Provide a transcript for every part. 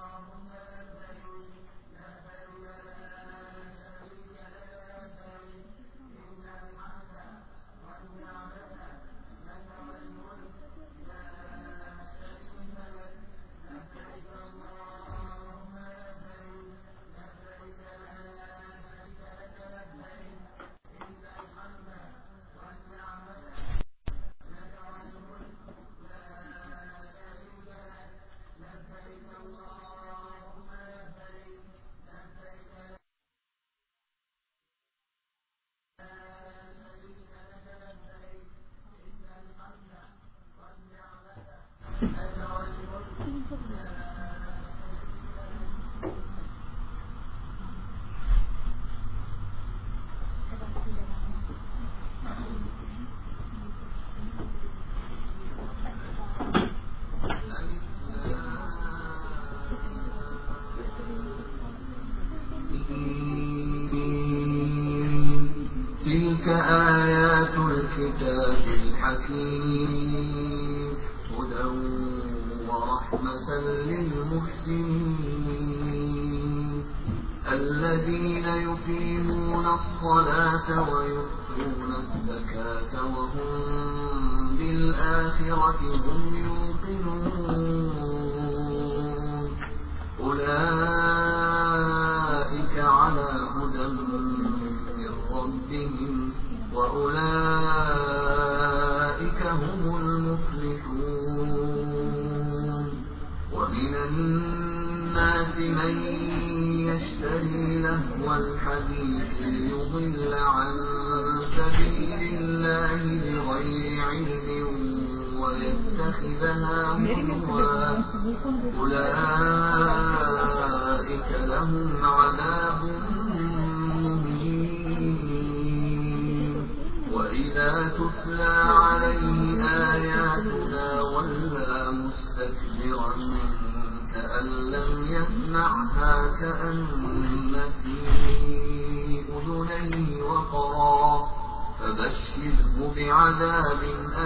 تلك آيات الكتاب الحكيم هدى ورحمة للمحسنين الذين يقيمون الصلاة ويؤتون الزكاة وهم بالآخرة هم يوقنون أولئك على هدى من ربهم وأولئك هم المفلحون ومن الناس من يشتري لهو الحديث ليضل عن سبيل الله بغير علم ويتخذها هزوا أولئك لهم عذاب مهين وإذا تتلى عليه آياتنا ولى مستكبرا كأن لم يسمعها كأن في أذنيه وقرا فبشره بعذاب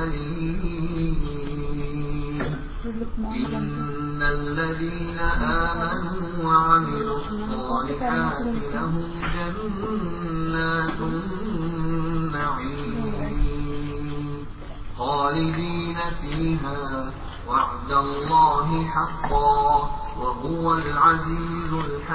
أليم إن الذين آمنوا وعملوا الصالحات لهم جنات النعيم خالدين فيها وعد الله حقا وهو العزيز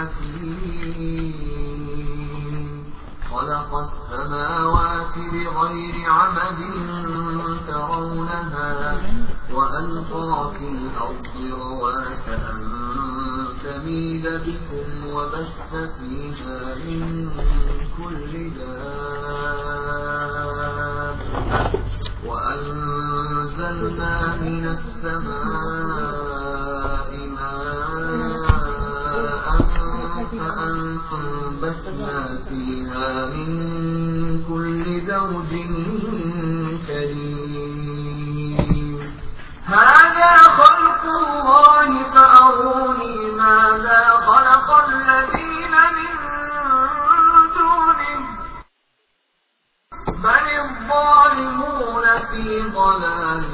الحكيم خلق السماوات بغير عمد ترونها وألقى في الأرض رواسي أن تميد بكم وبث فيها من كل دابة وأنزلنا من السماء ماء فأنبتنا فيها من كل زوج كريم هذا خلق الله فأروني ماذا خلق الذين من دونه بل الظالمون في ضلال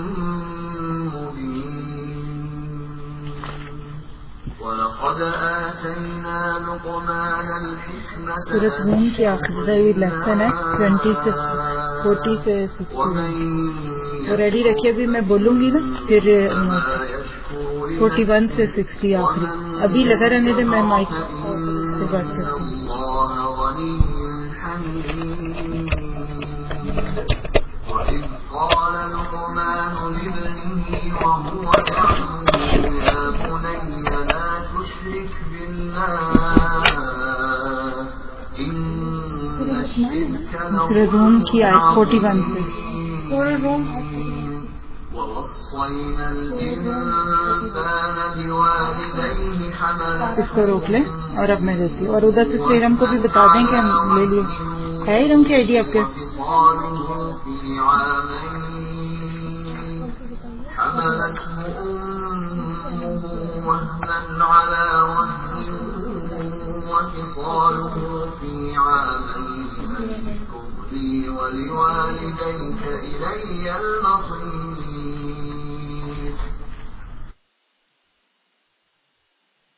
ولقد آتينا لقمان الحكمة सूरत रूम की आखिरी लेसन है 40 से 60 तो रेडी रखिए अभी मैं बोलूंगी ना फिर 41 से 60 आखिरी अभी लगा रहने दे मैं माइक से बात करती हूँ وإذ قال لقمان لابنه وهو يعظه يا بني لا تشرك بالله إن الشرك रूम की आयत 41 से ووصينا الإنسان بوالديه حملته इसको रोक ले और अब मैं देती हूँ और उधर से इरम को भी बता दें कि हम ले लिए है इरम की आईडी आपके حملته أمه وهنا على وهن وفصاله في عامين أن اشكر لي ولوالديك إلي المصير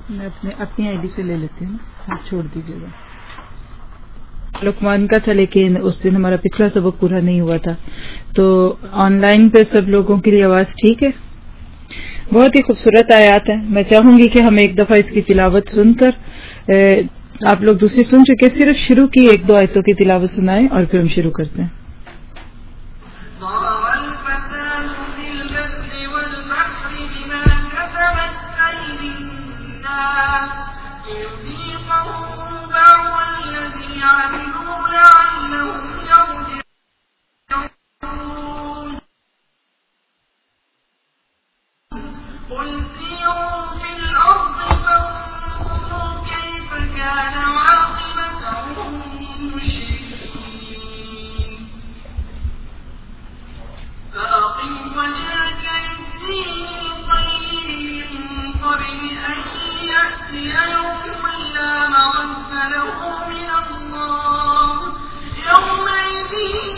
میں اپنی آئی ڈی سے لے لیتی ہوں، آپ چھوڑ دیجیے گا. لقمان کا تھا لیکن اس دن ہمارا پچھلا سبق پورا نہیں ہوا تھا، تو آن لائن پہ سب لوگوں کے لیے آواز ٹھیک ہے؟ بہت ہی خوبصورت آیات ہیں. میں چاہوں گی کہ ہم ایک دفعہ اس کی تلاوت سن کر، آپ لوگ دوسری سن چکے، صرف شروع کی ایک دو آیتوں کی تلاوت سنائیں اور پھر ہم شروع کرتے ہیں. قل سيروا في الأرض فانظروا كيف كان عاقبة المشركين فأقم وجهك للدين القيم من قبل أن يأتي يوم لا مرد له من الله يومئذ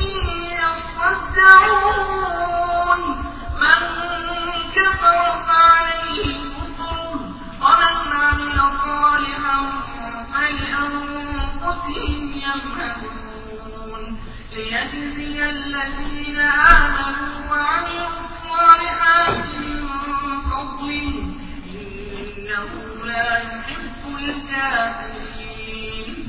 يصدعون من كفر فعليه كفره ومن عمل صالحا فلأنفسهم يمهدون ليجزي الذين آمنوا وعملوا الصالحات من فضله إنه لا يحب الكافرين.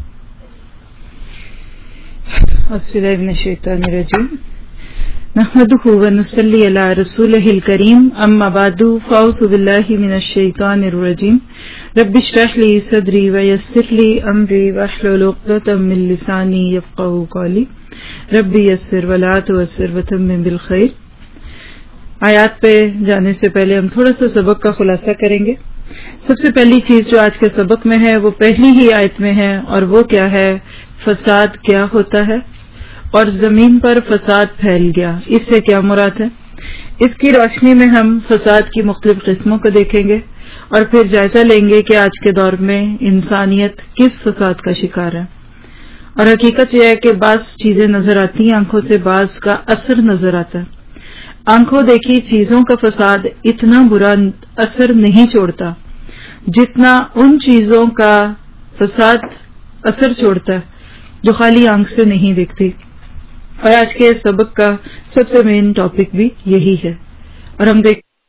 أعوذ بالله من الشيطان الرجيم. نحمده ونصلي على رسوله الكريم اما بعد فاعوذ بالله من الشيطان الرجيم رب اشرح لي صدري ويسر لي امري واحلل عقدة من لساني يفقهوا قولي رب يسر ولا تعسر وتمم بالخير. آیات پہ جانے سے پہلے ہم تھوڑا سا سبق کا خلاصہ کریں گے. سب سے پہلی چیز جو آج کے سبق میں ہے وہ پہلی ہی آیت میں ہے، اور وہ کیا ہے؟ فساد کیا ہوتا ہے اور زمین پر فساد پھیل گیا، اس سے کیا مراد ہے؟ اس کی روشنی میں ہم فساد کی مختلف قسموں کو دیکھیں گے اور پھر جائزہ لیں گے کہ آج کے دور میں انسانیت کس فساد کا شکار ہے. اور حقیقت یہ ہے کہ بعض چیزیں نظر آتی ہیں آنکھوں سے، بعض کا اثر نظر آتا ہے. آنکھوں دیکھی چیزوں کا فساد اتنا برا اثر نہیں چھوڑتا جتنا ان چیزوں کا فساد اثر چھوڑتا ہے جو خالی آنکھ سے نہیں دیکھتی. اور آج کے سبق کا سب سے مین ٹاپک بھی یہی ہے. اور ہم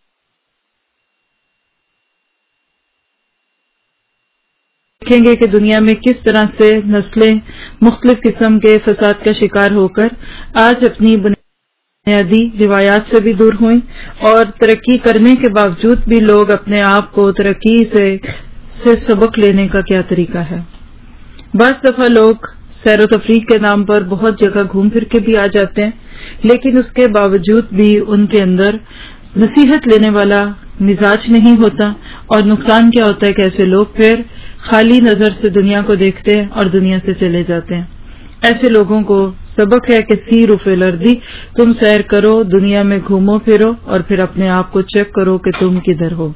دیکھیں گے کہ دنیا میں کس طرح سے نسلیں مختلف قسم کے فساد کا شکار ہو کر آج اپنی بنیادی روایات سے بھی دور ہوئیں، اور ترقی کرنے کے باوجود بھی لوگ اپنے آپ کو ترقی سے سبق لینے کا کیا طریقہ ہے. بعض دفعہ لوگ سیر و تفریح کے نام پر بہت جگہ گھوم پھر کے بھی آ جاتے ہیں، لیکن اس کے باوجود بھی ان کے اندر نصیحت لینے والا مزاج نہیں ہوتا. اور نقصان کیا ہوتا ہے کہ ایسے لوگ پھر خالی نظر سے دنیا کو دیکھتے ہیں اور دنیا سے چلے جاتے ہیں. ایسے لوگوں کو سبق ہے کہ سیروا فی الارض، تم سیر کرو، دنیا میں گھومو پھرو اور پھر اپنے آپ کو چیک کرو کہ تم کدھر ہو.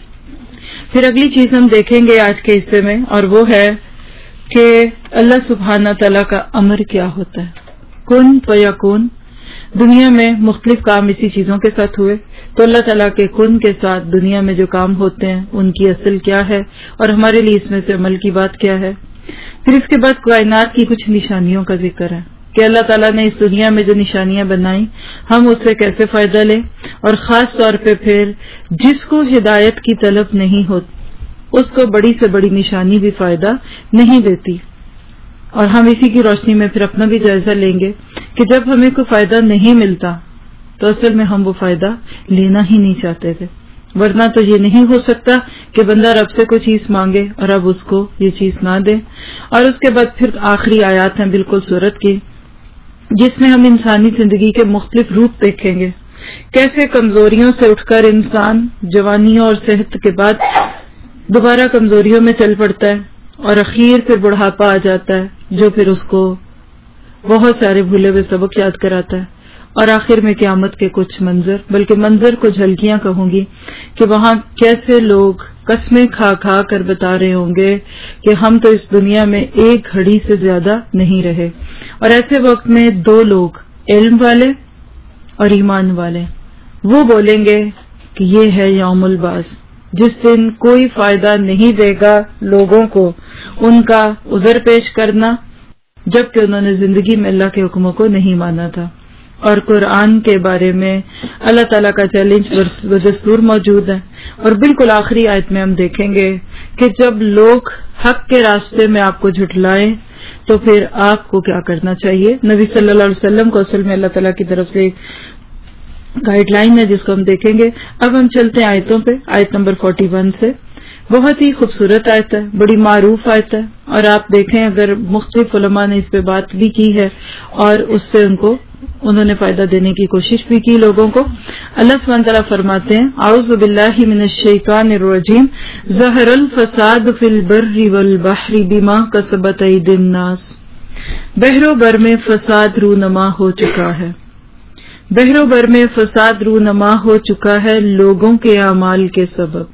پھر اگلی چیز ہم دیکھیں گے آج کے حصے میں، اور وہ ہے کہ اللہ سبحانہ تعالیٰ کا امر کیا ہوتا ہے. کن فیکون. دنیا میں مختلف کام اسی چیزوں کے ساتھ ہوئے، تو اللہ تعالیٰ کے کن کے ساتھ دنیا میں جو کام ہوتے ہیں ان کی اصل کیا ہے اور ہمارے لیے اس میں سے عمل کی بات کیا ہے. پھر اس کے بعد کائنات کی کچھ نشانیوں کا ذکر ہے کہ اللہ تعالیٰ نے اس دنیا میں جو نشانیاں بنائیں ہم اس سے کیسے فائدہ لیں، اور خاص طور پہ پھر جس کو ہدایت کی طلب نہیں ہوتی اس کو بڑی سے بڑی نشانی بھی فائدہ نہیں دیتی. اور ہم اسی کی روشنی میں پھر اپنا بھی جائزہ لیں گے کہ جب ہمیں کوئی فائدہ نہیں ملتا تو اصل میں ہم وہ فائدہ لینا ہی نہیں چاہتے تھے. ورنہ تو یہ نہیں ہو سکتا کہ بندہ رب سے کوئی چیز مانگے اور اب اس کو یہ چیز نہ دے. اور اس کے بعد پھر آخری آیات ہیں بالکل سورت کی، جس میں ہم انسانی زندگی کے مختلف روپ دیکھیں گے، کیسے کمزوریوں سے اٹھ کر انسان جوانیوں اور صحت کے بعد دوبارہ کمزوریوں میں چل پڑتا ہے، اور اخیر پھر بڑھاپا آ جاتا ہے جو پھر اس کو بہت سارے بھولے ہوئے سبق یاد کراتا ہے. اور آخر میں قیامت کے کچھ منظر، بلکہ منظر کو جھلکیاں کہوں گی، کہ وہاں کیسے لوگ قسمیں کھا کھا کر بتا رہے ہوں گے کہ ہم تو اس دنیا میں ایک گھڑی سے زیادہ نہیں رہے. اور ایسے وقت میں دو لوگ، علم والے اور ایمان والے، وہ بولیں گے کہ یہ ہے یوم البعث، جس دن کوئی فائدہ نہیں دے گا لوگوں کو ان کا عذر پیش کرنا جبکہ انہوں نے زندگی میں اللہ کے حکموں کو نہیں مانا تھا. اور قرآن کے بارے میں اللہ تعالیٰ کا چیلنج بدستور موجود ہے. اور بالکل آخری آیت میں ہم دیکھیں گے کہ جب لوگ حق کے راستے میں آپ کو جھٹلائیں تو پھر آپ کو کیا کرنا چاہیے. نبی صلی اللہ علیہ وسلم کو اصل میں اللہ تعالیٰ کی طرف سے گائیڈ لائن ہے جس کو ہم دیکھیں گے. اب ہم چلتے ہیں آیتوں پہ. آیت نمبر 41 سے بہت ہی خوبصورت آیت ہے, بڑی معروف آیت ہے, اور آپ دیکھیں اگر مختلف علماء نے اس پہ بات بھی کی ہے اور اس سے انہوں نے فائدہ دینے کی کوشش بھی کی لوگوں کو. اللہ سبحانہ تعالیٰ فرماتے ہیں اعوذ باللہ من الشیطان الرجیم ظہر الفساد فی البر والبحر بما کسبت ایدی الناس. بحر و بر میں فساد رونما ہو چکا ہے, بحر و بر میں فساد رونما ہو چکا ہے لوگوں کے اعمال کے سبب.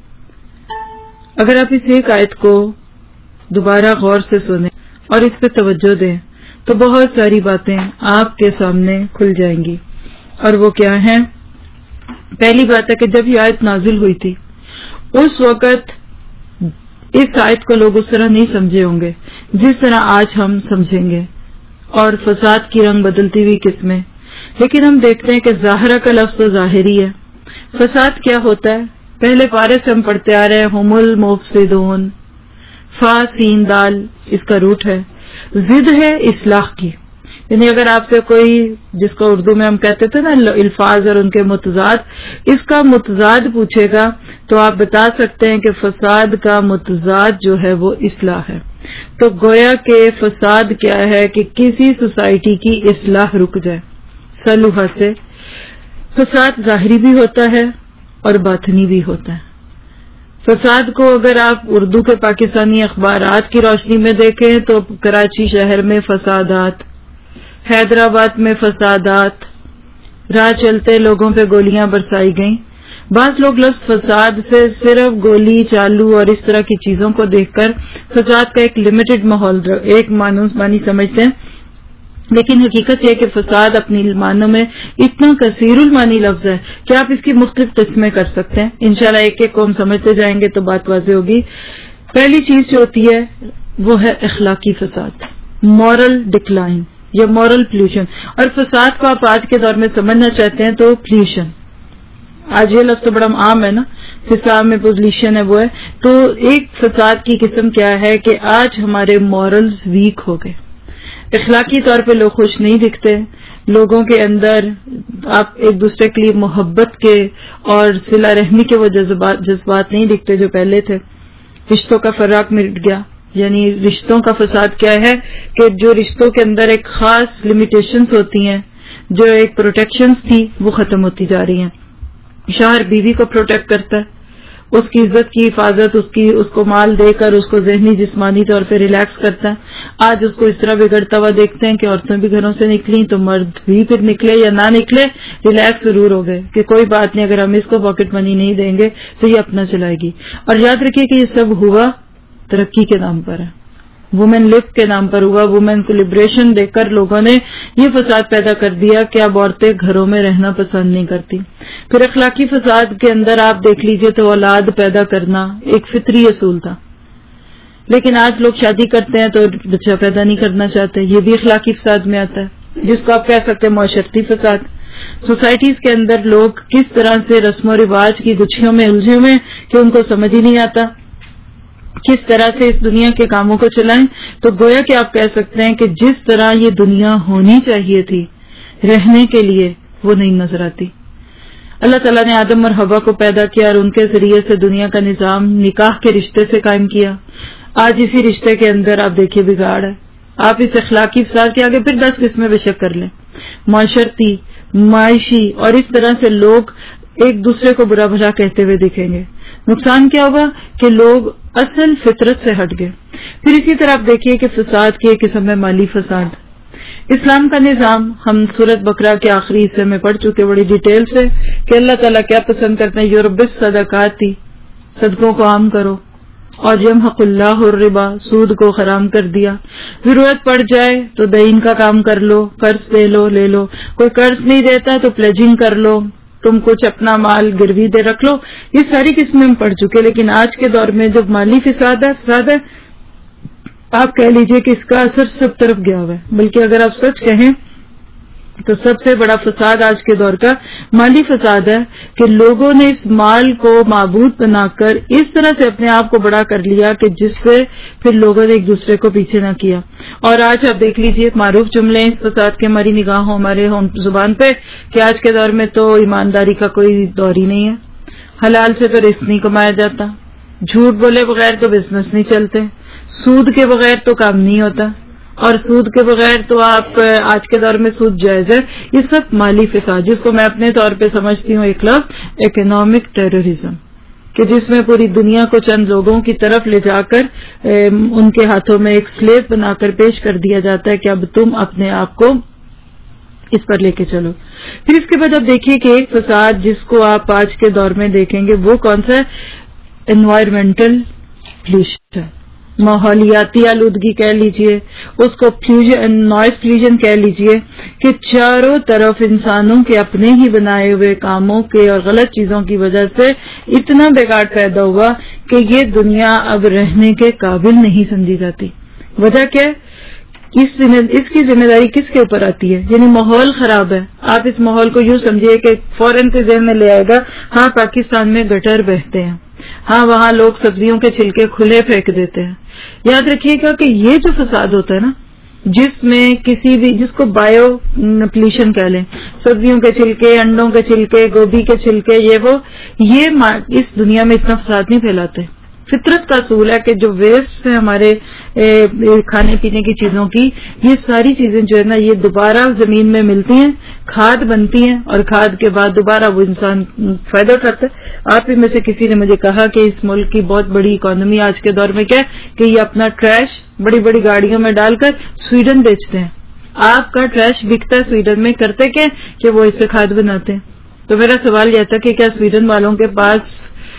اگر آپ اس ایک آیت کو دوبارہ غور سے سنیں اور اس پہ توجہ دیں تو بہت ساری باتیں آپ کے سامنے کھل جائیں گی. اور وہ کیا ہیں؟ پہلی بات ہے کہ جب یہ آیت نازل ہوئی تھی اس وقت اس آیت کو لوگ اس طرح نہیں سمجھے ہوں گے جس طرح آج ہم سمجھیں گے, اور فساد کی رنگ بدلتی ہوئی قسمیں. لیکن ہم دیکھتے ہیں کہ ظاہرہ کا لفظ تو ظاہری ہے. فساد کیا ہوتا ہے؟ پہلے پارے سے ہم پڑھتے آ رہے ہیں ہم المفسدون, فا سین دال اس کا روٹ ہے. ضد ہے اصلاح کی, یعنی اگر آپ سے کوئی جس کو اردو میں ہم کہتے تھے نا الفاظ اور ان کے متضاد, اس کا متضاد پوچھے گا تو آپ بتا سکتے ہیں کہ فساد کا متضاد جو ہے وہ اصلاح ہے. تو گویا کہ فساد کیا ہے کہ کسی سوسائٹی کی اصلاح رک جائے. صلوحہ سے فساد ظاہری بھی ہوتا ہے اور باطنی بھی ہوتا ہے. فساد کو اگر آپ اردو کے پاکستانی اخبارات کی روشنی میں دیکھیں تو کراچی شہر میں فسادات, حیدرآباد میں فسادات, راہ چلتے لوگوں پہ گولیاں برسائی گئیں. بعض لوگ لفظ فساد سے صرف گولی چالو اور اس طرح کی چیزوں کو دیکھ کر فساد کا ایک لمیٹڈ ماحول ایک معنی سمجھتے ہیں, لیکن حقیقت یہ کہ فساد اپنی معنوں میں اتنا کثیر المعنی لفظ ہے کہ آپ اس کی مختلف قسمیں کر سکتے ہیں. انشاءاللہ ایک ایک کو ہم سمجھتے جائیں گے تو بات واضح ہوگی. پہلی چیز جو ہوتی ہے وہ ہے اخلاقی فساد, مورل ڈکلائن یا مورل پلیوشن. اور فساد کو آپ آج کے دور میں سمجھنا چاہتے ہیں تو پلیوشن, آج یہ لفظ تو بڑا عام ہے نا, فساد میں پولیوشن ہے وہ ہے. تو ایک فساد کی قسم کیا ہے کہ آج ہمارے مورلز ویک ہو گئے, اخلاقی طور پہ لوگ خوش نہیں دکھتے, لوگوں کے اندر آپ ایک دوسرے کے لیے محبت کے اور صلہ رحمی کے وہ جذبات نہیں دکھتے جو پہلے تھے. رشتوں کا فراق مٹ گیا, یعنی رشتوں کا فساد کیا ہے کہ جو رشتوں کے اندر ایک خاص لمیٹیشنز ہوتی ہیں, جو ایک پروٹیکشنز تھی وہ ختم ہوتی جا رہی ہیں. شوہر بیوی کو پروٹیکٹ کرتا ہے, اس کی عزت کی حفاظت, اس کو مال دے کر اس کو ذہنی جسمانی طور پہ ریلیکس کرتا ہے. آج اس کو اس طرح بگڑتا ہوا دیکھتے ہیں کہ عورتیں بھی گھروں سے نکلیں تو مرد بھی پھر نکلے یا نہ نکلے ریلیکس ضرور ہو گئے کہ کوئی بات نہیں, اگر ہم اس کو پاکٹ منی نہیں دیں گے تو یہ اپنا چلائے گی. اور یاد رکھیے کہ یہ سب ہوا ترقی کے نام پر ہے, وومن لفٹ کے نام پر ہوا. وومن کو لبریشن دے کر لوگوں نے یہ فساد پیدا کر دیا کہ اب عورتیں گھروں میں رہنا پسند نہیں کرتی. پھر اخلاقی فساد کے اندر آپ دیکھ لیجئے تو اولاد پیدا کرنا ایک فطری اصول تھا, لیکن آج لوگ شادی کرتے ہیں تو بچہ پیدا نہیں کرنا چاہتے, یہ بھی اخلاقی فساد میں آتا ہے جس کو آپ کہہ سکتے ہیں معاشرتی فساد. سوسائٹیز کے اندر لوگ کس طرح سے رسم و رواج کی گچھیوں میں الجھے ہوئے کہ ان کو سمجھ ہی نہیں آتا کس طرح سے اس دنیا کے کاموں کو چلائیں. تو گویا کہ آپ کہہ سکتے ہیں کہ جس طرح یہ دنیا ہونی چاہیے تھی رہنے کے لیے وہ نہیں نظر آتی. اللہ تعالیٰ نے آدم اور حوا کو پیدا کیا اور ان کے ذریعے سے دنیا کا نظام نکاح کے رشتے سے قائم کیا. آج اسی رشتے کے اندر آپ دیکھیے بگاڑ ہے. آپ اس اخلاقی فساد کے آگے پھر 10 قسمیں بے شک کر لیں, معاشرتی, معاشی, اور اس طرح سے لوگ ایک دوسرے کو برا بھلا کہتے ہوئے دکھیں گے. نقصان کیا ہوگا کہ لوگ اصل فطرت سے ہٹ گئے. پھر اسی طرح آپ دیکھیے کہ فساد کی ایک قسم ہے مالی فساد. اسلام کا نظام ہم سورۃ بقرہ کے آخری حصے میں پڑھ چکے بڑی ڈیٹیل سے کہ اللہ تعالیٰ کیا پسند کرتے ہیں. یربی الصدقات, صدقوں کو عام کرو, اور یمحق اللہ الربا, سود کو حرام کر دیا. ضرورت پڑ جائے تو دین کا کام کر لو, قرض دے لو, لے لو. کوئی قرض نہیں دیتا تو پلیجنگ کر لو, تم کچھ اپنا مال گروی دے رکھ لو، یہ ساری قسمیں ہم پڑھ چکے. لیکن آج کے دور میں جو مالی فساد ہے آپ کہہ لیجئے کہ اس کا اثر سب طرف گیا ہوا ہے. بلکہ اگر آپ سچ کہیں تو سب سے بڑا فساد آج کے دور کا مالی فساد ہے کہ لوگوں نے اس مال کو معبود بنا کر اس طرح سے اپنے آپ کو بڑا کر لیا کہ جس سے پھر لوگوں نے ایک دوسرے کو پیچھے نہ کیا. اور آج آپ دیکھ لیجئے معروف جملے اس فساد کے ہماری نگاہوں ہمارے زبان پہ کہ آج کے دور میں تو ایمانداری کا کوئی دور ہی نہیں ہے، حلال سے تو رزق نہیں کمایا جاتا، جھوٹ بولے بغیر تو بزنس نہیں چلتے، سود کے بغیر تو کام نہیں ہوتا، اور سود کے بغیر تو آپ آج کے دور میں سود جائز ہے. یہ سب مالی فساد، جس کو میں اپنے طور پہ سمجھتی ہوں ایک لفظ اکنامک ٹیررزم، کہ جس میں پوری دنیا کو چند لوگوں کی طرف لے جا کر ان کے ہاتھوں میں ایک سلیو بنا کر پیش کر دیا جاتا ہے کہ اب تم اپنے آپ کو اس پر لے کے چلو. پھر اس کے بعد اب دیکھیے کہ ایک فساد جس کو آپ آج کے دور میں دیکھیں گے وہ کون سا ہے؟ انوائرمنٹل پولوشن، ماحولیاتی آلودگی کہہ لیجئے، اس کو نوائز پولوشن کہہ لیجئے، کہ چاروں طرف انسانوں کے اپنے ہی بنائے ہوئے کاموں کے اور غلط چیزوں کی وجہ سے اتنا بگاڑ پیدا ہوا کہ یہ دنیا اب رہنے کے قابل نہیں سمجھی جاتی. وجہ کیا ہے؟ اس کی ذمہ داری کس کے اوپر آتی ہے؟ یعنی ماحول خراب ہے. آپ اس ماحول کو یوں سمجھیے کہ فوراً سے ذہن میں لے آئے گا ہاں پاکستان میں گٹر بہتے ہیں، ہاں وہاں لوگ سبزیوں کے چھلکے کھلے پھینک دیتے ہیں. یاد رکھیے گا کہ یہ جو فساد ہوتا ہے نا، جس میں کسی بھی، جس کو بایو پولوشن کہہ لیں، سبزیوں کے چھلکے، انڈوں کے چھلکے، گوبھی کے چھلکے، یہ اس دنیا میں اتنا فساد نہیں پھیلاتے. فطرت کا اصول ہے کہ جو ویسٹ ہے ہمارے کھانے پینے کی چیزوں کی، یہ ساری چیزیں جو ہے نا یہ دوبارہ زمین میں ملتی ہیں، کھاد بنتی ہیں، اور کھاد کے بعد دوبارہ وہ انسان فائدہ اٹھاتا ہے. آپ ہی میں سے کسی نے مجھے کہا کہ اس ملک کی بہت بڑی اکانومی آج کے دور میں کیا ہے کہ یہ اپنا ٹریش بڑی بڑی گاڑیوں میں ڈال کر سویڈن بیچتے ہیں. آپ کا ٹریش بکتا ہے سویڈن میں، کرتے کیا کہ وہ اس سے کھاد بناتے ہیں. تو میرا سوال یہ تھا کہ کیا سویڈن والوں کے پاس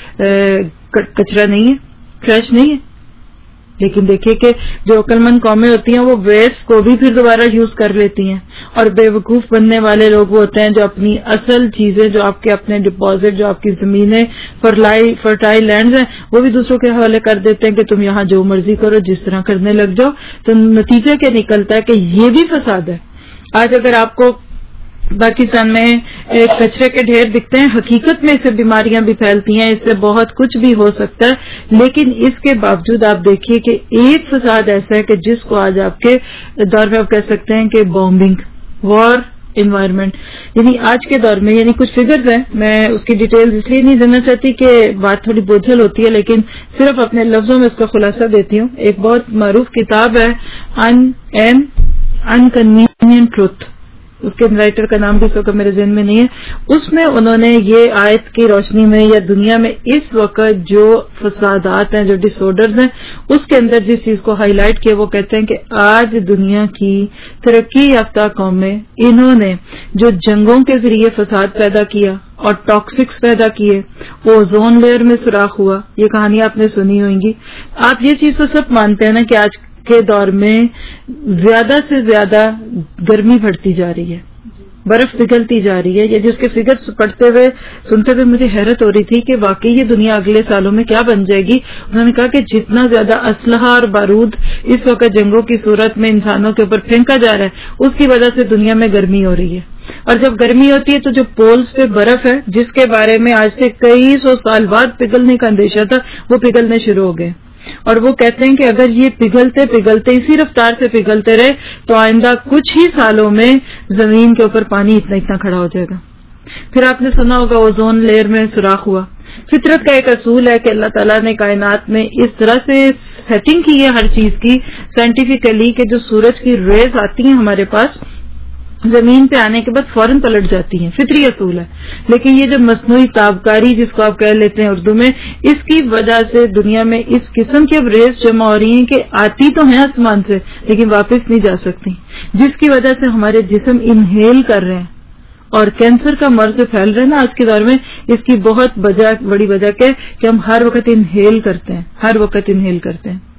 کچرا نہیں ہے، ٹریش نہیں ہے؟ لیکن دیکھیے کہ جو عقل مند قومیں ہوتی ہیں وہ ویسٹ کو بھی پھر دوبارہ یوز کر لیتی ہیں، اور بے وقوف بننے والے لوگ وہ ہوتے ہیں جو اپنی اصل چیزیں، جو آپ کے اپنے ڈپازٹ، جو آپ کی زمینیں، فرٹائل لینڈز ہیں، وہ بھی دوسروں کے حوالے کر دیتے ہیں کہ تم یہاں جو مرضی کرو، جس طرح کرنے لگ جاؤ. تو نتیجہ کیا نکلتا ہے کہ یہ بھی فساد ہے. آج اگر آپ کو پاکستان میں کچرے کے ڈھیر دکھتے ہیں، حقیقت میں اس سے بیماریاں بھی پھیلتی ہیں، اس سے بہت کچھ بھی ہو سکتا ہے. لیکن اس کے باوجود آپ دیکھیے کہ ایک فساد ایسا ہے کہ جس کو آج آپ کے دور میں آپ کہہ سکتے ہیں کہ بومبنگ، وار، انوائرمنٹ. یعنی آج کے دور میں، یعنی کچھ فگرز ہیں، میں اس کی ڈیٹیل اس لیے نہیں دینا چاہتی کہ بات تھوڑی بوجھل ہوتی ہے، لیکن صرف اپنے لفظوں میں اس کا خلاصہ دیتی ہوں. ایک بہت معروف کتاب ہے این انکنوینئنٹ ٹروتھ، اس کے رائٹر کا نام بھی اس وقت میرے ذہن میں نہیں ہے. اس میں انہوں نے یہ آیت کی روشنی میں یا دنیا میں اس وقت جو فسادات ہیں، جو ڈس آرڈرز ہیں، اس کے اندر جس چیز کو ہائی لائٹ کیا وہ کہتے ہیں کہ آج دنیا کی ترقی یافتہ قومیں، انہوں نے جو جنگوں کے ذریعے فساد پیدا کیا اور ٹاکسکس پیدا کیے، اوزون لیئر میں سوراخ ہوا. یہ کہانی آپ نے سنی ہوئیں گی. آپ یہ چیز تو سب مانتے ہیں نا کہ آج کے دور میں زیادہ سے زیادہ گرمی بڑھتی جا رہی ہے، برف پگھلتی جا رہی ہے. یہ جس کے فگرز پڑھتے ہوئے سنتے ہوئے مجھے حیرت ہو رہی تھی کہ واقعی یہ دنیا اگلے سالوں میں کیا بن جائے گی. انہوں نے کہا کہ جتنا زیادہ اسلحہ اور بارود اس وقت جنگوں کی صورت میں انسانوں کے اوپر پھینکا جا رہا ہے، اس کی وجہ سے دنیا میں گرمی ہو رہی ہے. اور جب گرمی ہوتی ہے تو جو پولز پہ برف ہے، جس کے بارے میں آج سے کئی سو سال بعد پگھلنے کا اندیشہ تھا، وہ پگھلنے شروع ہو گئے. اور وہ کہتے ہیں کہ اگر یہ پگھلتے پگھلتے اسی رفتار سے پگھلتے رہے تو آئندہ کچھ ہی سالوں میں زمین کے اوپر پانی اتنا کھڑا ہو جائے گا. پھر آپ نے سنا ہوگا اوزون لیئر میں سوراخ ہوا. فطرت کا ایک اصول ہے کہ اللہ تعالیٰ نے کائنات میں اس طرح سے سیٹنگ کی ہے ہر چیز کی سائنٹیفکلی کہ جو سورج کی ریز آتی ہیں ہمارے پاس، زمین پہ آنے کے بعد فوراً پلٹ جاتی ہیں. فطری اصول ہے. لیکن یہ جو مصنوعی تابکاری جس کو آپ کہہ لیتے ہیں اردو میں، اس کی وجہ سے دنیا میں اس قسم کی اب ریز جمع ہو رہی ہیں کہ آتی تو ہیں آسمان سے لیکن واپس نہیں جا سکتی، جس کی وجہ سے ہمارے جسم انہیل کر رہے ہیں. اور کینسر کا مرض جو پھیل رہا ہے نا آج کے دور میں، اس کی بہت بڑی وجہ کہ ہم ہر وقت انہیل کرتے ہیں.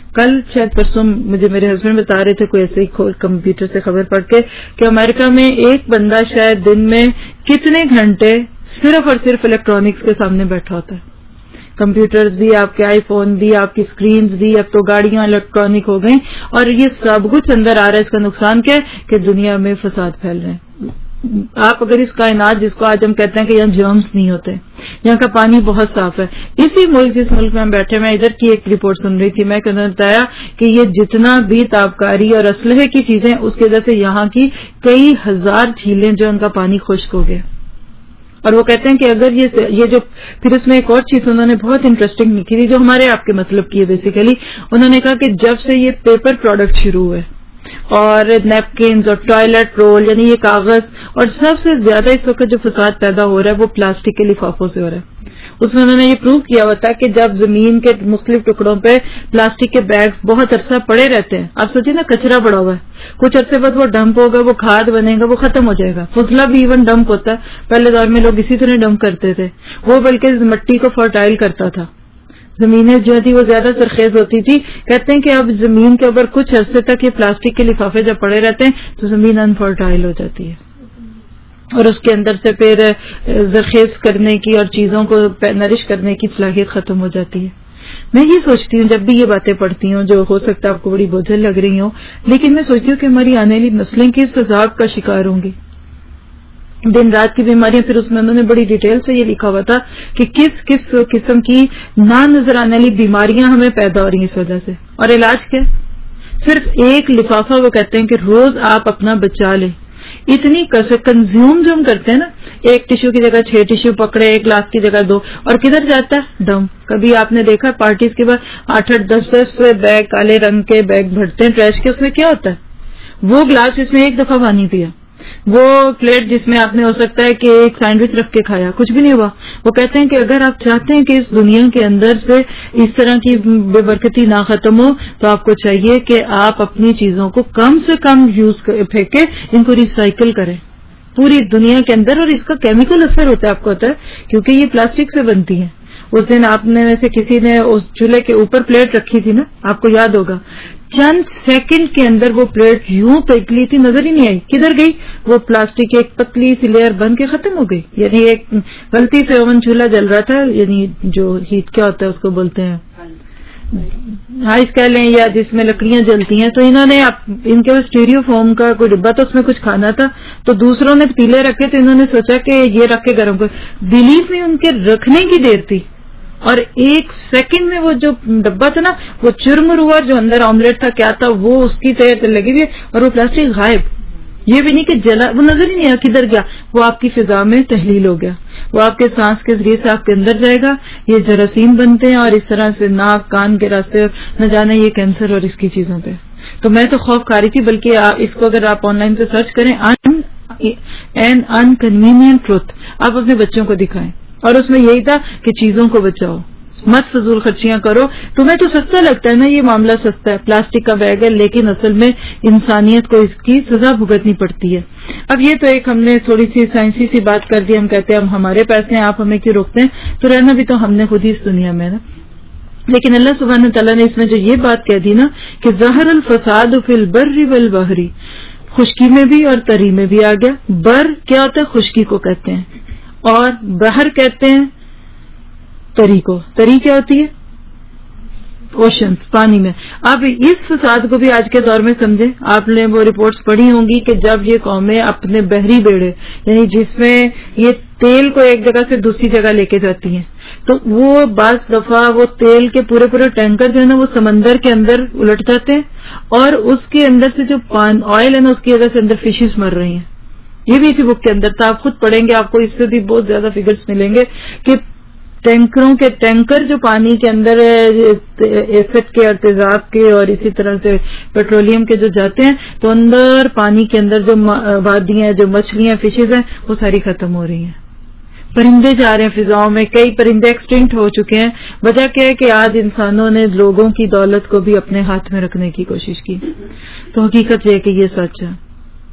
کل شاید پرسوں مجھے میرے ہسبینڈ بتا رہے تھے کوئی ایسے ہی کمپیوٹر سے خبر پڑھ کے کہ امریکہ میں ایک بندہ شاید دن میں کتنے گھنٹے صرف اور صرف الیکٹرانکس کے سامنے بیٹھا ہوتا ہے. کمپیوٹرز بھی، آپ کے آئی فون بھی، آپ کی اسکرینز بھی، اب تو گاڑیاں الیکٹرانک ہو گئیں اور یہ سب کچھ اندر آ رہا ہے. اس کا نقصان کیا ہے کہ دنیا میں فساد پھیل رہے ہیں. آپ اگر اس کائنات جس کو آج ہم کہتے ہیں کہ یہاں جرمز نہیں ہوتے، یہاں کا پانی بہت صاف ہے. اسی ملک جس ملک میں ہم بیٹھے، میں ادھر کی ایک رپورٹ سن رہی تھی، میں نے بتایا کہ یہ جتنا بھی تابکاری اور اسلحے کی چیزیں، اس کی وجہ سے یہاں کی کئی ہزار جھیلیں جو ان کا پانی خشک ہو گیا. اور وہ کہتے ہیں کہ اگر یہ جو پھر اس میں ایک اور چیز انہوں نے بہت انٹرسٹنگ لکھی تھی جو ہمارے آپ کے مطلب کی ہے. بیسیکلی انہوں نے کہا کہ جب سے یہ پیپر پروڈکٹ شروع ہوئے اور نیپکنز اور ٹوائلٹ رول، یعنی یہ کاغذ، اور سب سے زیادہ اس وقت جو فساد پیدا ہو رہا ہے وہ پلاسٹک کے لفافوں سے ہو رہا ہے. اس میں انہوں نے یہ پروو کیا ہوا تھا کہ جب زمین کے مختلف ٹکڑوں پہ پلاسٹک کے بیگز بہت عرصہ پڑے رہتے ہیں، آپ سوچیں نا کچرا پڑا ہوا ہے، کچھ عرصے بعد وہ ڈمپ ہوگا، وہ کھاد بنے گا، وہ ختم ہو جائے گا. فضلہ بھی ایون ڈمپ ہوتا ہے، پہلے دور میں لوگ اسی طرح ڈمپ کرتے تھے. وہ بلکہ مٹی کو فرٹائل کرتا تھا، زمینیں جو تھی وہ زیادہ سرخیز ہوتی تھی. کہتے ہیں کہ اب زمین کے اوپر کچھ عرصے تک یہ پلاسٹک کے لفافے جب پڑے رہتے ہیں تو زمین انفرٹائل ہو جاتی ہے اور اس کے اندر سے پھر زرخیز کرنے کی اور چیزوں کو نرش کرنے کی صلاحیت ختم ہو جاتی ہے. میں یہ سوچتی ہوں جب بھی یہ باتیں پڑھتی ہوں جو ہو سکتا ہے آپ کو بڑی بوجھل لگ رہی ہوں، لیکن میں سوچتی ہوں کہ ہماری آنے والی نسلیں کس عذاب کا شکار ہوں گی. دن رات کی بیماریاں، پھر اس میں انہوں نے بڑی ڈیٹیل سے یہ لکھا ہوا تھا کہ کس کس قسم کی نہ نظر آنے والی بیماریاں ہمیں پیدا ہو رہی ہیں اس وجہ سے. اور علاج کیا؟ صرف ایک لفافہ وہ کہتے ہیں کہ روز آپ اپنا بچا لیں. اتنی کنزیوم جو ہم کرتے ہیں نا، ایک ٹیشو کی جگہ 6 ٹیشو پکڑے، ایک گلاس کی جگہ 2، اور کدھر جاتا ہے؟ ڈمپ. کبھی آپ نے دیکھا پارٹیز کے بعد 8-8 10 بیگ کالے رنگ کے بیگ بھرتے ہیں ٹریش کے. اس میں کیا ہوتا ہے؟ وہ گلاس جس میں ایک دفعہ پانی پیا، وہ پلیٹ جس میں آپ نے ہو سکتا ہے کہ ایک سینڈوچ رکھ کے کھایا، کچھ بھی نہیں ہوا. وہ کہتے ہیں کہ اگر آپ چاہتے ہیں کہ اس دنیا کے اندر سے اس طرح کی بے برکتی نہ ختم ہو تو آپ کو چاہیے کہ آپ اپنی چیزوں کو کم سے کم پھینکیں، ان کو ریسائیکل کریں پوری دنیا کے اندر. اور اس کا کیمیکل اثر ہوتا ہے، آپ کو ہوتا ہے کیونکہ یہ پلاسٹک سے بنتی ہے. اس دن آپ نے ویسے کسی نے اس چولہے کے اوپر پلیٹ رکھی تھی نا، آپ کو یاد ہوگا، چند سیکنڈ کے اندر وہ پلیٹ یوں پگھلی تھی، نظر ہی نہیں آئی کدھر گئی. وہ پلاسٹک کی ایک پتلی سی لیئر بن کے ختم ہو گئی. یعنی ایک غلطی سے اوون چولہا جل رہا تھا، یعنی جو ہیٹ کیا ہوتا ہے اس کو بولتے ہیں ہائس کہہ لیں، یا جس میں لکڑیاں جلتی ہیں. تو انہوں نے ان کے اسٹیریو فوم کا کوئی ڈبہ تھا، اس میں کچھ کھانا تھا، تو دوسروں نے پتیلے رکھے تو انہوں نے سوچا کہ یہ رکھ کے گرم کر. بلیو نہیں، ان کے رکھنے کی دیر تھی اور 1 سیکنڈ میں وہ جو ڈبہ تھا نا وہ چرمر ہوا، جو اندر آملیٹ تھا کیا تھا وہ اس کی تیر لگی ہوئی ہے اور وہ پلاسٹک غائب. یہ بھی نہیں کہ جلا، وہ نظر ہی نہیں آیا کدھر گیا. وہ آپ کی فضا میں تحلیل ہو گیا، وہ آپ کے سانس کے ذریعے سے آپ کے اندر جائے گا. یہ جراثیم بنتے ہیں اور اس طرح سے ناک کان کے راستے نہ جانے یہ کینسر اور اس کی چیزوں پہ. تو میں تو خوف کھا رہی تھی، بلکہ اس کو اگر آپ آن لائن پہ سرچ کریں این انکنوینئنٹ ٹروتھ، آپ اپنے بچوں کو دکھائیں. اور اس میں یہی تھا کہ چیزوں کو بچاؤ، مت فضول خرچیاں کرو. تمہیں تو سستا لگتا ہے نا، یہ معاملہ سستا ہے، پلاسٹک کا بیگ ہے، لیکن اصل میں انسانیت کو اس کی سزا بھگتنی پڑتی ہے. اب یہ تو ایک ہم نے تھوڑی سی سائنسی سی بات کر دی. ہم کہتے ہیں اب ہمارے پیسے ہیں، آپ ہمیں کیوں روکتے ہیں؟ تو رہنا بھی تو ہم نے خود ہی اس دنیا میں نا. لیکن اللہ سبحانہ تعالیٰ نے اس میں جو یہ بات کہہ دی نا کہ ظہر الفساد فی البر والبحر، خشکی میں بھی اور تری میں بھی آ گیا. بر کیا ہوتا ہے؟ خشکی کو کہتے ہیں، اور بحر کہتے ہیں تری کو. تری کیا ہوتی ہے؟ اوشنز، پانی میں. اب اس فساد کو بھی آج کے دور میں سمجھیں. آپ نے وہ رپورٹس پڑھی ہوں گی کہ جب یہ قومیں اپنے بحری بیڑے، یعنی جس میں یہ تیل کو ایک جگہ سے دوسری جگہ لے کے جاتی ہیں، تو وہ بعض دفعہ وہ تیل کے پورے ٹینکر جو ہے نا وہ سمندر کے اندر الٹ جاتے ہیں اور اس کے اندر سے جو آئل ہے نا اس کی وجہ سے اندر فشز مر رہی ہیں. یہ بھی اسی بک کے اندر تھا، آپ خود پڑھیں گے آپ کو اس سے بھی بہت زیادہ فگرز ملیں گے کہ ٹینکروں کے ٹینکر جو پانی کے اندر ایسڈ کے اور تیزاب کے اور اسی طرح سے پیٹرولیم کے جو جاتے ہیں تو اندر پانی کے اندر جو وادیاں، جو مچھلیاں، فشز ہیں وہ ساری ختم ہو رہی ہیں. پرندے جا رہے ہیں فضاؤں میں، کئی پرندے ایکسٹنکٹ ہو چکے ہیں. وجہ کیا ہے کہ آج انسانوں نے لوگوں کی دولت کو بھی اپنے ہاتھ میں رکھنے کی کوشش کی. تو حقیقت یہ ہے کہ یہ سچ ہے.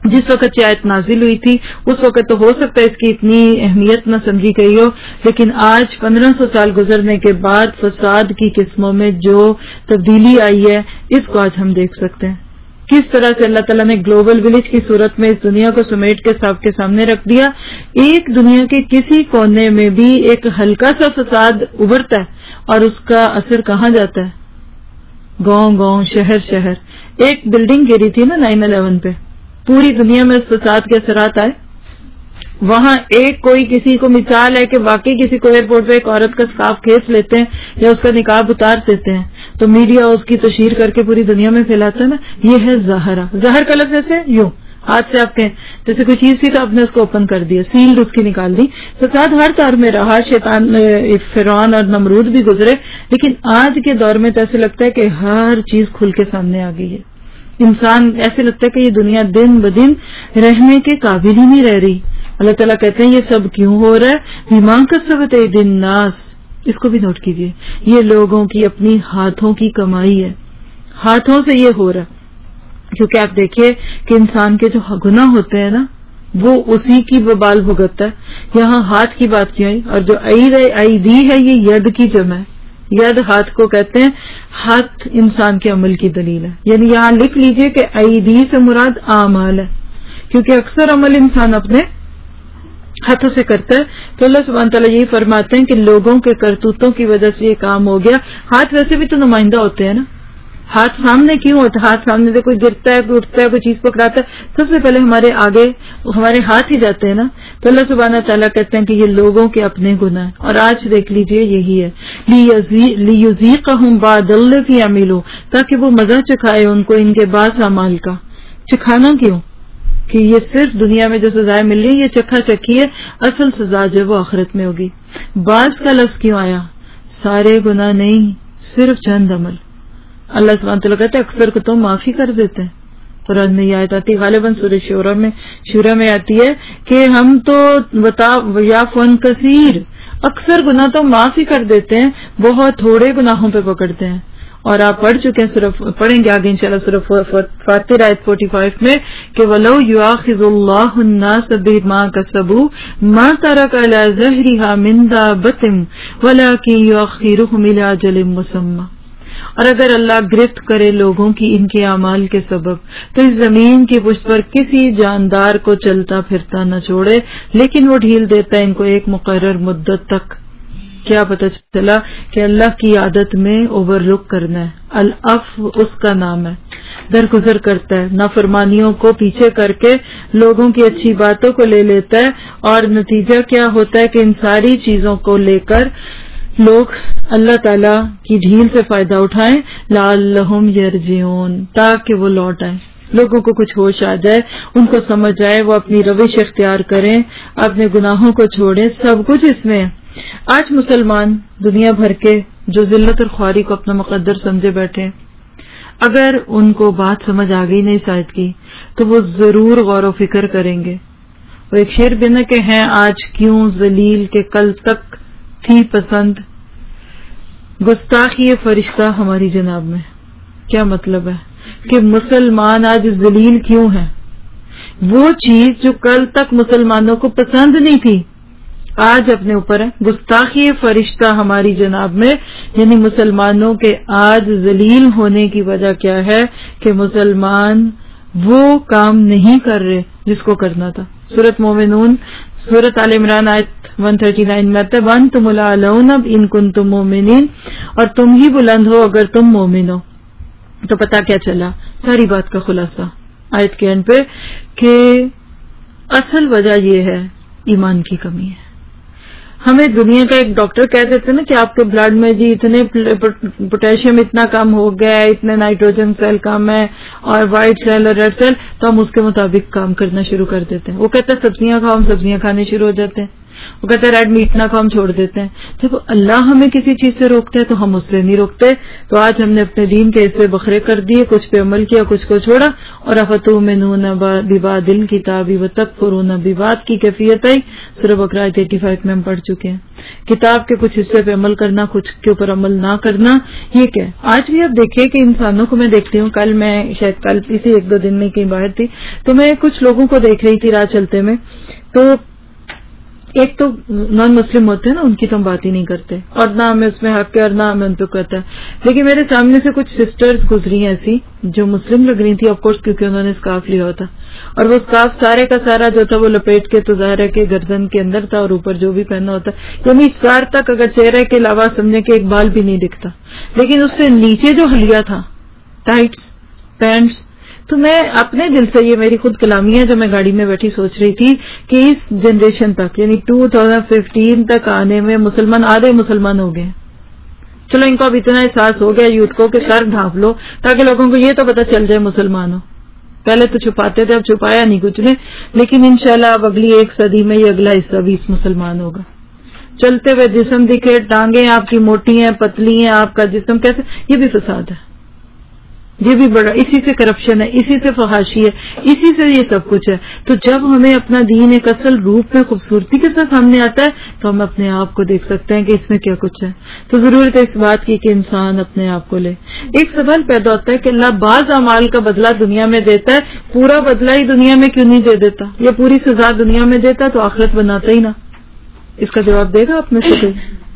جس وقت یہ آیت نازل ہوئی تھی اس وقت تو ہو سکتا ہے اس کی اتنی اہمیت نہ سمجھی گئی ہو، لیکن آج 1500 سال گزرنے کے بعد فساد کی قسموں میں جو تبدیلی آئی ہے اس کو آج ہم دیکھ سکتے ہیں، کس طرح سے اللہ تعالیٰ نے گلوبل ولیج کی صورت میں اس دنیا کو سمیٹ کے سب کے سامنے رکھ دیا۔ ایک دنیا کے کسی کونے میں بھی ایک ہلکا سا فساد ابھرتا ہے اور اس کا اثر کہاں جاتا ہے؟ گاؤں گاؤں، شہر شہر۔ ایک بلڈنگ گری تھی نا 9/11 پہ، پوری دنیا میں اس فساد کے اثرات آئے۔ وہاں ایک کوئی کسی کو مثال ہے کہ واقعی کسی کو ایئرپورٹ پہ ایک عورت کا سکارف کھینچ لیتے ہیں یا اس کا نقاب اتار دیتے ہیں تو میڈیا اس کی تشہیر کر کے پوری دنیا میں پھیلاتا ہے نا، یہ ہے زہرا۔ زہر کا لفظ ایسے یوں ہاتھ سے آپ کہیں جیسے کوئی چیز تھی تو آپ نے اس کو اوپن کر دیا، سیلڈ اس کی نکال دی۔ فساد ہر دور میں رہا، شیطان فرعون اور نمرود بھی گزرے، لیکن آج کے دور میں تو ایسے لگتا ہے کہ ہر چیز کھل کے سامنے آ گئی ہے۔ انسان ایسے لگتا ہے کہ یہ دنیا دن بدن رہنے کے قابل ہی نہیں رہ رہی۔ اللہ تعالیٰ کہتے ہیں یہ سب کیوں ہو رہا ہے؟ بما کسبت ایدی الناس، اس کو بھی نوٹ کیجئے، یہ لوگوں کی اپنی ہاتھوں کی کمائی ہے، ہاتھوں سے یہ ہو رہا ہے۔ کیونکہ آپ دیکھیے کہ انسان کے جو گناہ ہوتے ہیں نا وہ اسی کی وبال بھگتتا ہے۔ یہاں ہاتھ کی بات کیوں آئی؟ اور جو ایدی ہے یہ ید کی جمع ہے، ید ہاتھ کو کہتے ہیں، ہاتھ انسان کے عمل کی دلیل ہے۔ یعنی یہاں لکھ لیجئے کہ ایدی سے مراد اعمال ہے، کیونکہ اکثر عمل انسان اپنے ہاتھوں سے کرتا ہے۔ تو اللہ سبحانہ تعالیٰ یہی فرماتے ہیں کہ لوگوں کے کرتوتوں کی وجہ سے یہ کام ہو گیا۔ ہاتھ ویسے بھی تو نمائندہ ہوتے ہیں نا، ہاتھ سامنے کیوں ہوتا ہے؟ ہاتھ سامنے سے کوئی گرتا ہے، کوئی اٹھتا ہے، کوئی چیز پکڑاتا ہے، سب سے پہلے ہمارے آگے ہمارے ہاتھ ہی جاتے ہیں نا۔ تو اللہ سبحانہ تعالیٰ کہتے ہیں کہ یہ لوگوں کے اپنے گناہ ہیں، اور آج دیکھ لیجئے یہی ہے، لیذیقہم بعض الذی عملوا، تاکہ وہ مزہ چکھائے ان کو ان کے بعض اعمال کا۔ چکھانا کیوں؟ کہ یہ صرف دنیا میں جو سزائیں مل رہی ہیں یہ چکھا چکھی ہے، اصل سزا جو ہے وہ آخرت میں ہوگی۔ بعض کا لفظ کیوں آیا؟ سارے گناہ نہیں، صرف چند عمل۔ اللہ سبحانہ تعالیٰ کہتے ہیں اکثر کو تو معافی کر دیتے ہیں۔ قرآن میں یہ آیت آتی ہے، غالباً سورہ شورہ میں آتی ہے کہ ہم تو یعفون کثیر، اکثر گناہ تو معافی کر دیتے ہیں، بہت تھوڑے گناہوں پہ پکڑتے ہیں۔ اور آپ پڑھ چکے ہیں، پڑھیں گے آگے انشاءاللہ سورہ فاطر آیت 45 میں کہ وَلَوْ يُؤَاخِذُ اللَّهُ النَّاسَ بِمَا كَسَبُوا مَا تَرَكَ عَلَى ظَهْرِهَا مِن دَابَّةٍ وَلَكِن يُؤَخِّرُهُمْ إِلَى أَجَلٍ مُّسَمًّى۔ اور اگر اللہ گرفت کرے لوگوں کی ان کے اعمال کے سبب تو اس زمین کی پشت پر کسی جاندار کو چلتا پھرتا نہ چھوڑے، لیکن وہ ڈھیل دیتا ہے ان کو ایک مقرر مدت تک۔ کیا پتہ چلا کہ اللہ کی عادت میں اوور لک کرنا ہے، العفو اس کا نام ہے، درگزر کرتا ہے، نافرمانیوں کو پیچھے کر کے لوگوں کی اچھی باتوں کو لے لیتا ہے، اور نتیجہ کیا ہوتا ہے کہ ان ساری چیزوں کو لے کر لوگ اللہ تعالیٰ کی ڈھیل سے فائدہ اٹھائیں، لعلہم یرجعون، تاکہ وہ لوٹ آئیں، لوگوں کو کچھ ہوش آ جائے، ان کو سمجھ آئے، وہ اپنی روش اختیار کریں، اپنے گناہوں کو چھوڑیں، سب کچھ اس میں ہے۔ آج مسلمان دنیا بھر کے جو ذلت اور خواری کو اپنا مقدر سمجھے بیٹھے، اگر ان کو بات سمجھ آ گئی نہیں شاید کی تو وہ ضرور غور و فکر کریں گے۔ وہ ایک شعر بنا کہ ہیں آج کیوں ذلیل کہ کل تک تھی پسند، گستاخی فرشتہ ہماری جناب میں۔ کیا مطلب ہے کہ مسلمان آج ذلیل کیوں ہیں؟ وہ چیز جو کل تک مسلمانوں کو پسند نہیں تھی آج اپنے اوپر ہے۔ گستاخی فرشتہ ہماری جناب میں، یعنی مسلمانوں کے آج ذلیل ہونے کی وجہ کیا ہے کہ مسلمان وہ کام نہیں کر رہے جس کو کرنا تھا۔ سورۃ مومنون، سورۃ آل عمران آیت 139 میں آتا ہے وَأَنْتُمُ الْأَعْلَوْنَ إِن كُنتُم مُؤْمِنِينَ، اور تم ہی بلند ہو اگر تم مومن ہو۔ تو پتہ کیا چلا؟ ساری بات کا خلاصہ آیت کے اینڈ پہ کہ اصل وجہ یہ ہے ایمان کی کمی ہے۔ ہمیں دنیا کا ایک ڈاکٹر کہہ دیتے نا کہ آپ کے بلڈ میں جی اتنے پوٹیشیم اتنا کم ہو گیا ہے، اتنے نائٹروجن سیل کم ہے اور وائٹ سیل اور ریڈ سیل، تو ہم اس کے مطابق کام کرنا شروع کر دیتے ہیں۔ وہ کہتا ہے سبزیاں کھاؤ، ہم سبزیاں کھانے شروع ہو جاتے ہیں۔ وہ کہتا ہے ریڈ میٹ نہ کھاؤ، ہم چھوڑ دیتے ہیں. جب اللہ ہمیں کسی چیز سے روکتا ہے تو ہم اس سے نہیں روکتے. تو آج ہم نے اپنے دین کے حصے بکھرے کر دیے، کچھ پہ عمل کیا، کچھ کو چھوڑا. اور افتؤمنون ببعض الکتاب وتکفرون ببعض کی کیفیت آئی سورہ بقرہ آیت 85 میں ہم پڑھ چکے ہیں. کتاب کے کچھ حصے پہ عمل کرنا، کچھ کے اوپر عمل نہ کرنا، یہ کیا ہے؟ آج بھی آپ دیکھیں کہ انسانوں کو میں دیکھتی ہوں، کل میں شاید کل اسی 1-2 دن میں کہیں باہر تھی تو میں کچھ لوگوں کو دیکھ رہی تھی راہ چلتے میں. تو ایک تو نان مسلم ہوتے ہیں نا، ان کی تو ہم بات ہی نہیں کرتے اور نہ ہمیں اس میں حق ہے اور نہ ہمیں ان پہ کہتا ہے. لیکن میرے سامنے سے کچھ سسٹرز گزری ہیں ایسی جو مسلم لگ رہی تھی آف کورس، کیونکہ انہوں نے اسکارف لیا ہوتا اور وہ اسکارف سارے کا سارا جو تھا وہ لپیٹ کے تو ظاہر ہے کہ گردن کے اندر تھا اور اوپر جو بھی پہنا ہوتا، یعنی سار تک اگر چہرے کے علاوہ سمجھے کہ ایک بال بھی نہیں دکھتا. لیکن اس سے نیچے جو حلیہ تھا، ٹائٹس، پینٹس، تو میں اپنے دل سے، یہ میری خود کلامی ہے جو میں گاڑی میں بیٹھی سوچ رہی تھی کہ اس جنریشن تک یعنی 2015 تک آنے میں مسلمان آدھے مسلمان ہو گئے. چلو ان کو اب اتنا احساس ہو گیا یوتھ کو کہ سر ڈھانپ لو تاکہ لوگوں کو یہ تو پتہ چل جائے مسلمان ہو. پہلے تو چھپاتے تھے، اب چھپایا نہیں کچھ نے، لیکن انشاءاللہ اب اگلی 1 صدی میں یہ اگلا حصہ بھی مسلمان ہوگا. چلتے ہوئے جسم دکھے، ٹانگیں آپ کی موٹی ہیں، پتلی ہیں، آپ کا جسم کیسے، یہ بھی فساد ہے، یہ بھی بڑا، اسی سے کرپشن ہے، اسی سے فحاشی ہے، اسی سے یہ سب کچھ ہے. تو جب ہمیں اپنا دین ایک اصل روپ میں خوبصورتی کے ساتھ سامنے آتا ہے تو ہم اپنے آپ کو دیکھ سکتے ہیں کہ اس میں کیا کچھ ہے. تو ضرورت ہے اس بات کی کہ انسان اپنے آپ کو لے. ایک سوال پیدا ہوتا ہے کہ اللہ بعض اعمال کا بدلہ دنیا میں دیتا ہے، پورا بدلہ ہی دنیا میں کیوں نہیں دے دیتا، یا پوری سزا دنیا میں دیتا تو آخرت بناتا ہی نہ. اس کا جواب دے گا آپ میں سے کوئی؟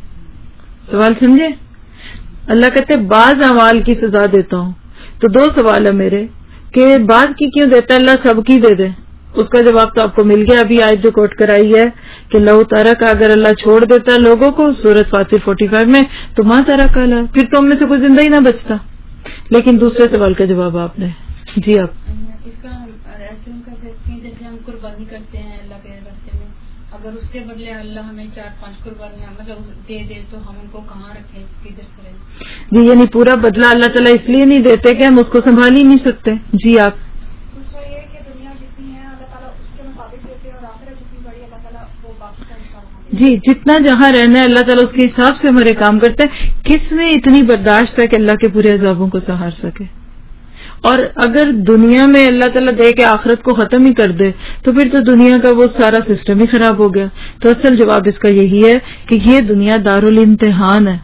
سوال سمجھے؟ اللہ کہتے بعض اعمال کی سزا دیتا ہوں. تو 2 سوال ہے میرے کہ بعض کی کیوں دیتا ہے اللہ، سب کی دے دے. اس کا جواب تو آپ کو مل گیا. ابھی آیت جو کوٹ کرائی ہے کہ لو ترک، اگر اللہ چھوڑ دیتا ہے لوگوں کو، سورۃ فاطر 45 میں، تو ماں ترک اللہ، پھر تو ہم میں سے کوئی زندہ ہی نہ بچتا. لیکن دوسرے سوال کا جواب آپ نے. جی آپ. اس کا ایسے ہم کہہ سکتے ہیں جیسے ہم قربانی کرتے ہیں اللہ کے راستے میں، اگر اس کے بدلے اللہ ہمیں 4-5 قربانیاں مطلب دے دے تو ہم ان کو کہاں رکھیں، کدھر کریں؟ جی یعنی پورا بدلہ اللہ تعالیٰ اس لیے نہیں دیتے کہ ہم اس کو سنبھال ہی نہیں سکتے. جی آپ. دوسرا یہ کہ دنیا جتنی ہے اللہ تعالیٰ اس کے مطابق دیتے ہیں اور آخرت جتنی بڑی اللہ تعالیٰ وہ باقی کا حساب. جی جتنا جہاں رہنا ہے اللہ تعالیٰ اس کے حساب سے ہمارے کام کرتے ہیں. کس میں اتنی برداشت ہے کہ اللہ کے پورے عذابوں کو سہار سکے؟ اور اگر دنیا میں اللہ تعالیٰ دے کے آخرت کو ختم ہی کر دے تو پھر تو دنیا کا وہ سارا سسٹم ہی خراب ہو گیا. تو اصل جواب اس کا یہی ہے کہ یہ دنیا دارالامتحان ہے.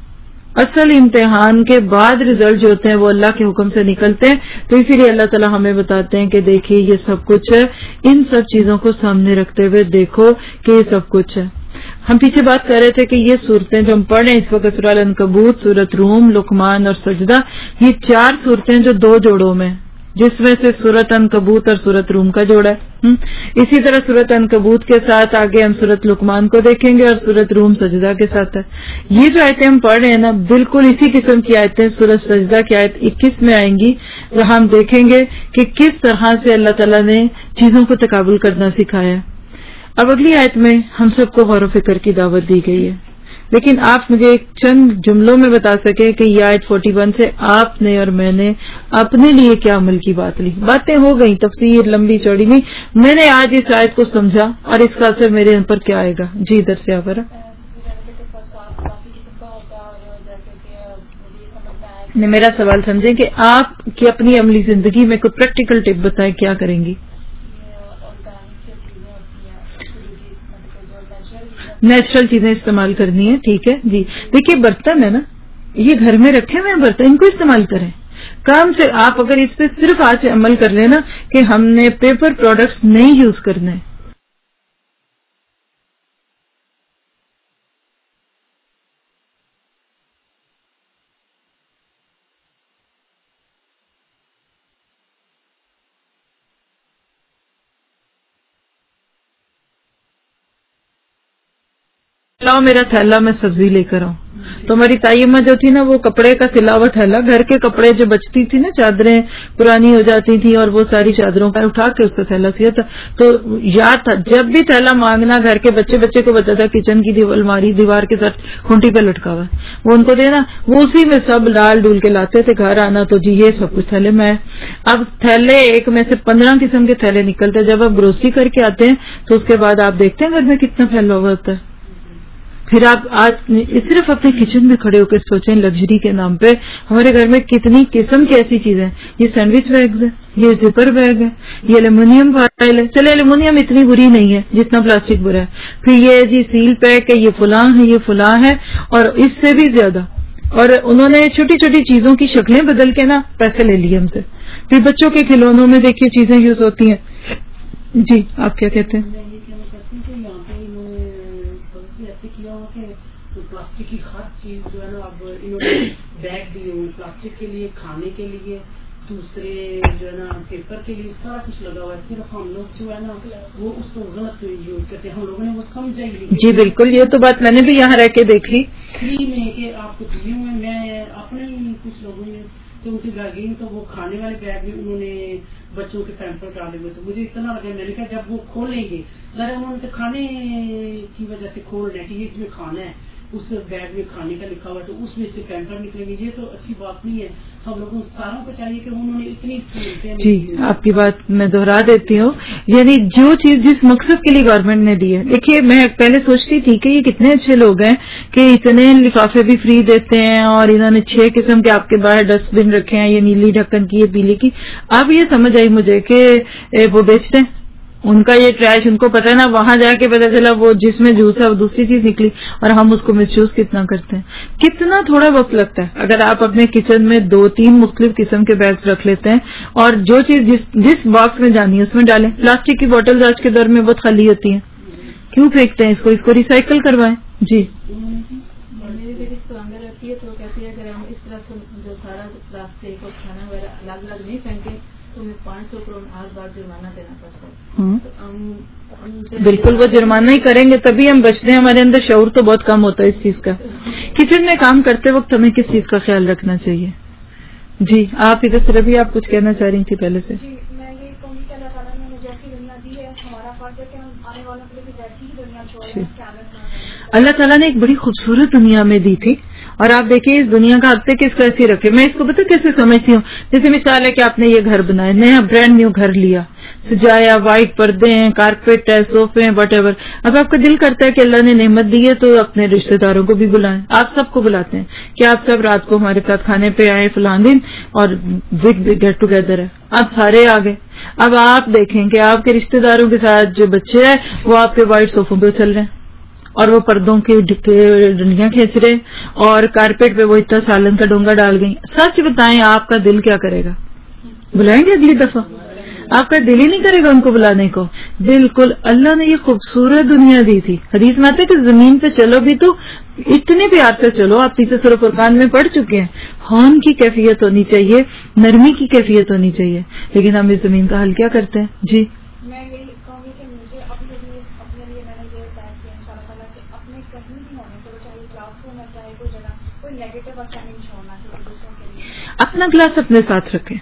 اصل امتحان کے بعد رزلٹ جو ہوتے ہیں وہ اللہ کے حکم سے نکلتے ہیں. تو اسی لیے اللہ تعالیٰ ہمیں بتاتے ہیں کہ دیکھیے یہ سب کچھ ہے، ان سب چیزوں کو سامنے رکھتے ہوئے دیکھو کہ یہ سب کچھ ہے. ہم پیچھے بات کر رہے تھے کہ یہ صورتیں جو ہم پڑھ رہے ہیں اس وقت، سورہ العنکبوت، سورۃ روم، لقمان اور سجدہ، یہ 4 صورتیں جو 2 جوڑوں میں، جس میں سے سورۃ عنکبوت اور سورۃ روم کا جوڑا ہے. اسی طرح سورۃ عنکبوت کے ساتھ آگے ہم سورۃ لقمان کو دیکھیں گے اور سورۃ روم سجدہ کے ساتھ ہے. یہ جو آیتیں ہم پڑھ رہے ہیں نا، بالکل اسی قسم کی آیتیں سورۃ سجدہ کی آیت 21 میں آئیں گی، جہاں ہم دیکھیں گے کہ کس طرح سے اللہ تعالیٰ نے چیزوں کو تقابل کرنا سکھایا ہے. اب اگلی آیت میں ہم سب کو غور و فکر کی دعوت دی گئی ہے، لیکن آپ مجھے ایک چند جملوں میں بتا سکے کہ یہ آیت 41 سے آپ نے اور میں نے اپنے لیے کیا عمل کی بات لی. باتیں ہو گئی، تفسیر لمبی چوڑی نہیں، میں نے آج اس آیت کو سمجھا اور اس کا اثر میرے ان پر کیا آئے گا. جی ادھر سے آپ. میرا سوال سمجھیں کہ آپ کی اپنی عملی زندگی میں کوئی پریکٹیکل ٹپ بتائیں، کیا کریں گی؟ نیچرل چیزیں استعمال کرنی ہے. ٹھیک ہے جی. دیکھیے برتن ہے نا، یہ گھر میں رکھے ہوئے ہیں برتن، ان کو استعمال کریں. کام سے آپ اگر اس پہ صرف آج سے عمل کر لیں نا کہ ہم نے پیپر پروڈکٹس نہیں یوز کرنے. لاؤ میرا تھیلا، میں سبزی لے کر آؤں. تو ہماری تائیمہ جو تھی نا وہ کپڑے کا سلا ہوا تھیلا، گھر کے کپڑے جو بچتی تھی نا، چادریں پرانی ہو جاتی تھی اور وہ ساری چادروں کا اٹھا کے اس کا تھیلا سیا تھا. تو یاد تھا جب بھی تھیلا مانگنا گھر کے بچے کو بتا تھا کچن کی الماری دیوار کے ساتھ کھونٹی پہ لٹکا ہوا ہے، وہ ان کو دینا، وہ اسی میں سب ڈال ڈول کے لاتے تھے. گھر آنا تو جی یہ سب کچھ تھیلے میں. اب تھیلے ایک میں سے 15 قسم کے تھیلے نکلتے. جب آپ گروسری کر کے آتے ہیں تو اس کے بعد آپ دیکھتے ہیں گھر میں کتنا پھیلا ہوا ہوتا ہے. پھر آپ آج صرف اپنے کچن میں کھڑے ہو کر سوچیں لگژری کے نام پہ ہمارے گھر میں کتنی قسم کی ایسی چیزیں ہیں. یہ سینڈوچ بیگز ہے، یہ زپر بیگ ہے، یہ ایلومینیم فائل ہے. چلے ایلومینیم اتنی بری نہیں ہے جتنا پلاسٹک برا ہے. پھر یہ جی سیل پیک ہے، یہ فلاں ہے، یہ فلاں ہے، اور اس سے بھی زیادہ. اور انہوں نے چھوٹی چھوٹی چیزوں کی شکلیں بدل کے نا پیسے لے لیے ہم سے. پھر بچوں کے کھلونوں میں دیکھیے چیزیں یوز ہوتی ہیں. جی آپ کیا کہتے ہیں؟ پلاسٹک کی ہر چیز جو ہے نا اب انہوں نے بیگ دیے ہوئے پلاسٹک کے لیے، کھانے کے لیے، دوسرے جو ہے نا پیپر کے لیے، سارا کچھ لگا ہوا ہے. صرف ہم لوگ جو ہے نا وہ اس کو غلط یوز کرتے ہیں. ہم لوگوں نے وہ سمجھا ہی نہیں. جی بالکل، یہ تو بات میں نے بھی یہاں رہ کے دیکھ لی فری میں کہ آپ کو دیے ہوئے. میں اپنے کچھ لوگوں نے تو ان کی گاگین تو وہ کھانے والے بیگ میں انہوں نے بچوں کے پیمپر ڈالے ہوئے. تو مجھے اتنا لگا، میں نے کہا جب وہ کھولیں گے ذرا انہوں نے تو کھانے کی وجہ سے کھول رہے ہیں کہ یہ اس میں کھانا ہے، اس بیگ میں کھانے کا لکھا ہوا ہے تو اس میں سے پیمپر نکلیں گے. یہ تو اچھی بات نہیں ہے. ہم لوگوں ساروں کو چاہیے کہ انہوں نے اتنی سہولتیں. جی آپ کی بات میں دوہرا دیتی ہوں. یعنی جو چیز جس مقصد کے لیے گورنمنٹ نے دی ہے، دیکھیے میں پہلے سوچتی تھی کہ یہ کتنے اچھے لوگ ہیں کہ اتنے لفافے بھی فری دیتے ہیں اور انہوں نے 6 قسم کے آپ کے باہر ڈسٹ بن رکھے ہیں، یہ نیلی ڈھکن کی، یہ پیلی کی. اب یہ سمجھ آئی مجھے کہ وہ بیچتے ہیں ان کا یہ ٹریش، ان کو پتہ ہے نا وہاں جا کے پتہ چلا وہ جس میں جوس ہے وہ دوسری چیز نکلی، اور ہم اس کو مس یوز کتنا کرتے ہیں. کتنا تھوڑا وقت لگتا ہے اگر آپ اپنے کچن میں 2-3 مختلف قسم کے بیگز رکھ لیتے ہیں اور جو چیز جس باکس میں جانی ہے اس میں ڈالیں. پلاسٹک کی بوٹل آج کے دور میں بہت خالی ہوتی ہیں، کیوں پھینکتے ہیں اس کو ریسائیکل کروائیں. جی میری بیٹی اس کو اندر رہتی ہے تو کہتی ہے اگر ہم اس طرح جو سارا پلاسٹک اور کھانا وغیرہ الگ الگ نہیں پھینکے تو ہمیں 500 کروڑ ہر بار جرمانہ دینا پڑتا ہے. بالکل وہ جرمانہ ہی کریں گے تبھی ہم بچتے ہیں. ہمارے اندر شعور تو بہت کم ہوتا ہے اس چیز کا. کچن میں کام کرتے وقت ہمیں کس چیز کا خیال رکھنا چاہیے؟ جی آپ ادھر سے بھی آپ کچھ کہنا چاہ رہی تھی پہلے سے. جی میں یہ کہوں گی کہ اللہ تعالیٰ نے ہمیں جیسی دنیا دی ہے ہمارا فرض ہے کہ ہم آنے والوں کے لیے بھی ویسی ہی دنیا چھوڑیں. اللہ تعالیٰ نے ایک بڑی خوبصورت دنیا میں دی تھی اور آپ دیکھیے اس دنیا کا ہفتے کس کیسے رکھے. میں اس کو پتہ کیسے سمجھتی ہوں، جیسے مثال ہے کہ آپ نے یہ گھر بنایا، نیا برانڈ نیو گھر لیا، سجایا، وائٹ پردے ہیں، کارپیٹ ہے، سوفے ہیں، وٹ ایور. اب آپ کا دل کرتا ہے کہ اللہ نے نعمت دی ہے تو اپنے رشتہ داروں کو بھی بلائیں. آپ سب کو بلاتے ہیں کہ آپ سب رات کو ہمارے ساتھ کھانے پہ آئے فلاں دن اور بگ گیٹ ٹوگیدر ہے. آپ سارے آ گئے. اب آپ دیکھیں کہ آپ کے رشتہ داروں کے ساتھ جو بچے ہیں وہ آپ کے وائٹ صوفوں پہ چل رہے ہیں اور وہ پردوں کی ڈنڈیاں کھینچ رہے اور کارپیٹ پہ وہ اتنا سالن کا ڈونگا ڈال گئی. سچ بتائیں آپ کا دل کیا کرے گا؟ بلائیں گے اگلی دفعہ؟ آپ کا دل ہی نہیں کرے گا ان کو بلانے کو. بالکل اللہ نے یہ خوبصورت دنیا دی تھی. حدیث میں آتا ہے کہ زمین پہ چلو بھی تو اتنے پیار سے چلو. آپ پیچھے سورہ فرقان میں پڑھ چکے ہیں. ہون کی کیفیت ہونی چاہیے، نرمی کی کیفیت ہونی چاہیے، لیکن ہم اس زمین کا حل کیا کرتے ہیں؟ جی میں یہی کہوں گی کہ مجھے اپنے لیے میں نے یہ طے کیا ان شاء اللہ تعالیٰ کہ اپنے کہیں بھی ہونے کو چاہے کلاس روم میں چاہے کوئی جگہ کوئی نیگیٹو اثر نہیں چھوڑنا چاہیے دوسروں کے لیے. اپنا گلاس اپنے ساتھ رکھیں.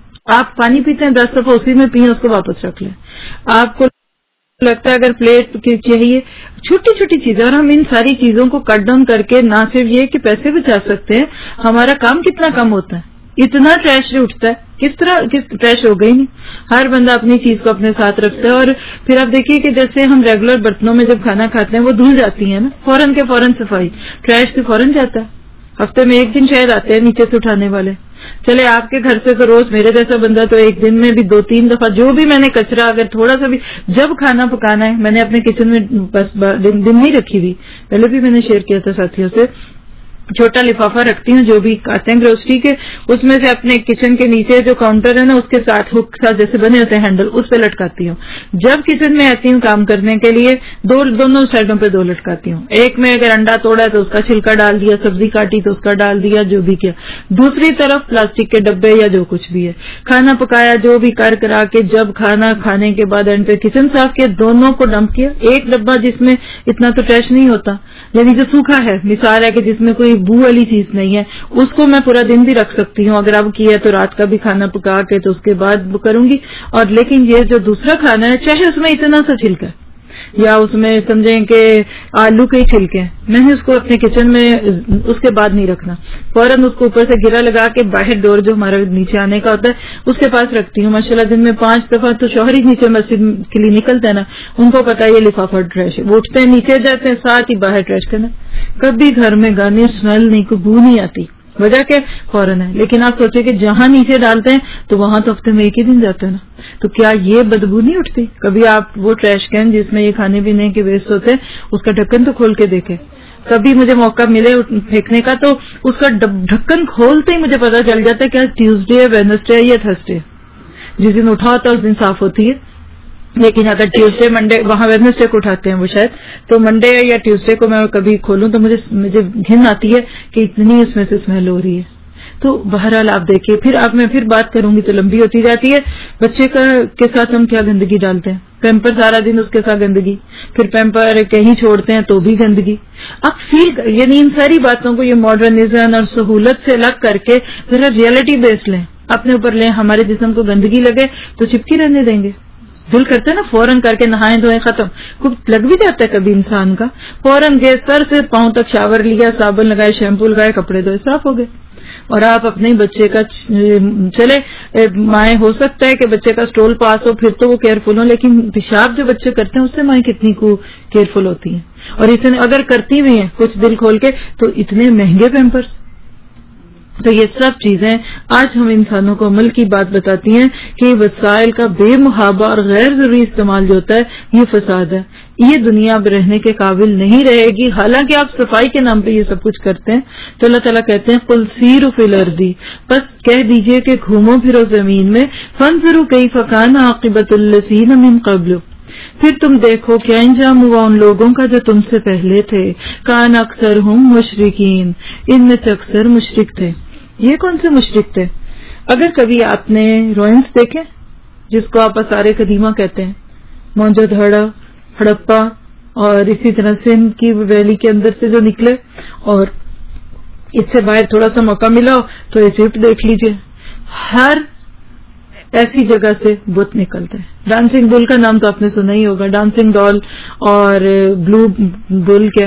آپ پانی پیتے ہیں 10 دفعہ اسی میں پئیں، اس کو واپس رکھ لیں. آپ کو لگتا ہے اگر پلیٹ چاہیے، چھوٹی چھوٹی چیزیں، اور ہم ان ساری چیزوں کو کٹ ڈاؤن کر کے نہ صرف یہ کہ پیسے بچا سکتے ہیں، ہمارا کام کتنا کم ہوتا ہے. اتنا ٹریش اٹھتا ہے، کس ٹریش ہو گئی نہیں. ہر بندہ اپنی چیز کو اپنے ساتھ رکھتا ہے. اور پھر آپ دیکھیے کہ جیسے ہم ریگولر برتنوں میں جب کھانا کھاتے ہیں وہ دھل جاتی ہیں نا، فوراً کے فوراً صفائی، ٹریش کے فوراً جاتا ہے. ہفتے میں 1 دن شاید آتے ہیں نیچے سے اٹھانے والے. چلے آپ کے گھر سے تو روز میرے جیسا بندہ تو 1 دن میں بھی 2-3 دفعہ جو بھی میں نے کچرا اگر تھوڑا سا بھی جب کھانا پکانا ہے، میں نے اپنے کچن میں بس دن نہیں رکھی ہوئی. پہلے بھی میں نے شیئر کیا تھا ساتھیوں سے چھوٹا لفافہ رکھتی ہوں جو بھی آتے ہیں گروسری کے، اس میں سے اپنے کچن کے نیچے جو کاؤنٹر ہے نا اس کے ساتھ ہک ساتھ جیسے بنے ہوتے ہیں ہینڈل، اس پہ لٹکاتی ہوں. جب کچن میں آتی ہوں کام کرنے کے لیے دونوں سائڈوں پہ 2 لٹکاتی ہوں. ایک میں اگر انڈا توڑا ہے تو اس کا چھلکا ڈال دیا، سبزی کاٹی تو اس کا ڈال دیا، جو بھی کیا. دوسری طرف پلاسٹک کے ڈبے یا جو کچھ بھی ہے، کھانا پکایا جو بھی کرا کے جب کھانا کھانے کے بعد اینڈ پہ کچن صاف کیا، دونوں کو ڈمپ کیا. ایک ڈبہ جس میں اتنا تو ٹریش نہیں ہوتا، یعنی جو سوکھا ہے، مثال ہے کہ جس میں کوئی بو والی چیز نہیں ہے، اس کو میں پورا دن بھی رکھ سکتی ہوں. اگر اب کیا تو رات کا بھی کھانا پکا کے تو اس کے بعد کروں گی. اور لیکن یہ جو دوسرا کھانا ہے، چاہے اس میں اتنا سا چھلکا ہے یا اس میں سمجھیں کہ آلو کے ہی چھلکے ہیں، میں نے اس کو اپنے کچن میں اس کے بعد نہیں رکھنا، فوراً اس کو اوپر سے گرا لگا کے باہر ڈور جو ہمارا نیچے آنے کا ہوتا ہے اس کے پاس رکھتی ہوں. ماشاءاللہ دن میں 5 دفعہ تو شوہر ہی نیچے مسجد کے لیے نکلتے ہیں نا، ان کو پتا ہے یہ لفافہ ٹریش ہے، وہ اٹھتے ہیں نیچے جاتے ہیں ساتھ ہی باہر ٹریش کرنا. کبھی گھر میں گانے اسمیل نہیں، کوئی بو نہیں آتی، وجہ کہ فوراً ہے. لیکن آپ سوچیں کہ جہاں نیچے ڈالتے ہیں تو وہاں تو ہفتے میں 1 ہی دن جاتے ہیں نا، تو کیا یہ بدبو نہیں اٹھتی؟ کبھی آپ وہ ٹریش کین جس میں یہ کھانے پینے کے ویسٹ ہوتے ہیں اس کا ڈھکن تو کھول کے دیکھیں. کبھی مجھے موقع ملے پھینکنے کا تو اس کا ڈھکن کھولتے ہی مجھے پتا چل جاتا ہے کہ آج ٹیوزڈے ہے، ویڈنسڈے ہے یا تھرسڈے. جس دن اٹھا ہوتا ہے اس دن صاف ہوتی ہے. لیکن اگر ٹیوزڈے منڈے، وہاں ویڈنسڈے کو اٹھاتے ہیں وہ شاید، تو منڈے یا ٹیوزڈے کو میں کبھی کھولوں تو مجھے گھن آتی ہے کہ اتنی اس میں سے اسمیل ہو رہی ہے. تو بہرحال آپ دیکھیے، پھر اب میں پھر بات کروں گی تو لمبی ہوتی جاتی ہے. بچے کے ساتھ ہم کیا گندگی ڈالتے ہیں، پیمپر سارا دن اس کے ساتھ گندگی، پھر پیمپر کہیں چھوڑتے ہیں تو بھی گندگی. اب یعنی ان ساری باتوں کو یہ ماڈرنزم اور سہولت سے الگ کر کے ذرا ریئلٹی بیسڈ لیں، اپنے اوپر لیں. ہمارے جسم کو گندگی لگے تو چپکی رہنے دیں گے؟ دل کرتے ہیں نا فوراً کر کے نہائیں دھوئیں ختم. کچھ لگ بھی جاتا ہے کبھی انسان کا، فوراً گئے سر سے پاؤں تک شاور لیا، صابن لگائے، شیمپو لگائے، کپڑے دھوئے، صاف ہو گئے. اور آپ اپنے بچے کا چلے مائیں ہو سکتا ہے کہ بچے کا سٹول پاس ہو پھر تو وہ کیئرفل ہو، لیکن پیشاب جو بچے کرتے ہیں اس سے مائیں کتنی کو کیئرفل ہوتی ہیں. اور اتنے اگر کرتی بھی ہیں کچھ دل کھول کے تو اتنے مہنگے پیمپرس. تو یہ سب چیزیں آج ہم انسانوں کو عمل کی بات بتاتی ہیں کہ وسائل کا بے محابہ اور غیر ضروری استعمال جو ہوتا ہے یہ فساد ہے. یہ دنیا اب رہنے کے قابل نہیں رہے گی. حالانکہ آپ صفائی کے نام پہ یہ سب کچھ کرتے ہیں تو اللہ تعالیٰ کہتے ہیں قل سیروا فی الارض، بس کہہ دیجئے کہ گھومو پھرو زمین میں، فانظروا کیف کان عاقبۃ الذین من قبل، پھر تم دیکھو کیا انجام ہوا ان لوگوں کا جو تم سے پہلے تھے. کان اکثرہم مشرکین، ان میں سے اکثر مشرک تھے. یہ کون سے مشرک تھے؟ اگر کبھی آپ نے روئنس دیکھے جس کو آپ آثار قدیمہ کہتے ہیں، موہنجو دڑو، ہڑپا اور اسی طرح سندھ کی ویلی کے اندر سے جو نکلے، اور اس سے باہر تھوڑا سا موقع ملا تو ایجپٹ دیکھ لیجئے، ہر ایسی جگہ سے بت نکلتے ہیں. ڈانسنگ بل کا نام تو آپ نے سنا ہی ہوگا، ڈانسنگ ڈال اور بلو بل کے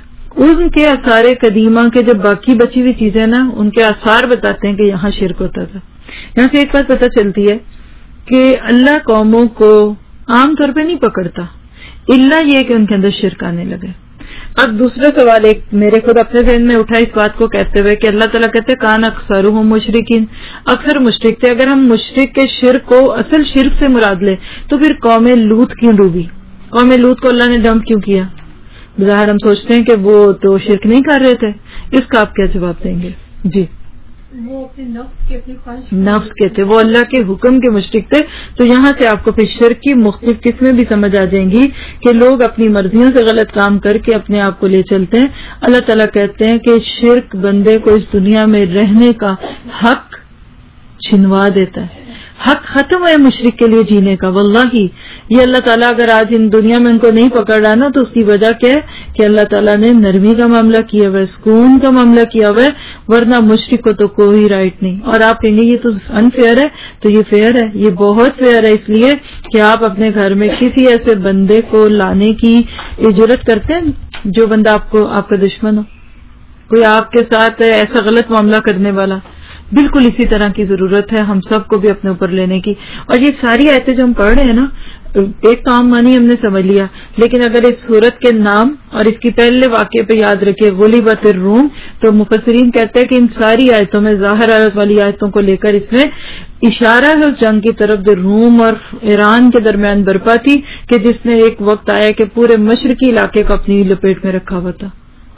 ان کے آثار قدیمہ کے جو باقی بچی ہوئی چیزیں نا ان کے آثار بتاتے ہیں کہ یہاں شرک ہوتا تھا. یہاں سے ایک بات پتہ چلتی ہے کہ اللہ قوموں کو عام طور پہ نہیں پکڑتا الا یہ کہ ان کے اندر شرک آنے لگے. اب دوسرا سوال ایک میرے خود اپنے ذہن میں اٹھا اس بات کو کہتے ہوئے کہ اللہ تعالیٰ کہتے ہیں کان اکثرہم مشرکین، اکثر مشرک تھے. اگر ہم مشرک کے شرک کو اصل شرک سے مراد لیں تو پھر قوم لوط کیوں ڈوبی؟ قوم لوط کو اللہ نے ڈمپ کیوں کیا؟ بظاہر ہم سوچتے ہیں کہ وہ تو شرک نہیں کر رہے تھے. اس کا آپ کیا جواب دیں گے؟ جی، وہ اپنے نفس کے اپنی خواہش نفس کے تھے، وہ اللہ کے حکم کے مشرک تھے. تو یہاں سے آپ کو پھر شرک کی مختلف قسمیں بھی سمجھ آ جائیں گی کہ لوگ اپنی مرضیوں سے غلط کام کر کے اپنے آپ کو لے چلتے ہیں. اللہ تعالیٰ کہتے ہیں کہ شرک بندے کو اس دنیا میں رہنے کا حق چھنوا دیتا ہے، حق ختم ہے مشرک کے لیے جینے کا. واللہ یہ اللہ تعالیٰ اگر آج ان دنیا میں ان کو نہیں پکڑ رہا نا تو اس کی وجہ کیا ہے کہ اللہ تعالیٰ نے نرمی کا معاملہ کیا ہوا ہے، سکون کا معاملہ کیا ہوا ہے، ورنہ مشرک کو تو کوئی رائٹ نہیں. اور آپ کہیں گے یہ تو انفیئر ہے، تو یہ فیئر ہے، یہ بہت فیئر ہے. اس لیے کہ آپ اپنے گھر میں کسی ایسے بندے کو لانے کی جرات کرتے ہیں جو بندہ آپ کا دشمن ہو، کوئی آپ کے ساتھ ایسا غلط معاملہ کرنے والا. بالکل اسی طرح کی ضرورت ہے ہم سب کو بھی اپنے اوپر لینے کی. اور یہ ساری آیتیں جو ہم پڑھ رہے ہیں نا، ایک تو عام معنی ہم نے سمجھ لیا، لیکن اگر اس سورت کے نام اور اس کی پہلے واقعے پہ یاد رکھے غلبت الروم، تو مفسرین کہتے ہیں کہ ان ساری آیتوں میں ظاہر آیت والی آیتوں کو لے کر اس میں اشارہ ہے اس جنگ کی طرف جو روم اور ایران کے درمیان برپا تھی، کہ جس نے ایک وقت آیا کہ پورے مشرقی علاقے کو اپنی لپیٹ میں رکھا ہوا تھا.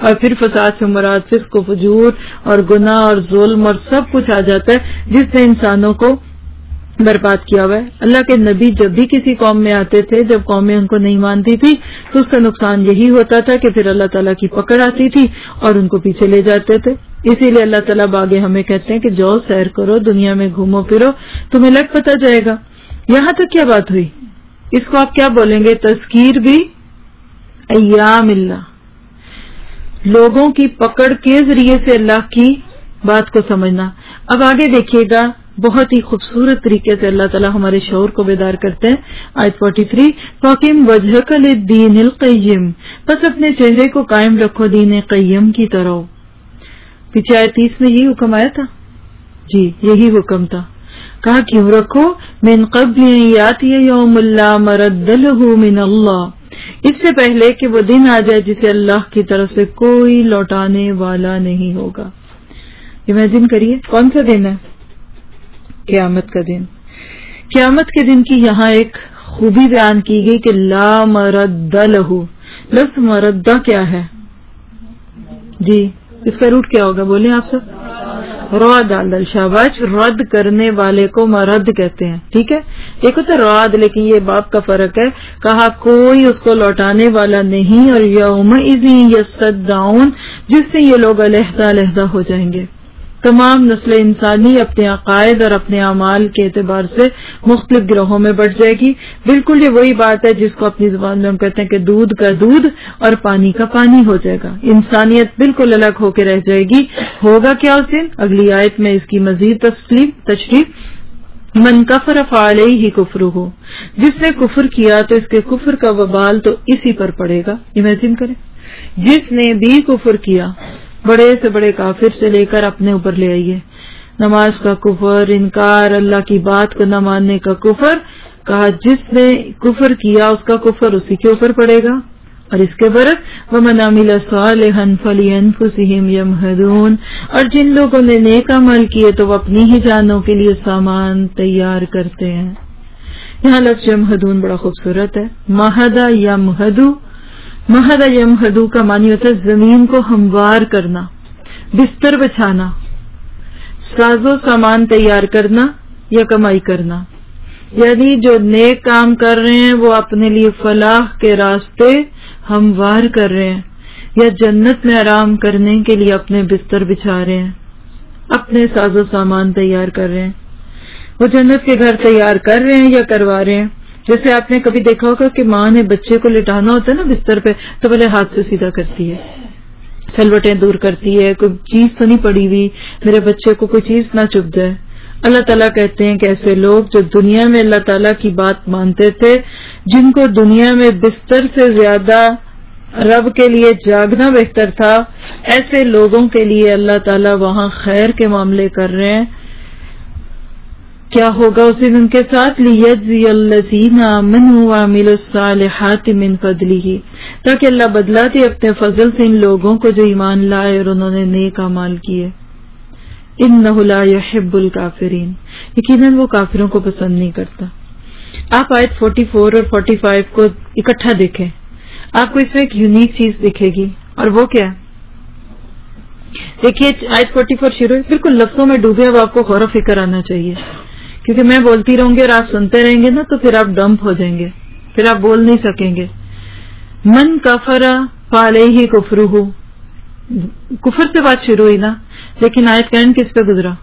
اور پھر فساد سے مراد فسق و فجور اور گناہ اور ظلم اور سب کچھ آ جاتا ہے جس نے انسانوں کو برباد کیا ہوا ہے. اللہ کے نبی جب بھی کسی قوم میں آتے تھے، جب قومیں ان کو نہیں مانتی تھی تو اس کا نقصان یہی ہوتا تھا کہ پھر اللہ تعالیٰ کی پکڑ آتی تھی اور ان کو پیچھے لے جاتے تھے. اسی لیے اللہ تعالیٰ آگے ہمیں کہتے ہیں کہ جاؤ سیر کرو، دنیا میں گھومو پھرو، تمہیں لگ پتہ جائے گا. یہاں تک کیا بات ہوئی؟ اس کو آپ کیا بولیں گے؟ تذکیر بھی ایام اللہ، لوگوں کی پکڑ کے ذریعے سے اللہ کی بات کو سمجھنا. اب آگے دیکھیے گا، بہت ہی خوبصورت طریقے سے اللہ تعالیٰ ہمارے شعور کو بیدار کرتے ہیں. آیت 43 فَقِمْ وَجْهَكَ لِلدِّينِ الْقَيِّمِ، بس اپنے چہرے کو قائم رکھو دین قیم کی طرح. پیچھے آیت 30 میں یہی حکم آیا تھا، جی یہی حکم تھا. کہا کیوں رکھو؟ من قبل ان یاتی یوم لا مرد لہ من اللہ، اس سے پہلے کہ وہ دن آ جائے جسے اللہ کی طرف سے کوئی لوٹانے والا نہیں ہوگا. امیجن کریے کون سا دن ہے؟ قیامت کا دن. قیامت کے دن کی یہاں ایک خوبی بیان کی گئی کہ لا مرد لہ. لفظ مردہ کیا ہے؟ جی اس کا روٹ کیا ہوگا؟ بولیں آپ سب. رد ڈال شاباش. رد کرنے والے کو مرد کہتے ہیں، ٹھیک ہے. ایک ہوتا رد، لیکن یہ باپ کا فرق ہے. کہا کوئی اس کو لوٹانے والا نہیں. اور یومئذ یصدعون، جس سے یہ لوگ علیحدہ علیحدہ ہو جائیں گے. تمام نسل انسانی اپنے عقائد اور اپنے اعمال کے اعتبار سے مختلف گروہوں میں بٹ جائے گی. بالکل یہ وہی بات ہے جس کو اپنی زبان میں ہم کہتے ہیں کہ دودھ کا دودھ اور پانی کا پانی ہو جائے گا. انسانیت بالکل الگ ہو کے رہ جائے گی. ہوگا کیا اس دن؟ اگلی آیت میں اس کی مزید تشریح. من کفر فعلیہ کفرہ، جس نے کفر کیا تو اس کے کفر کا وبال تو اسی پر پڑے گا. امیجن کریں، جس نے بھی کفر کیا، بڑے سے بڑے کافر سے لے کر اپنے اوپر لے آئیے. نماز کا کفر، انکار، اللہ کی بات کو نہ ماننے کا کفر. کہا جس نے کفر کیا اس کا کفر اسی کے اوپر پڑے گا. اور اس کے برعکس وَمَنْ عَمِلَ صَالِحًا فَلِأَنفُسِهِمْ يَمْهَدُونَ، اور جن لوگوں نے نیک عمل کیے تو وہ اپنی ہی جانوں کے لیے سامان تیار کرتے ہیں. یہاں لفظ یمہدون بڑا خوبصورت ہے. مہدا یمہدو، مہدا یمہدو کا معنی ہوتا ہے زمین کو ہموار کرنا، بستر بچھانا، ساز و سامان تیار کرنا یا کمائی کرنا. یعنی جو نیک کام کر رہے ہیں وہ اپنے لیے فلاح کے راستے ہموار کر رہے ہیں، یا جنت میں آرام کرنے کے لیے اپنے بستر بچھا رہے ہیں، اپنے ساز و سامان تیار کر رہے ہیں. وہ جنت کے گھر تیار کر رہے ہیں یا کروا رہے ہیں. جیسے آپ نے کبھی دیکھا ہوگا کہ ماں نے بچے کو لٹانا ہوتا ہے نا بستر پہ، تو پہلے ہاتھ سے سیدھا کرتی ہے، سلوٹیں دور کرتی ہے، کوئی چیز تو نہیں پڑی ہوئی، میرے بچے کو کوئی چیز نہ چبھ جائے. اللہ تعالیٰ کہتے ہیں کہ ایسے لوگ جو دنیا میں اللہ تعالیٰ کی بات مانتے تھے، جن کو دنیا میں بستر سے زیادہ رب کے لیے جاگنا بہتر تھا، ایسے لوگوں کے لیے اللہ تعالیٰ وہاں خیر کے معاملے کر رہے ہیں. کیا ہوگا اس دن ان کے ساتھ؟ لِيَجْزِيَ الَّذِينَ آمَنُوا وَعَمِلُوا الصَّالِحَاتِ مِنْ فَضْلِهِ، تاکہ اللہ بدلا دے اپنے فضل سے ان لوگوں کو جو ایمان لائے اور انہوں نے نیک اعمال کیے. إِنَّهُ لَا يُحِبُّ الْكَافِرِينَ، یقیناً وہ کافروں کو پسند نہیں کرتا. آپ آیت 44 اور 45 کو اکٹھا دیکھیں، آپ کو اس میں ایک یونیک چیز دکھے گی، اور وہ کیا ہے؟ دیکھیے آیت 44 شروع ہے، بالکل لفظوں میں ڈوبے اب آپ کو غور و فکر آنا چاہیے، کیونکہ میں بولتی رہوں گی اور آپ سنتے رہیں گے نا تو پھر آپ ڈمپ ہو جائیں گے، پھر آپ بول نہیں سکیں گے. من کفر فعلیہ کفرہ، کفر سے بات شروع ہوئی نا، لیکن آیت کا اینڈ کس پہ گزرا؟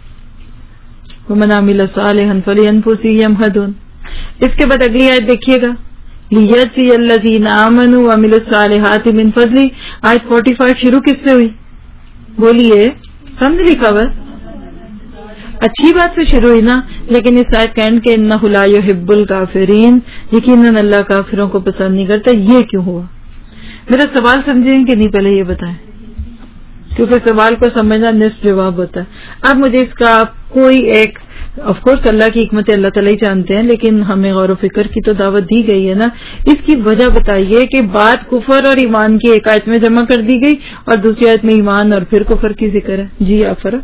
وَمَنْ عَمِلَ صَالِحًا فَلِأَنفُسِهِمْ يَمْهَدُونَ. اس کے بعد اگلی آیت دیکھیے گا، لِيَجْزِيَ الَّذِينَ آمَنُوا وَعَمِلُوا الصَّالِحَاتِ مِنْ فَضْلِهِ. آیت 45 شروع کس سے ہوئی؟ بولیے، سامنے لکھا ہوا ہے، اچھی بات سے شروع ہوئی نا، لیکن اس آیت کا اینڈ کہ انہ لا یحب الکافرین، یقیناً اللہ کافروں کو پسند نہیں کرتا. یہ کیوں ہوا؟ میرا سوال سمجھیں کہ نہیں پہلے یہ بتائیں، کیونکہ سوال کو سمجھنا نصف جواب ہوتا ہے. اب مجھے اس کا کوئی ایک، آف کورس اللہ کی حکمت اللہ تعالیٰ ہی جانتے ہیں، لیکن ہمیں غور و فکر کی تو دعوت دی گئی ہے نا. اس کی وجہ بتائیے کہ بات کفر اور ایمان کی ایک آیت میں جمع کر دی گئی اور دوسری آیت میں ایمان اور پھر کفر کی ذکر ہے. جی آفرہ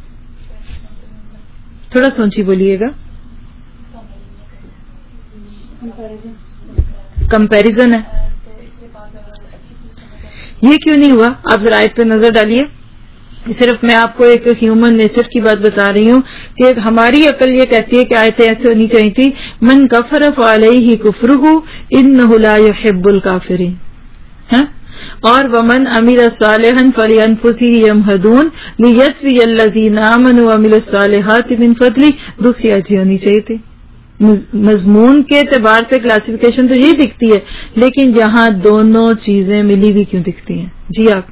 تھوڑا سوچی بولیے گا. کمپیریزن ہے. یہ کیوں نہیں ہوا؟ آپ ذرا آیت پہ نظر ڈالیے. صرف میں آپ کو ایک ہیومن نیچر کی بات بتا رہی ہوں کہ ہماری عقل یہ کہتی ہے کہ آیتیں ایسے ہونی چاہیے تھی، من کفر فعلیہ کفرہ انہ لا یحب الکافرین. اور ومن عمل صالحا فلانفسہ یمہدون لیجزی الذین آمنوا وعملوا الصالحات من فضلہ. دوسری آیت ہونی چاہیے تھی. مضمون کے اعتبار سے کلاسیفیکیشن تو یہی دکھتی ہے، لیکن یہاں دونوں چیزیں ملی ہوئی کیوں دکھتی ہیں؟ جی آپ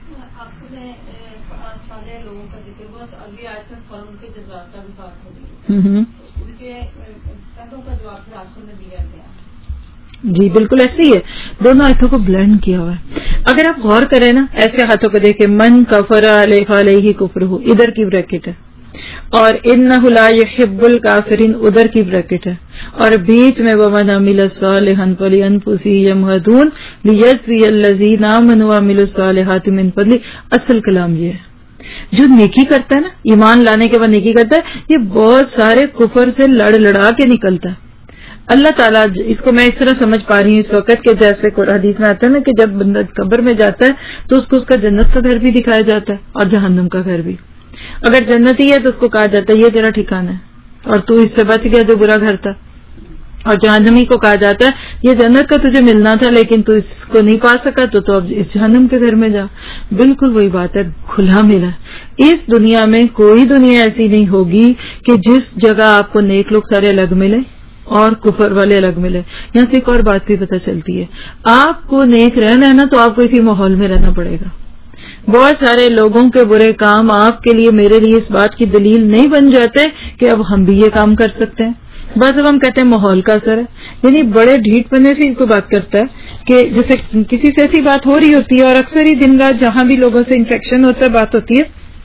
جی بالکل ایسے ہی ہے، دونوں ہاتھوں کو بلینڈ کیا ہوا ہے. اگر آپ غور کریں نا ایسے ہاتھوں کو دیکھیں، من کفر علیہ کفرہ ادھر کی بریکٹ ہے، اور انہ لا یحب الکافرین ادھر کی بریکٹ ہے، اور بیچ میں ومن عمل صالحا فلانفسہ یمہدون لیجزی الذین آمنوا وعملوا الصالحات من فضلہ. اصل کلام یہ ہے، جو نیکی کرتا ہے نا، ایمان لانے کے بعد نیکی کرتا ہے، یہ بہت سارے کفر سے لڑا کے نکلتا ہے. اللہ تعالیٰ اس کو میں اس طرح سمجھ پا رہی ہوں اس وقت کہ جیسے حدیث میں آتا ہے نا کہ جب بندہ قبر میں جاتا ہے تو اس کو اس کا جنت کا گھر بھی دکھایا جاتا ہے اور جہنم کا گھر بھی. اگر جنتی ہے تو اس کو کہا جاتا ہے یہ تیرا ٹھکانہ ہے اور تو اس سے بچ گیا جو برا گھر تھا، اور جہنمی کو کہا جاتا ہے یہ جنت کا تجھے ملنا تھا لیکن تو اس کو نہیں پا سکا تو اب اس جہنم کے گھر میں جا. بالکل وہی بات ہے، کھلا ملا. اس دنیا میں کوئی دنیا ایسی نہیں ہوگی کہ جس جگہ آپ کو نیک لوگ سارے الگ ملے اور کفر والے الگ ملے. یہاں سے ایک اور بات بھی پتہ چلتی ہے، آپ کو نیک رہنا ہے نا تو آپ کو اسی ماحول میں رہنا پڑے گا. بہت سارے لوگوں کے برے کام آپ کے لیے میرے لیے اس بات کی دلیل نہیں بن جاتے کہ اب ہم بھی یہ کام کر سکتے ہیں. بس اب ہم کہتے ہیں ماحول کا اثر ہے. یعنی بڑے ڈھیٹ پنے سے ان کو بات کرتا ہے کہ جیسے کسی سے ایسی بات ہو رہی ہوتی ہے اور اکثر ہی دن رات جہاں بھی لوگوں سے انفیکشن ہوتا ہے بات ہوتی ہے،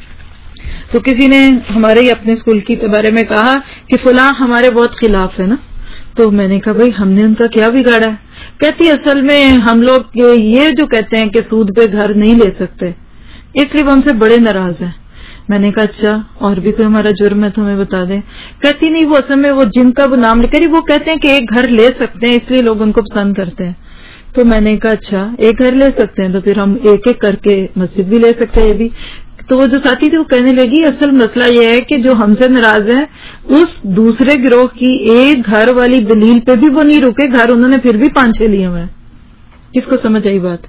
تو کسی نے ہمارے ہی اپنے اسکول کے بارے میں کہا کہ فلاں ہمارے بہت خلاف ہے نا. تو میں نے کہا بھائی ہم نے ان کا کیا بگاڑا ہے؟ کہتی اصل میں ہم لوگ یہ جو کہتے ہیں کہ سود پہ گھر نہیں لے سکتے اس لیے وہ ہم سے بڑے ناراض ہیں. میں نے کہا اچھا اور بھی کوئی ہمارا جرم ہے تو ہمیں بتا دیں. کہتی نہیں وہ اصل میں وہ جن کا وہ نام لے وہ کہتے ہیں کہ ایک گھر لے سکتے ہیں اس لیے لوگ ان کو پسند کرتے ہیں. تو میں نے کہا اچھا ایک گھر لے سکتے ہیں تو پھر ہم ایک ایک کر کے مسجد بھی لے سکتے ہیں. یہ بھی تو وہ جو ساتھی تھی وہ کہنے لگی اصل مسئلہ یہ ہے کہ جو ہم سے ناراض ہیں اس دوسرے گروہ کی ایک گھر والی دلیل پہ بھی وہ نہیں رکے، گھر انہوں نے پھر بھی 5-6 لیے ہوئے. کس کو سمجھ آئی بات؟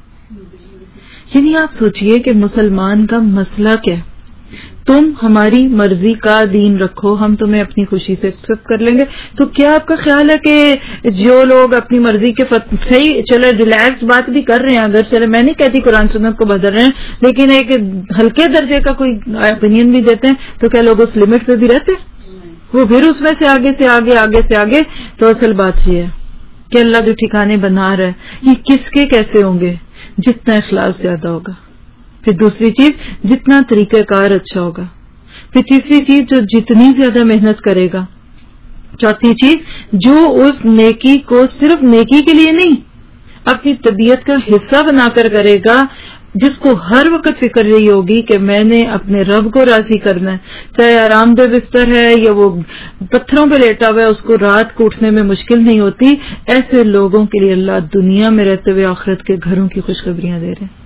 یعنی آپ سوچئے کہ مسلمان کا مسئلہ کیا ہے. تم ہماری مرضی کا دین رکھو، ہم تمہیں اپنی خوشی سے ایکسپٹ کر لیں گے. تو کیا آپ کا خیال ہے کہ جو لوگ اپنی مرضی کے صحیح چلے ریلیکس بات بھی کر رہے ہیں، اگر چلے میں نہیں کہتی قرآن سنت کو بدل رہے ہیں، لیکن ایک ہلکے درجے کا کوئی اوپینین بھی دیتے ہیں، تو کیا لوگ اس لمٹ پہ بھی رہتے ہیں؟ وہ پھر اس میں سے آگے سے آگے. تو اصل بات یہ ہے کہ اللہ جو ٹھکانے بنا رہا ہے یہ کس کے کیسے ہوں گے؟ جتنا اخلاص زیادہ ہوگا. پھر دوسری چیز جتنا طریقہ کار اچھا ہوگا. پھر تیسری چیز جو جتنی زیادہ محنت کرے گا. چوتھی چیز جو اس نیکی کو صرف نیکی کے لیے نہیں اپنی طبیعت کا حصہ بنا کر کرے گا، جس کو ہر وقت فکر رہی ہوگی کہ میں نے اپنے رب کو راضی کرنا ہے، چاہے آرام دہ بستر ہے یا وہ پتھروں پہ لیٹا ہوا ہے اس کو رات کو اٹھنے میں مشکل نہیں ہوتی. ایسے لوگوں کے لیے اللہ دنیا میں رہتے ہوئے آخرت کے گھروں کی خوشخبریاں دے رہے ہیں.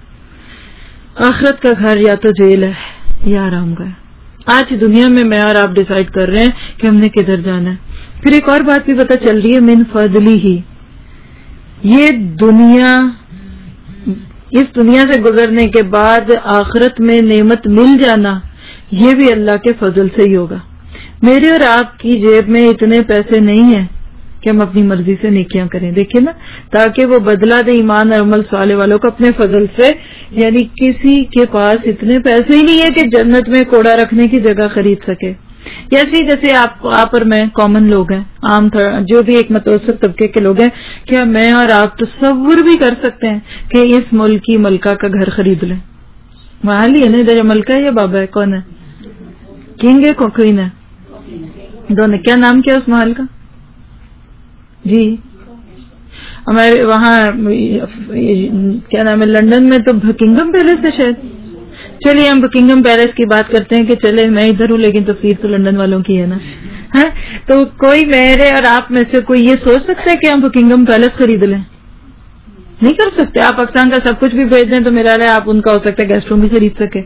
آخرت کا گھر یا تو جیل ہے یا آرام گاہ. آج دنیا میں میں اور آپ ڈیسائیڈ کر رہے ہیں کہ ہم نے کدھر جانا ہے. پھر ایک اور بات بھی پتہ چل رہی ہے، من فضلی ہی، یہ دنیا اس دنیا سے گزرنے کے بعد آخرت میں نعمت مل جانا یہ بھی اللہ کے فضل سے ہی ہوگا. میرے اور آپ کی جیب میں اتنے پیسے نہیں ہیں کہ ہم اپنی مرضی سے نیکیاں کریں. دیکھیں نا، تاکہ وہ بدلہ دے ایمان اور عمل صالح والوں کو اپنے فضل سے. یعنی کسی کے پاس اتنے پیسے ہی نہیں ہے کہ جنت میں کوڑا رکھنے کی جگہ خرید سکے. جیسے آپ اور میں کامن لوگ ہیں، عام جو بھی ایک متوسط طبقے کے لوگ ہیں، کیا میں اور آپ تصور بھی کر سکتے ہیں کہ اس ملک کی ملکہ کا گھر خرید لیں؟ وہاں لی ہے نا، ادھر ملکہ ہے یا بابا ہے؟ کون ہے؟ کنگ ہے کوئین ہے؟ دونوں. کیا نام کیا اس محل کا؟ جی ہمارے وہاں کیا نام ہے لندن میں تو بکنگم پیلس ہے شاید. چلیے ہم بکنگم پیلس کی بات کرتے ہیں کہ چلے میں ادھر ہوں لیکن تصویر تو لندن والوں کی ہے نا. تو کوئی میرے اور آپ میں سے کوئی یہ سوچ سکتا ہے کہ ہم بکنگم پیلس خرید لیں؟ نہیں کر سکتے. آپ پاکستان کا سب کچھ بھی بھیج دیں تو میرا خیال ہے آپ ان کا ہو سکتا ہے گیسٹ روم بھی خرید سکے.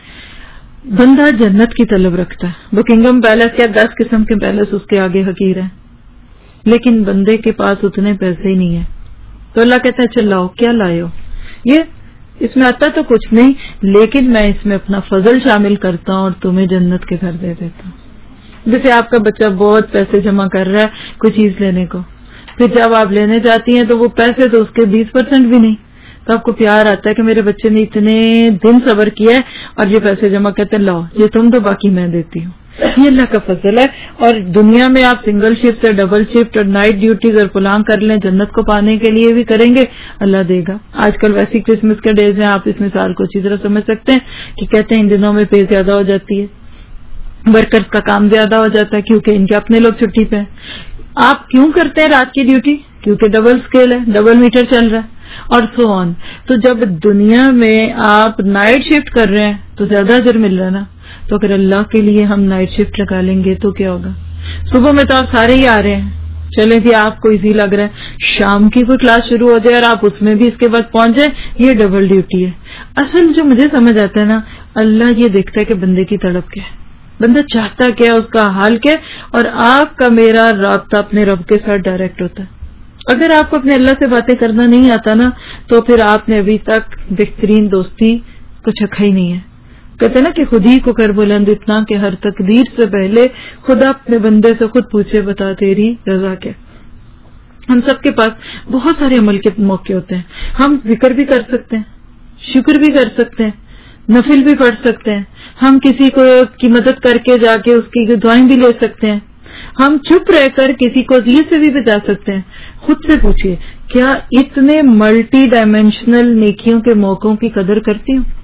بندہ جنت کی طلب رکھتا ہے. بکنگم پیلس کے 10 قسم کے پیلس اس کے آگے حقیر ہیں, لیکن بندے کے پاس اتنے پیسے ہی نہیں ہیں. تو اللہ کہتا ہے چل لاؤ, کیا لائے ہو؟ یہ اس میں آتا تو کچھ نہیں, لیکن میں اس میں اپنا فضل شامل کرتا ہوں اور تمہیں جنت کے گھر دے دیتا ہوں. جیسے آپ کا بچہ بہت پیسے جمع کر رہا ہے کوئی چیز لینے کو, پھر جب آپ لینے جاتی ہیں تو وہ پیسے تو اس کے 20% بھی نہیں, تو آپ کو پیار آتا ہے کہ میرے بچے نے اتنے دن صبر کیا ہے اور یہ پیسے جمع کرتے لاؤ یہ تم دو باقی میں دیتی ہوں. یہ اللہ کا فضل ہے. اور دنیا میں آپ سنگل شفٹ سے ڈبل شفٹ اور نائٹ ڈیوٹیز اور پلانگ کر لیں, جنت کو پانے کے لیے بھی کریں گے, اللہ دے گا. آج کل ویسی کرسمس کے ڈیز ہیں, آپ اس مثال کو اچھی طرح سمجھ سکتے ہیں کہ کہتے ہیں ان دنوں میں پے زیادہ ہو جاتی ہے, ورکرز کا کام زیادہ ہو جاتا ہے کیونکہ ان کے اپنے لوگ چھٹی پہ ہیں. آپ کیوں کرتے ہیں رات کی ڈیوٹی؟ کیونکہ ڈبل سکیل ہے, ڈبل میٹر چل رہا ہے اور سو آن. تو جب دنیا میں آپ نائٹ شفٹ کر رہے ہیں تو زیادہ اجر مل رہا ہے نا, تو اگر اللہ کے لیے ہم نائٹ شفٹ لگا لیں گے تو کیا ہوگا؟ صبح میں تو آپ سارے ہی آ رہے ہیں, چلیں جی آپ کو ایزی لگ رہا ہے, شام کی کوئی کلاس شروع ہو جائے اور آپ اس میں بھی اس کے بعد پہنچ جائیں, یہ ڈبل ڈیوٹی ہے. اصل جو مجھے سمجھ آتا ہے نا, اللہ یہ دیکھتا ہے کہ بندے کی تڑپ کیا ہے, بندہ چاہتا کیا, اس کا حال کیا, اور آپ کا میرا رابطہ اپنے رب کے ساتھ ڈائریکٹ ہوتا ہے. اگر آپ کو اپنے اللہ سے باتیں کرنا نہیں آتا نا, تو پھر آپ نے ابھی تک بہترین دوستی کو چکھا ہی نہیں ہے. کہتے ہیں نا کہ خود ہی کو کر بلند اتنا کہ ہر تقدیر سے پہلے خدا اپنے بندے سے خود پوچھے بتا تیری رضا کیا. ہم سب کے پاس بہت سارے عمل کے موقع ہوتے ہیں. ہم ذکر بھی کر سکتے ہیں, شکر بھی کر سکتے ہیں, نفل بھی پڑھ سکتے ہیں, ہم کسی کو کی مدد کر کے جا کے اس کی دعائیں بھی لے سکتے ہیں, ہم چپ رہ کر کسی کو اذیت سے بھی بچا سکتے ہیں. خود سے پوچھئے کیا اتنے ملٹی ڈائمینشنل نیکیوں کے موقعوں کی قدر کرتی ہوں؟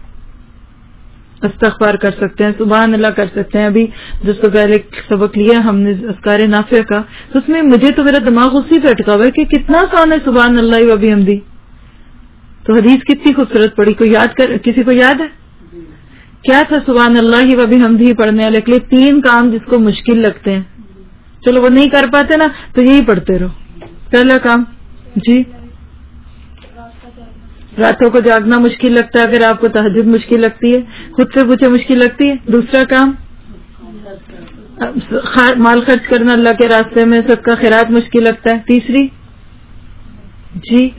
استغفار کر سکتے ہیں, سبحان اللہ کر سکتے ہیں. ابھی جس سے پہلے سبق لیا ہم نے اذکار نافع کا, تو اس میں مجھے تو میرا دماغ اسی پہ اٹکا ہوا ہے کہ کتنا آسان ہے سبحان اللہ و بحمدہ. تو حدیث کتنی خوبصورت پڑی, کوئی کسی کو یاد ہے کیا تھا سبحان اللہ و بحمدہ پڑھنے والے کے لیے 3 کام جس کو مشکل لگتے ہیں؟ چلو وہ نہیں کر پاتے نا تو یہی پڑھتے رہو. پہلا کام جی, راتوں کو جاگنا مشکل لگتا ہے, اگر آپ کو تہجد مشکل لگتی ہے خود سے پوچھے مشکل لگتی ہے. دوسرا کام مال خرچ کرنا اللہ کے راستے میں, صدقہ خیرات مشکل لگتا ہے. تیسری جی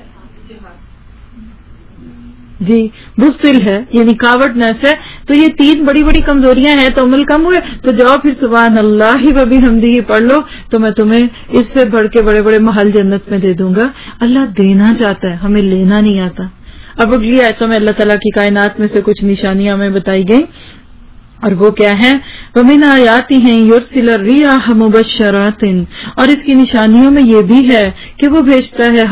جی بزدل ہے, یعنی کاوڑنیس ہے. تو یہ 3 بڑی بڑی کمزوریاں ہیں, تو عمل کم ہوئے. تو جاؤ پھر سبحان اللہ و بحمدہ پڑھ لو, تو میں تمہیں اس سے بڑھ کے بڑے بڑے محل جنت میں دے دوں گا. اللہ دینا چاہتا ہے, ہمیں لینا نہیں آتا. اب اگلی آیتوں میں اللہ تعالیٰ کی کائنات میں سے کچھ نشانیاں ہمیں بتائی گئیں, اور وہ کیا ہیں؟ وَمِنْ آيَاتِهِ يُرْسِلُ الرِّيَاحَ مُبَشِّرَاتٍ, اور اس کی نشانیوں میں یہ بھی ہے کہ وہ بھیجتا ہے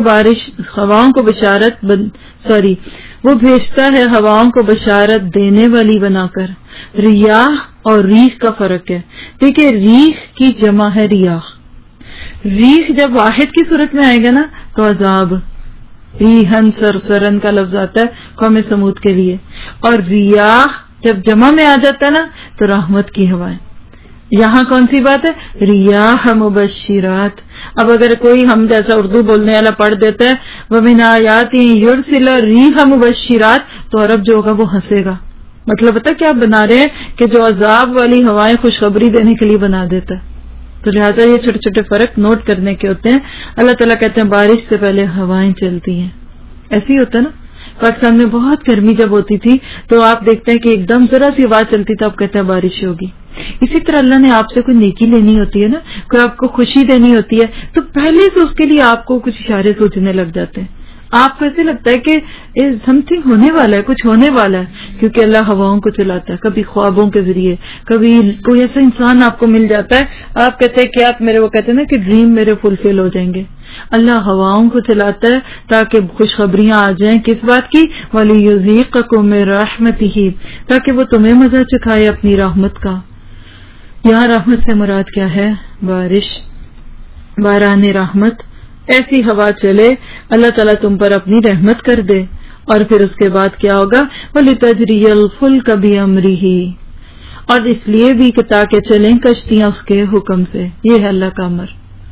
وہ بھیجتا ہے ہواؤں کو بشارت دینے والی بنا کر. ریاح اور ریح کا فرق ہے. دیکھیں ریح کی جمع ہے ریاح. ریح جب واحد کی صورت میں آئے گا نا تو عذاب, ریحن سرسرن کا لفظ آتا ہے قوم سمود کے لیے, اور ریاح جب جمع میں آ جاتا ہے نا تو رحمت کی ہوائیں. یہاں کون سی بات ہے؟ ریاح مبشرات. اب اگر کوئی ہم جیسا اردو بولنے والا پڑھ دیتا ہے وَمِنْ آيَاتِهِ يُرْسِلُ الرِّيحَ مُبَشِّرَاتٍ, تو عرب جو ہوگا وہ ہنسے گا. مطلب پتہ کیا بنا رہے ہیں کہ جو عذاب والی ہوائیں خوشخبری دینے کے لیے بنا دیتا ہے. تو لہٰذا یہ چھوٹے چھوٹے فرق نوٹ کرنے کے ہوتے ہیں. اللہ تعالیٰ کہتے ہیں بارش سے پہلے ہوائیں چلتی ہیں. ایسے ہی ہوتا ہے نا, پاکستان میں بہت گرمی جب ہوتی تھی تو آپ دیکھتے ہیں کہ ایک دم ذرا سی آواز چلتی تو آپ کہتے ہیں بارش ہوگی. اسی طرح اللہ نے آپ سے کوئی نیکی لینی ہوتی ہے نا, کوئی آپ کو خوشی دینی ہوتی ہے, تو پہلے سے اس کے لیے آپ کو کچھ اشارے سوچنے لگ جاتے ہیں. آپ کو ایسے لگتا ہے کہ سم تھنگ ہونے والا ہے, کچھ ہونے والا ہے, کیونکہ اللہ ہواؤں کو چلاتا ہے, کبھی خوابوں کے ذریعے, کبھی کوئی ایسا انسان آپ کو مل جاتا ہے, آپ کہتے ہیں کہ آپ میرے, وہ کہتے ہیں نا کہ ڈریم میرے فلفل ہو جائیں گے. اللہ ہواؤں کو چلاتا ہے تاکہ خوشخبریاں آ جائیں. کس بات کی؟ وَلِيُذِيقَكُم مِّن رَحْمَتِهِ, تاکہ وہ تمہیں مزہ چکھائے اپنی رحمت کا. یہاں رحمت سے مراد کیا ہے؟ بارش, باران رحمت. ایسی ہوا چلے اللہ تعالیٰ تم پر اپنی رحمت کر دے. اور پھر اس کے بعد کیا ہوگا؟ وَلِتَجْرِيَ الْفُلْكَ بِأَمْرِهِ, اور اس لیے بھی کہ تاکہ چلیں کشتیاں اس کے حکم سے. یہ ہے اللہ کا امر.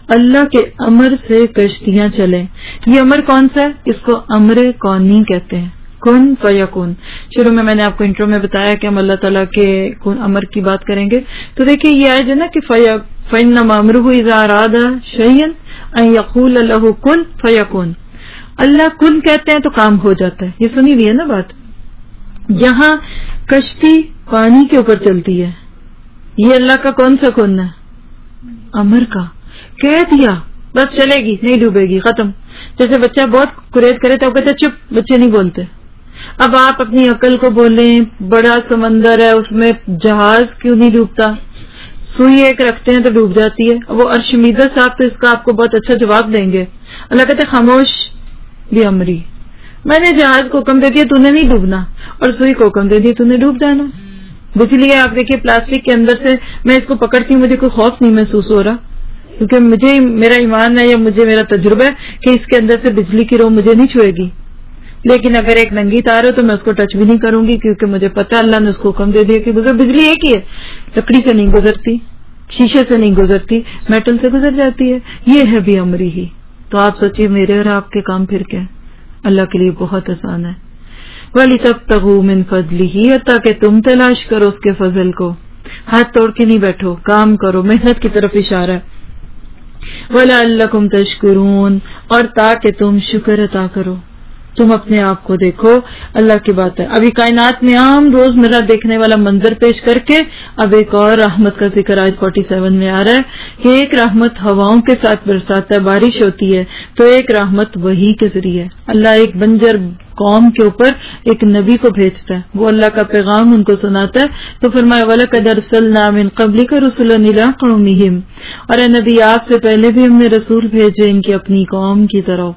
اللہ کے امر سے کشتیاں چلیں. یہ امر کون سا ہے؟ اس کو امر کونی کہتے ہیں. کن فیکون. شروع میں نے آپ کو انٹرو میں بتایا کہ ہم اللہ تعالیٰ کے امر کی بات کریں گے. تو دیکھیں یہ آیت ہے نا کہ فَإِنَّمَا أَمْرُهُ إِذَا أَرَادَ شَيْئًا أَن يَقُولَ لَهُ كُن فَيَكُونُ. اللہ کن کہتے ہیں تو کام ہو جاتا ہے. یہ سنی ہوئی ہے نا بات. یہاں کشتی پانی کے اوپر چلتی ہے. یہ اللہ کا کون سا کن ہے؟ امر کا. کہہ دیا بس چلے گی, نہیں ڈوبے گی, ختم. جیسے بچہ بہت قریت کرے تو کہتے چپ, بچے نہیں بولتے. اب آپ اپنی عقل کو بولیں بڑا سمندر ہے اس میں جہاز کیوں نہیں ڈوبتا, سوئی ایک رکھتے ہیں تو ڈوب جاتی ہے. وہ ارشمیدہ صاحب تو اس کا آپ کو بہت اچھا جواب دیں گے. اللہ کہتے خاموش بھی امری, میں نے جہاز کو حکم دے دیا تو نے نہیں ڈوبنا, اور سوئی کو حکم دے دیا تو نے ڈوب جانا. بجلی ہے, آپ دیکھیے پلاسٹک کے اندر سے میں اس کو پکڑتی ہوں, مجھے کوئی خوف نہیں محسوس ہو رہا, کیونکہ مجھے میرا ایمان ہے یا مجھے میرا تجربہ ہے کہ اس کے اندر سے بجلی کی رو مجھے نہیں چھوئے گی. لیکن اگر ایک ننگی تار ہو تو میں اس کو ٹچ بھی نہیں کروں گی, کیونکہ مجھے پتا اللہ نے اس کو حکم دے دیا کہ گزر. بجلی ایک ہی ہے, لکڑی سے نہیں گزرتی, شیشے سے نہیں گزرتی, میٹل سے گزر جاتی ہے. یہ ہے بھی امری ہی. تو آپ سوچیے میرے اور آپ کے کام پھر کیا ہے؟ اللہ کے لیے بہت آسان ہے. وَلِتَبْتَغُوا مِنْ فَضْلِهِ, اور تاکہ تم تلاش کرو اس کے فضل کو. ہاتھ توڑ کے نہیں بیٹھو, کام کرو, محنت کی طرف اشارہ ہے. وَلَعَلَّكُمْ تَشْكُرُونَ, اور تاکہ تم شکر عطا کرو. تم اپنے آپ کو دیکھو, اللہ کی بات ہے. ابھی کائنات میں عام روز مرہ دیکھنے والا منظر پیش کر کے اب ایک اور رحمت کا ذکر آیت 47 میں آ رہا ہے کہ ایک رحمت ہواؤں کے ساتھ برساتا ہے, بارش ہوتی ہے, تو ایک رحمت وحی کے ذریعے اللہ ایک بنجر قوم کے اوپر ایک نبی کو بھیجتا ہے, وہ اللہ کا پیغام ان کو سناتا ہے. تو فرمایا وَلَقَدْ أَرْسَلْنَا مِن قَبْلِكَ رُسُلًا إِلَىٰ قَوْمِهِمْ, اور اے نبی آپ سے پہلے بھی ہم نے رسول بھیجے ان کی اپنی قوم کی طرف.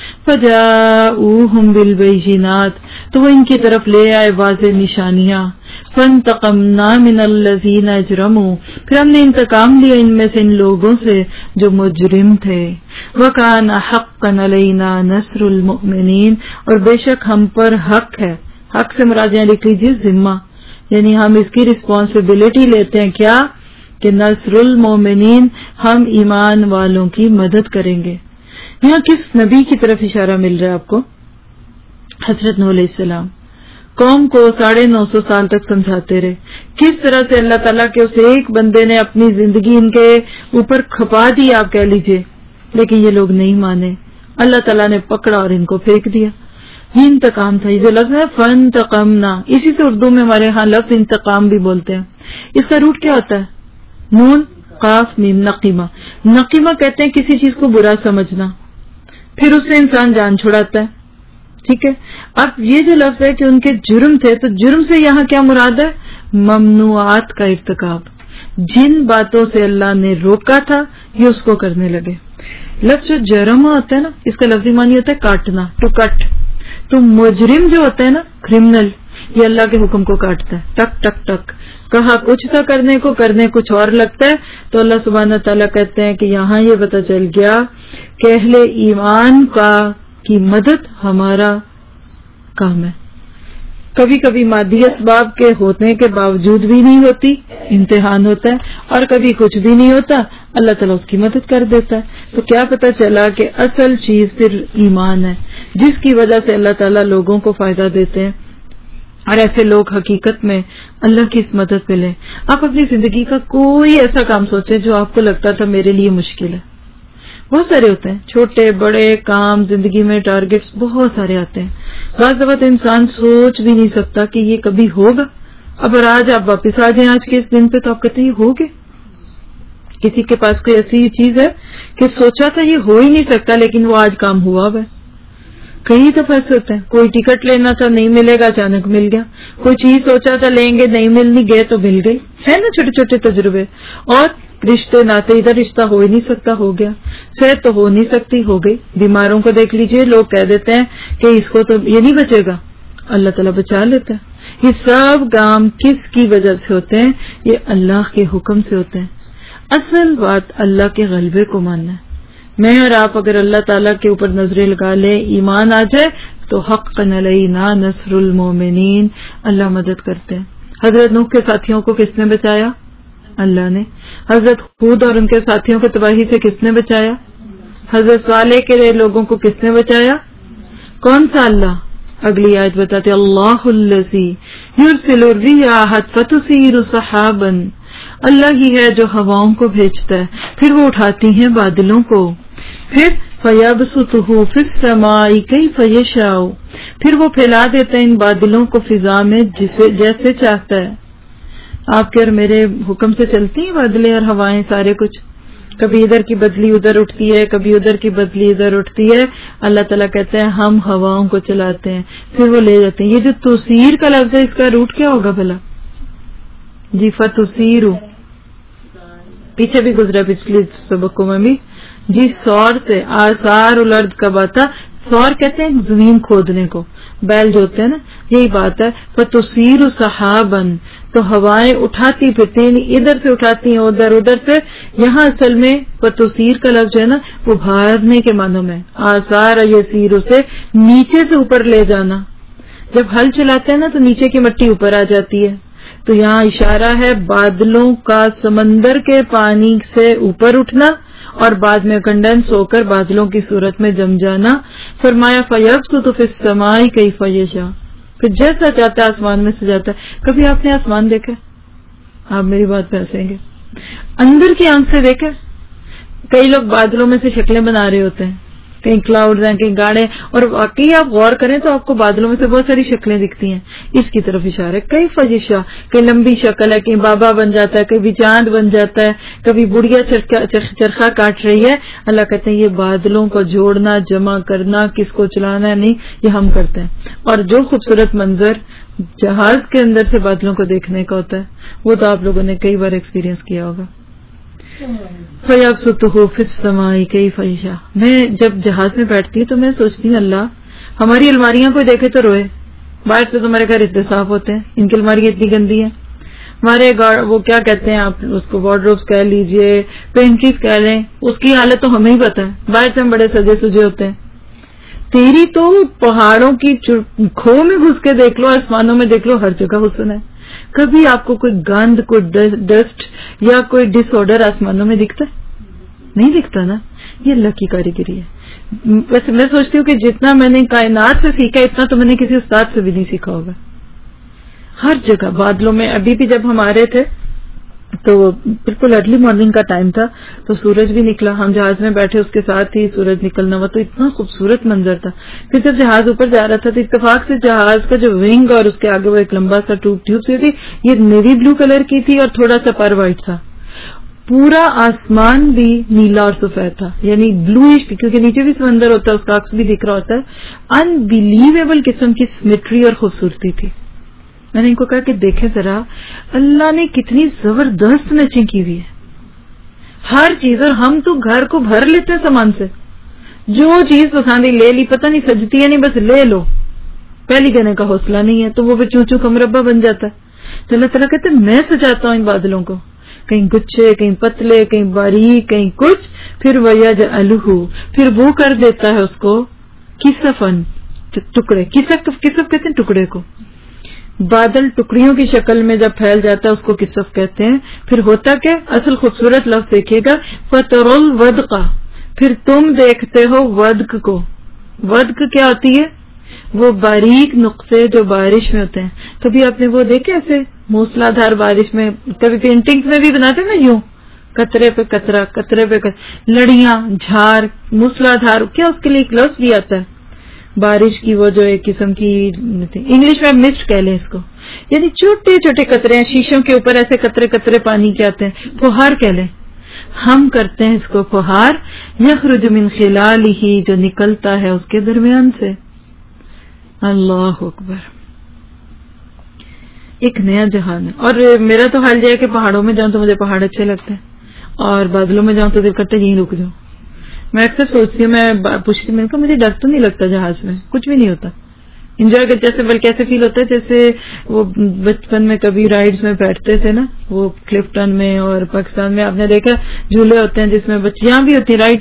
فَجَاءُوهُمْ بِالْبَيِّنَاتِ, تو وہ ان کی طرف لے آئے واضح نشانیاں. فَانْتَقَمْنَا مِنَ الَّذِينَ أَجْرَمُوا, پھر ہم نے انتقام لیا ان میں سے ان لوگوں سے جو مجرم تھے. وَكَانَ حَقًّا عَلَيْنَا نَصْرُ الْمُؤْمِنِينَ, اور بے شک ہم پر حق ہے. حق سے مراد یہاں لکھ لیجیے ذمہ, یعنی ہم اس کی رسپانسبلٹی لیتے ہیں کیا کہ نصر المومنین, ہم ایمان والوں کی مدد کریں گے. یہاں کس نبی کی طرف اشارہ مل رہا ہے آپ کو؟ حضرت نوح علیہ السلام. قوم کو 950 سال تک سمجھاتے رہے, کس طرح سے اللہ تعالیٰ کے اس ایک بندے نے اپنی زندگی ان کے اوپر کھپا دی آپ کہہ لیجئے, لیکن یہ لوگ نہیں مانے. اللہ تعالیٰ نے پکڑا اور ان کو پھینک دیا. یہ انتقام تھا. یہ جو لفظ ہے فانتقمنا, اسی سے اردو میں ہمارے ہاں لفظ انتقام بھی بولتے ہیں. اس کا روٹ کیا ہوتا ہے؟ نون قاف میم, نقیمہ. نقیمہ کہتے ہیں کسی چیز کو برا سمجھنا, پھر اس سے انسان جان چھڑاتا ہے. ٹھیک ہے, اب یہ جو لفظ ہے کہ ان کے جرم تھے, تو جرم سے یہاں کیا مراد ہے؟ ممنوعات کا ارتکاب. جن باتوں سے اللہ نے روکا تھا یہ اس کو کرنے لگے. لفظ جو جرم ہوتا ہے نا, اس کا لفظی معنی ہوتا ہے کاٹنا, ٹو کٹ. تو مجرم جو ہوتا ہے نا, کرمنل, یہ اللہ کے حکم کو کاٹتا ہے. ٹک ٹک ٹک, کہا کچھ تھا کرنے کو, کرنے کچھ اور لگتا ہے. تو اللہ سبحانہ تعالیٰ کہتے ہیں کہ یہاں یہ پتہ چل گیا کہ اہل ایمان کی مدد ہمارا کام ہے. کبھی کبھی مادی اسباب کے ہونے کے باوجود بھی نہیں ہوتی, امتحان ہوتا ہے, اور کبھی کچھ بھی نہیں ہوتا, اللہ تعالیٰ اس کی مدد کر دیتا ہے. تو کیا پتہ چلا کہ اصل چیز صرف ایمان ہے, جس کی وجہ سے اللہ تعالیٰ لوگوں کو فائدہ دیتے ہیں, اور ایسے لوگ حقیقت میں اللہ کی اس مدد پہ لیں. آپ اپنی زندگی کا کوئی ایسا کام سوچیں جو آپ کو لگتا تھا میرے لیے مشکل ہے. بہت سارے ہوتے ہیں, چھوٹے بڑے کام زندگی میں, ٹارگٹس بہت سارے آتے ہیں. بعض دفعہ انسان سوچ بھی نہیں سکتا کہ یہ کبھی ہوگا. اب آج آپ واپس آ جائیں آج کے اس دن پہ, تو آپ کہتے ہیں یہ ہو گئے. کسی کے پاس کوئی ایسی چیز ہے کہ سوچا تھا یہ ہو ہی نہیں سکتا, لیکن وہ آج کام ہوا ہے. کئی دفعہ ایسے ہوتے ہیں, کوئی ٹکٹ لینا تھا نہیں ملے گا, اچانک مل گیا. کوئی چیز سوچا تھا لیں گے, نہیں ملنی, گئے تو مل گئی. ہے نا چھوٹے چھوٹے تجربے. اور رشتے ناتے, ادھر رشتہ ہو ہی نہیں سکتا, ہو گیا. صحت تو ہو نہیں سکتی, ہو گئی. بیماروں کو دیکھ لیجئے, لوگ کہہ دیتے ہیں کہ اس کو تو یہ نہیں بچے گا, اللہ تعالیٰ بچا لیتا ہے. یہ سب کام کس کی وجہ سے ہوتے ہیں؟ یہ اللہ کے حکم سے ہوتے ہیں. اصل بات اللہ کے غلبے کو ماننا ہے. میں اور آپ اگر اللہ تعالیٰ کے اوپر نظریں لگا لیں, ایمان آ جائے, تو حقا علینا نصر المومنین, اللہ مدد کرتے ہیں. حضرت نوح کے ساتھیوں کو کس نے بچایا؟ اللہ نے. حضرت ہود اور ان کے ساتھیوں کو تباہی سے کس نے بچایا؟ حضرت صالح کے لوگوں کو کس نے بچایا؟ کون سا اللہ؟ اگلی آیت بتاتے اللہ الذی یرسل الریاح فتثیر سحابا، اللہ ہی ہے جو ہواؤں کو بھیجتا ہے پھر وہ اٹھاتی ہیں بادلوں کو. پھر فیبسطہ فی السماء کیف یشاء، پھر وہ پھیلا دیتا ہے ان بادلوں کو فضا میں جیسے چاہتا ہے. آپ کے اور میرے حکم سے چلتی ہیں بادلیں اور ہوائیں سارے کچھ، کبھی ادھر کی بدلی ادھر اٹھتی ہے، کبھی ادھر کی بدلی ادھر اٹھتی ہے. اللہ تعالیٰ کہتے ہیں ہم ہواؤں کو چلاتے ہیں پھر وہ لے جاتے ہیں. یہ جو تثیر کا لفظ ہے اس کا روٹ کیا ہوگا بھلا؟ جی فتثیر، پیچھے بھی گزرا پچھلی سبقوں میں بھی. جی سور سے آثار الارض کب آتا؟ سور کہتے ہیں زمین کھودنے کو، بیل جو ہوتے ہیں نا، یہی بات ہے. فتثیر سحابا، تو ہوائیں اٹھاتی پھرتی ہیں، ادھر سے اٹھاتی ہیں ادھر سے. یہاں اصل میں فتثیر کا لفظ جو ہے نا وہ بھارنے کے معنوں میں، آثار یسیر سے نیچے سے اوپر لے جانا. جب ہل چلاتے ہیں نا تو نیچے کی مٹی اوپر آ جاتی ہے، تو یہاں اشارہ ہے بادلوں کا سمندر کے پانی سے اوپر اٹھنا اور بعد میں کنڈنس ہو کر بادلوں کی صورت میں جم جانا. فرمایا فیبسط فی السماء کیف یشاء، پھر جیسا چاہتا ہے آسمان میں سے جاتا ہے. کبھی آپ نے آسمان دیکھا؟ آپ میری بات پہ ہنسیں گے. اندر کی آنکھ سے دیکھا؟ کئی لوگ بادلوں میں سے شکلیں بنا رہے ہوتے ہیں، کہیں کلاؤڈز ہیں کہیں گاڑے، اور واقعی آپ غور کریں تو آپ کو بادلوں میں سے بہت ساری شکلیں دکھتی ہیں. اس کی طرف اشارہ ہے کیف یشاء، کہیں لمبی شکل ہے، کہیں بابا بن جاتا ہے، کبھی چاند بن جاتا ہے، کبھی بڑھیا چرخا کاٹ رہی ہے. اللہ کہتے ہیں یہ بادلوں کو جوڑنا جمع کرنا کس کو چلانا نہیں، یہ ہم کرتے ہیں. اور جو خوبصورت منظر جہاز کے اندر سے بادلوں کو دیکھنے کا ہوتا ہے وہ تو آپ لوگوں نے کئی بار ایکسپیرینس کیا ہوگا. فَيَبْسُطُهُ فِي السَّمَاءِ كَيْفَ يَشَاءُ. میں جب جہاز میں بیٹھتی ہوں تو میں سوچتی ہوں اللہ ہماری الماریاں کوئی دیکھے تو روئے. باہر سے تو ہمارے گھر اتنے صاف ہوتے ہیں، ان کی الماریاں اتنی گندی ہیں. ہمارے وہ کیا کہتے ہیں آپ اس کو، وارڈروبس کہہ لیجئے، پینٹریز کہہ لیں، اس کی حالت تو ہمیں ہی پتہ ہے. باہر سے ہم بڑے سجے سجے ہوتے ہیں. تیری تو پہاڑوں کی کھو میں گھس کے دیکھ لو، آسمانوں میں دیکھ لو، ہر جگہ حسن ہے. کبھی آپ کو کوئی گند، کوئی ڈسٹ یا کوئی ڈس آرڈر آسمانوں میں دکھتا ہے؟ نہیں دکھتا نا. یہ اللہ کی کاریگری ہے. ویسے میں سوچتی ہوں کہ جتنا میں نے کائنات سے سیکھا اتنا تو میں نے کسی استاد سے بھی نہیں سیکھا ہوگا. ہر جگہ بادلوں میں. ابھی بھی جب ہم آ رہے تھے تو بالکل ارلی مارننگ کا ٹائم تھا تو سورج بھی نکلا، ہم جہاز میں بیٹھے اس کے ساتھ ہی سورج نکلنا ہوا، تو اتنا خوبصورت منظر تھا. پھر جب جہاز اوپر جا رہا تھا تو اتفاق سے جہاز کا جو ونگ اور اس کے آگے وہ ایک لمبا سا ٹیوب سی تھی، یہ نیوی بلو کلر کی تھی اور تھوڑا سا پر وائٹ تھا. پورا آسمان بھی نیلا اور سفید تھا، یعنی بلوئش، کیونکہ نیچے بھی سمندر ہوتا ہے اس کا عکس بھی دکھ رہا ہوتا ہے. انبیلیویبل قسم کی سمیٹری اور خوبصورتی تھی. میں نے ان کو کہا کہ دیکھیں ذرا اللہ نے کتنی زبردست میچنگ کی ہوئی ہے ہر چیز. اور ہم تو گھر کو بھر لیتے ہیں سامان سے، جو چیز پسند ہی لے لی، پتہ نہیں سجتی ہے نہیں، بس لے لو، پہلی دینے کا حوصلہ نہیں ہے تو وہ بھی چوں چوں کا مربع بن جاتا ہے. تو اللہ تعالیٰ کہتے ہیں میں سجاتا ہوں ان بادلوں کو، کہیں گچھے، کہیں پتلے، کہیں باریک، کہیں کچھ. پھر وَيَجْعَلُهُ، پھر وہ کر دیتا ہے اس کو کسفن، ٹکڑے. کسف کہتے ہیں ٹکڑے کو. بادل ٹکڑیوں کی شکل میں جب پھیل جاتا ہے اس کو کسف کہتے ہیں. پھر ہوتا کہ اصل خوبصورت لفظ دیکھیے گا، فَتَرَى الْوَدْقَ، پھر تم دیکھتے ہو ودق کو. ودق کیا ہوتی ہے؟ وہ باریک نقطے جو بارش میں ہوتے ہیں. کبھی آپ نے وہ دیکھے ایسے موسلا دھار بارش میں، کبھی پینٹنگز میں بھی بناتے ہیں نا، یوں قطرے پہ قطرہ، قطرے پہ قطرہ، لڑیاں، جھار، موسلا دھار، کیا اس کے لیے ایک لفظ بھی آتا ہے بارش کی، وہ جو ایک قسم کی انگلش میں مسٹ کہہ لیں اس کو، یعنی چھوٹے چھوٹے قطرے ہیں شیشوں کے اوپر، ایسے قطرے قطرے پانی کے آتے ہیں. فہار کہہ لیں. ہم کرتے ہیں اس کو فہار. یخرج من خلالہ، جو نکلتا ہے اس کے درمیان سے. اللہ اکبر. ایک نیا جہان ہے. اور میرا تو حال یہ ہے کہ پہاڑوں میں جاؤں تو مجھے پہاڑ اچھے لگتے ہیں، اور بادلوں میں جاؤں تو دل کرتا ہے یہیں رک جاؤں. میں اکثر سوچتی ہوں، میں پوچھتی ہوں کہ مجھے ڈر تو نہیں لگتا جہاز میں، کچھ بھی نہیں ہوتا، انجوائے کرتے. جیسے بلکہ ایسے فیل ہوتا ہے جیسے وہ بچپن میں کبھی رائڈز میں بیٹھتے تھے نا، وہ کلفٹن میں اور پاکستان میں آپ نے دیکھا جھولے ہوتے ہیں جس میں بچیاں بھی ہوتی ہیں رائڈز،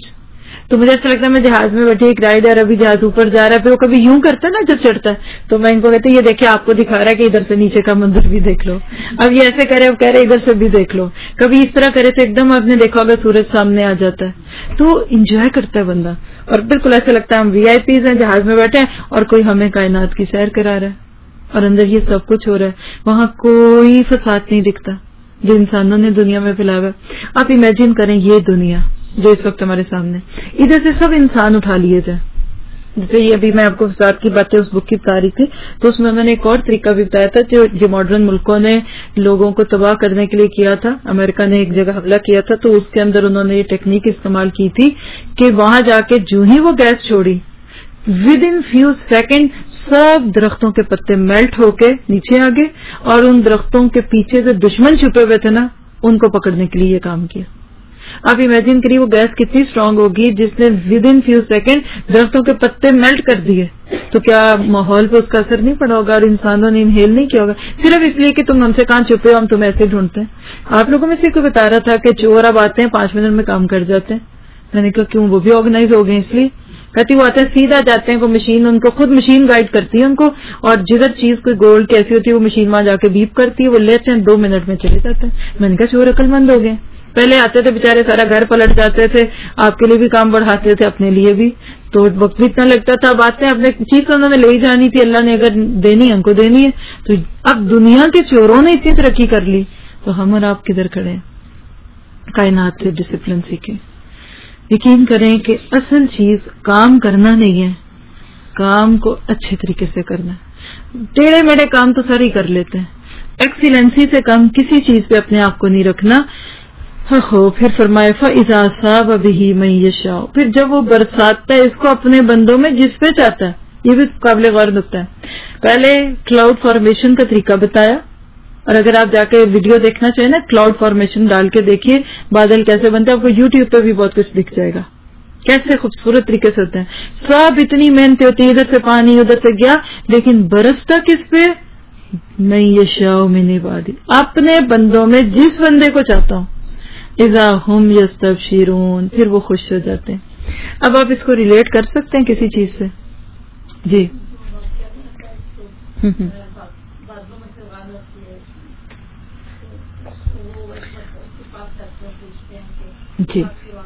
تو مجھے ایسا لگتا ہے میں جہاز میں بیٹھی ایک رائڈر ابھی جہاز اوپر جا رہا ہے، پھر وہ کبھی یوں کرتا ہے نا جب چڑھتا ہے، تو میں ان کو کہتی ہوں یہ دیکھیں آپ کو دکھا رہا ہے کہ ادھر سے نیچے کا منظر بھی دیکھ لو، اب یہ ایسے کرے اب کہہ رہے ادھر سے بھی دیکھ لو، کبھی اس طرح کرے تو ایک دم آپ نے دیکھا ہوگا سورج سامنے آ جاتا ہے، تو انجوائے کرتا ہے بندہ، اور بالکل ایسا لگتا ہے ہم وی آئی پیز ہیں جہاز میں بیٹھے ہیں اور کوئی ہمیں کائنات کی سیر کرا رہا ہے اور اندر یہ سب کچھ ہو رہا ہے، وہاں کوئی فساد نہیں دکھتا جو انسانوں نے دنیا میں پھیلایا ہے۔ آپ امیجن کریں یہ دنیا جو اس وقت ہمارے سامنے، ادھر سے سب انسان اٹھا لیے جائیں، جیسے یہ ابھی میں آپ کو فساد کی باتیں اس بک کی بتا رہی تھی، تو اس میں انہوں نے ایک اور طریقہ بھی بتایا تھا جو ماڈرن ملکوں نے لوگوں کو تباہ کرنے کے لیے کیا تھا۔ امریکہ نے ایک جگہ حملہ کیا تھا تو اس کے اندر انہوں نے یہ ٹیکنیک استعمال کی تھی کہ وہاں جا کے جو ہی وہ گیس چھوڑی ود ان فیو سیکنڈ سب درختوں کے پتے میلٹ ہو کے نیچے آ گئے، اور ان درختوں کے پیچھے جو دشمن چھپے ہوئے تھے نا ان کو پکڑنے کے لیے یہ کام کیا۔ آپ امیجن کریے وہ گیس کتنی اسٹرانگ ہوگی جس نے ود ان فیو سیکنڈ درختوں کے پتے میلٹ کر دیے، تو کیا ماحول پہ اس کا اثر نہیں پڑا ہوگا اور انسانوں نے انہیل نہیں کیا ہوگا، صرف اس لیے کہ تم ہم سے کہاں چھپے ہو، ہم تمہیں ایسے ڈھونڈتے ہیں۔ آپ لوگوں میں سے کوئی بتا رہا تھا کہ چور اب آتے ہیں 5 منٹ میں کام کر جاتے ہیں، میں نے کہا کیوں، وہ بھی آرگنائز ہو گئے اس لیے، کہتی وہ آتے ہیں سیدھا جاتے ہیں، کوئی مشین ان کو خود مشین گائیڈ کرتی ہے ان کو، اور جدھر چیز کوئی گولڈ کیسی ہوتی ہے وہ مشین وہاں جا کے بیپ کرتی ہے، وہ لیتے ہیں 2 منٹ میں چلے جاتے ہیں۔ میں نے کہا چور عقل مند ہو گئے، پہلے آتے تھے بےچارے سارا گھر پلٹ جاتے تھے، آپ کے لیے بھی کام بڑھاتے تھے اپنے لیے بھی، تو وقت بھی اتنا لگتا تھا، اب آتے ہیں اپنے چیز انہوں نے لے ہی جانی تھی، اللہ نے اگر دینی ہم کو دینی ہے، تو اب دنیا کے چوروں نے اتنی ترقی کر لی تو ہم اور آپ کدھر کھڑے ہیں؟ کائنات سے ڈسپلن سیکھیں، یقین کریں کہ اصل چیز کام کرنا نہیں ہے، کام کو اچھے طریقے سے کرنا ہے۔ ٹیڑھے میڑھے کام تو سر ہی کر لیتے ہیں، ایکسیلنسی سے کم کسی چیز پہ اپنے آپ کو نہیں رکھنا۔ پھر فرمائے فَإِذَا أَصَابَ بِهِ مَن يَشَاءُ، پھر جب وہ برساتتا ہے اس کو اپنے بندوں میں جس پہ چاہتا ہے، یہ بھی قابل غور نکتہ ہے۔ پہلے کلاؤڈ فارمیشن کا طریقہ بتایا، اور اگر آپ جا کے ویڈیو دیکھنا چاہیں نا کلاؤڈ فارمیشن ڈال کے دیکھیے بادل کیسے بنتے ہیں، آپ کو یوٹیوب پہ بھی بہت کچھ دکھ جائے گا کیسے خوبصورت طریقے سے ہوتے ہیں، سب اتنی محنت ہوتی ہے، ادھر سے پانی ادھر سے گیا، لیکن برستا کس پہ؟ من یشاء من عبادی، اپنے بندوں میں جس بندے کو چاہتا ہوں، اذا ہم یستبشرون، پھر وہ خوش ہو جاتے ہیں۔ اب آپ اس کو ریلیٹ کر سکتے ہیں کسی چیز سے؟ جی جی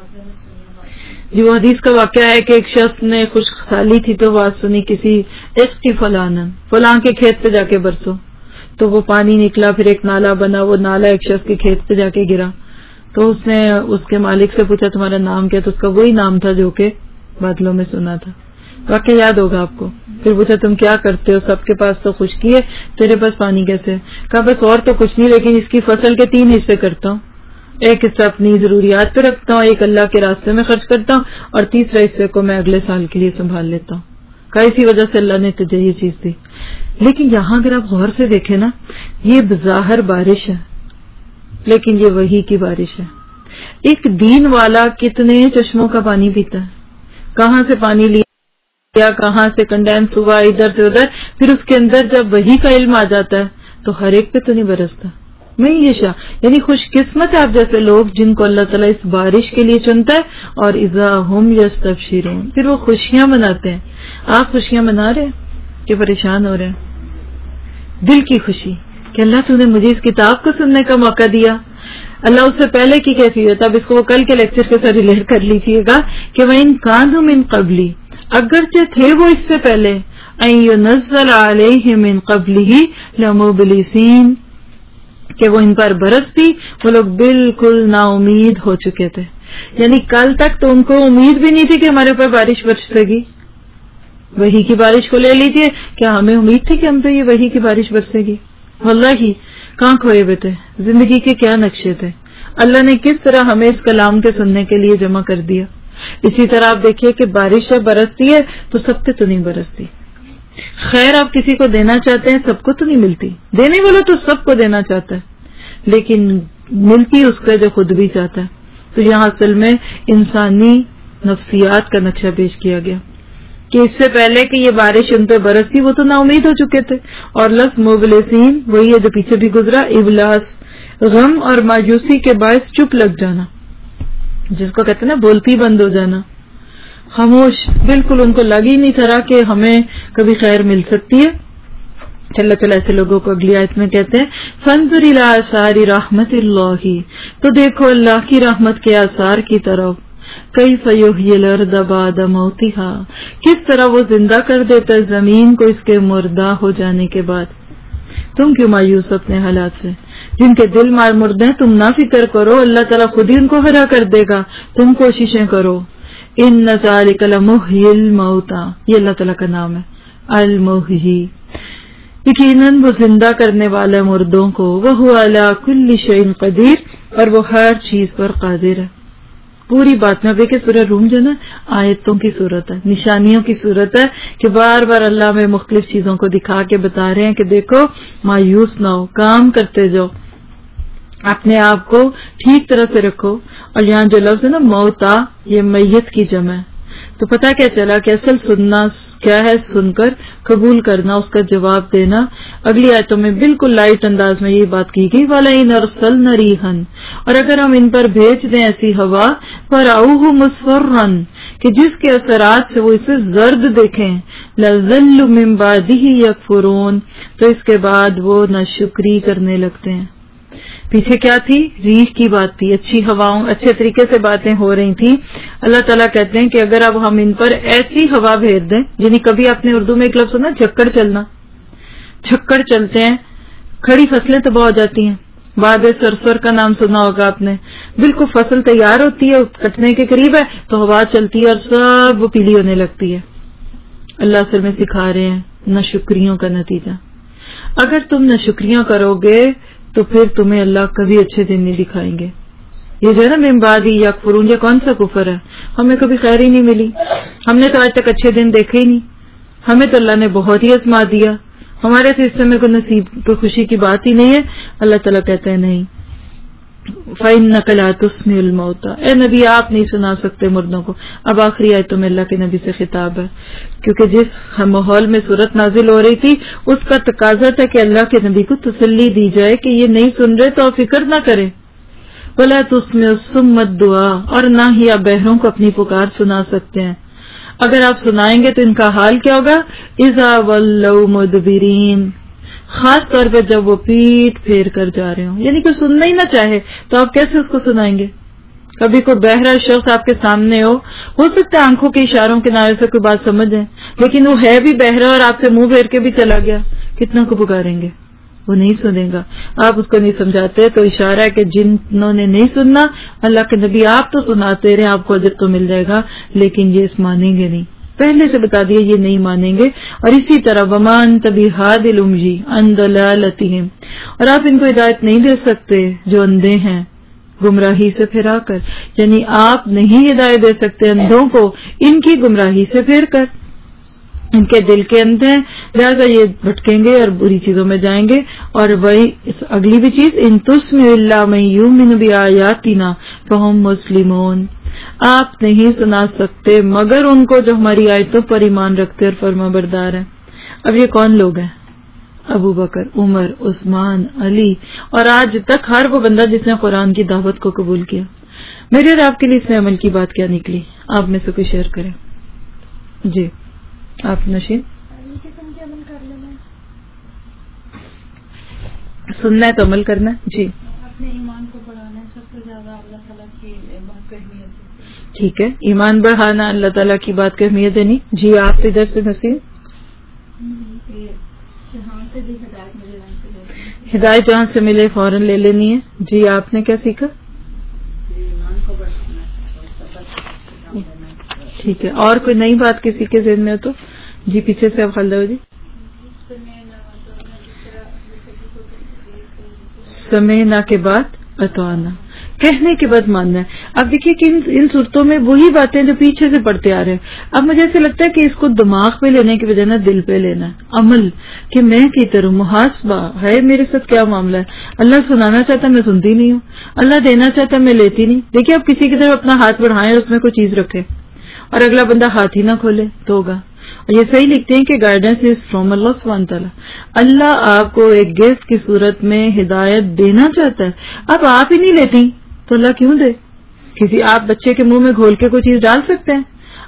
جی، وہ حدیث کا واقعہ ہے کہ ایک شخص نے خشک سالی تھی تو آواز سنی کسی عشق کی فلاں کے کھیت پہ جا کے برسو، تو وہ پانی نکلا، پھر ایک نالا بنا، وہ نالا ایک شخص کے کھیت پہ جا کے گرا، تو اس نے اس کے مالک سے پوچھا تمہارا نام کیا، تو اس کا وہی نام تھا جو کہ بادلوں میں سنا تھا، واقعہ یاد ہوگا آپ کو۔ پھر پوچھا تم کیا کرتے ہو، سب کے پاس تو خشکی ہے، تیرے پاس پانی کیسے؟ کہا بس اور تو کچھ نہیں، لیکن اس کی فصل کے 3 حصے کرتا ہوں، ایک حصہ اپنی ضروریات پہ رکھتا ہوں، ایک اللہ کے راستے میں خرچ کرتا ہوں، اور تیسرے حصے کو میں اگلے سال کے لیے سنبھال لیتا ہوں۔ کہا اسی وجہ سے اللہ نے تجھے یہ چیز دی۔ لیکن یہاں اگر آپ غور سے دیکھیں نا، یہ بظاہر بارش ہے لیکن یہ وحی کی بارش ہے۔ ایک دین والا کتنے چشموں کا پانی پیتا ہے، کہاں سے پانی لیا، کہاں سے کنڈینس ہوا، ادھر سے ادھر، پھر اس کے اندر جب وحی کا علم آ جاتا ہے تو ہر ایک پہ تو نہیں برستا۔ میں یہ یعنی خوش قسمت ہے آپ جیسے لوگ جن کو اللہ تعالیٰ اس بارش کے لیے چنتا ہے، اور اذا ہم یستبشرون، پھر وہ خوشیاں مناتے ہیں۔ آپ خوشیاں منا رہے ہیں کہ پریشان ہو رہے ہیں؟ دل کی خوشی کہ اللہ تو نے مجھے اس کتاب کو سننے کا موقع دیا۔ اللہ اس سے پہلے کی کیفیت، اب اس کو کل کے لیکچر کے ساتھ ریلیٹ کر لیجیے گا کہ وَإِن كَانُوا مِن قَبْلِ، اگرچہ تھے وہ اس سے پہلے، أَن يُنَزَّلَ عَلَيْهِم مِن قَبْلِهِ لَمُبْلِسِينَ، کہ وہ ان پر برستی، وہ لوگ بالکل نا امید ہو چکے تھے، یعنی کل تک تو ان کو امید بھی نہیں تھی کہ ہمارے اوپر بارش برسے گی۔ وحی کی بارش کو لے لیجئے، کیا ہمیں امید تھی کہ ہم پہ یہ وحی کی بارش برسے گی؟ واللہ کہاں کھوئے ہوئے تھے، زندگی کے کیا نقشے تھے، اللہ نے کس طرح ہمیں اس کلام کے سننے کے لیے جمع کر دیا۔ اسی طرح آپ دیکھیے کہ بارش جب برستی ہے تو سب پہ تو نہیں برستی، خیر آپ کسی کو دینا چاہتے ہیں سب کو تو نہیں ملتی، دینے والا تو سب کو دینا چاہتا ہے لیکن ملتی اس کا جو خود بھی چاہتا ہے۔ تو یہاں اصل میں انسانی نفسیات کا نقشہ پیش کیا گیا کہ اس سے پہلے کہ یہ بارش ان پہ برسی وہ تو نا امید ہو چکے تھے، اور لس مبلسین وہی ہے جو پیچھے بھی گزرا، ابلاس، غم اور مایوسی کے باعث چپ لگ جانا، جس کو کہتے ہیں نا بولتی بند ہو جانا، خاموش، بالکل ان کو لگ ہی نہیں تھا کہ ہمیں کبھی خیر مل سکتی ہے. اللہ تعالیٰ ایسے لوگوں کو اگلی آیت میں کہتے ہیں فانظر الی آثار رحمت اللہ، تو دیکھو اللہ کی رحمت کے آثار کی طرف. کیف یحیی الارض بعد موتها، کس طرح وہ زندہ کر دیتا ہے زمین کو اس کے مردہ ہو جانے کے بعد. تم کیوں مایوس اپنے حالات سے؟ جن کے دل مردہ ہیں تم نہ فکر کرو، اللہ تعالیٰ خود ہی ان کو ہرا کر دے گا، تم کوششیں کرو. ان ذالک لمحیی الموتى، یہ اللہ تعالیٰ کا نام ہے المحیی، یقیناً وہ زندہ کرنے والا مردوں کو. وَهُوَ عَلَى كُلِّ شَيْءٍ قدیر، اور وہ ہر چیز پر قادر ہے. پوری بات میں دیکھیں سورہ روم جو نا آیتوں کی صورت ہے، نشانیوں کی صورت ہے کہ بار بار اللہ میں مختلف چیزوں کو دکھا کے بتا رہے ہیں کہ دیکھو مایوس نہ ہو، کام کرتے جاؤ، اپنے آپ کو ٹھیک طرح سے رکھو. اور یہاں جو لفظ ہے نا موتا، یہ میت کی جمع ہے. تو پتہ کیا چلا کہ اصل سننا کیا ہے؟ سن کر قبول کرنا، اس کا جواب دینا. اگلی آیتوں میں بالکل لائٹ انداز میں یہ بات کی گئی وَلَئِنْ أَرْسَلْنَا رِيحًا، اور اگر ہم ان پر بھیج دیں ایسی ہوا فَرَأَوْهُ مُصْفَرًّا، کہ جس کے اثرات سے وہ اسے زرد دیکھیں، لَظَلُّ مِن بَعْدِهِ يَكْفُرُونَ، تو اس کے بعد وہ ناشکری کرنے لگتے ہیں. پیچھے کیا تھی؟ ریح کی بات تھی، اچھی ہواؤں، اچھے طریقے سے باتیں ہو رہی تھیں. اللہ تعالیٰ کہتے ہیں کہ اگر اب ہم ان پر ایسی ہوا بھیج دیں، یعنی کبھی آپ نے اردو میں ایک لفظ سنا جھکڑ چلنا، جھکڑ چلتے ہیں، کھڑی فصلیں تباہ ہو جاتی ہیں. بعد سرسور کا نام سنا ہوگا آپ نے، بالکل فصل تیار ہوتی ہے، کٹنے کے قریب ہے تو ہوا چلتی ہے اور سب وہ پیلی ہونے لگتی ہے. اللہ اصل میں سکھا رہے ہیں ناشکریوں کا نتیجہ. اگر تم ناشکریاں کرو گے تو پھر تمہیں اللہ کبھی اچھے دن نہیں دکھائیں گے. یہ جو ہے نا من بعد یکفرون، یہ کون سا کفر ہے؟ ہمیں کبھی خیر ہی نہیں ملی، ہم نے تو آج تک اچھے دن دیکھے ہی نہیں، ہمیں تو اللہ نے بہت ہی آزما دیا، ہمارے تو اس میں کوئی نصیب کوئی خوشی کی بات ہی نہیں ہے. اللہ تعالیٰ کہتے ہیں نہیں، فَإِنَّكَ لَا تُسْمِعُ الْمَوْتَى، اے نبی آپ نہیں سنا سکتے مردوں کو. اب آخری آیتوں میں اللہ کے نبی سے خطاب ہے، کیونکہ جس ماحول میں صورت نازل ہو رہی تھی اس کا تقاضا تھا کہ اللہ کے نبی کو تسلی دی جائے کہ یہ نہیں سن رہے تو آپ فکر نہ کریں. وَلَا تُسْمِعُ الصُّمَّ الدُّعَاءَ، اور نہ ہی آپ بہروں کو اپنی پکار سنا سکتے ہیں. اگر آپ سنائیں گے تو ان کا حال کیا ہوگا؟ اِذَا وَلَّوْا مُدْبِرِينَ، خاص طور پہ جب وہ پیٹ پھیر کر جا رہے ہوں، یعنی کہ سننا ہی نہ چاہے تو آپ کیسے اس کو سنائیں گے؟ کبھی کوئی بہرا شخص آپ کے سامنے ہو سکتا ہے آنکھوں کے اشاروں کے نعرے سے کوئی بات سمجھ جائے، لیکن وہ ہے بھی بہرا اور آپ سے منہ پھیر کے بھی چلا گیا، کتنا کو پکاریں گے؟ وہ نہیں سنے گا. آپ اس کو نہیں سمجھاتے تو اشارہ ہے کہ جنہوں نے نہیں سننا، اللہ کے نبی آپ تو سناتے رہے، آپ کو اجر تو مل جائے گا، لیکن یہ اس مانیں گے نہیں. پہلے سے بتا دیا یہ نہیں مانیں گے. اور اسی طرح وَمَا أَنْتَ بِهَادِ الْأُمْيِ عَنْ ضَلَالَتِهِمْ، اور آپ ان کو ہدایت نہیں دے سکتے جو اندھے ہیں گمراہی سے پھرا کر، یعنی آپ نہیں ہدایت دے سکتے اندھوں کو ان کی گمراہی سے پھر کر. ان کے دل کے اندھے ہیں، لہٰذا یہ بھٹکیں گے اور بری چیزوں میں جائیں گے. اور وہی اگلی بھی چیز ان تسمع الا من یؤمن بآیاتنا فہم مسلمون، آپ نہیں سنا سکتے مگر ان کو جو ہماری آیتوں پر ایمان رکھتے اور فرما بردار ہیں. اب یہ کون لوگ ہیں؟ ابو بکر، عمر، عثمان، علی، اور آج تک ہر وہ بندہ جس نے قرآن کی دعوت کو قبول کیا. میرے اور آپ کے لیے اس میں عمل کی بات کیا نکلی؟ آپ میں سے کوئی شیئر کریں. جی آپ نشین. سننا ہے تو عمل کرنا ہے. جی اپنے ایمان کو بڑھانا ہے، سب سے زیادہ اللہ تعالیٰ کی بات کو اہمیت دینی. ٹھیک ہے، ایمان بڑھانا، اللہ تعالیٰ کی بات کو اہمیت دینی. جی آپ ادھر سے نسیم. ہدایت جہاں سے ملے فوراً لے لینی ہے. جی آپ نے کیا سیکھا؟ ٹھیک ہے، اور کوئی نئی بات کسی کے ذہن میں ہو تو جی پیچھے سے اب خالدہ ہو. جی سمعنا کے بعد اطعنا، کہنے کے بعد ماننا ہے. اب دیکھیے کہ ان صورتوں میں وہی باتیں جو پیچھے سے پڑھتے آ رہے ہیں. اب مجھے ایسا لگتا ہے کہ اس کو دماغ پہ لینے کی بجائے دل پہ لینا ہے، عمل کہ میں کی طرح محاسبہ ہے میرے ساتھ کیا معاملہ ہے. اللہ سنانا چاہتا میں سنتی نہیں ہوں، اللہ دینا چاہتا میں لیتی نہیں. دیکھیے آپ کسی کی طرف اپنا ہاتھ بڑھائیں اور اس میں کوئی چیز رکھے اور اگلا بندہ ہاتھ ہی نہ کھولے تو ہوگا. اور یہ صحیح لکھتے ہیں کہ گائیڈنس از فرام اللہ سبحانہ تعالیٰ. اللہ آپ کو ایک گفٹ کی صورت میں ہدایت دینا چاہتا ہے، اب آپ ہی نہیں لیتی تو اللہ کیوں دے؟ کسی آپ بچے کے منہ میں گھول کے کوئی چیز ڈال سکتے ہیں؟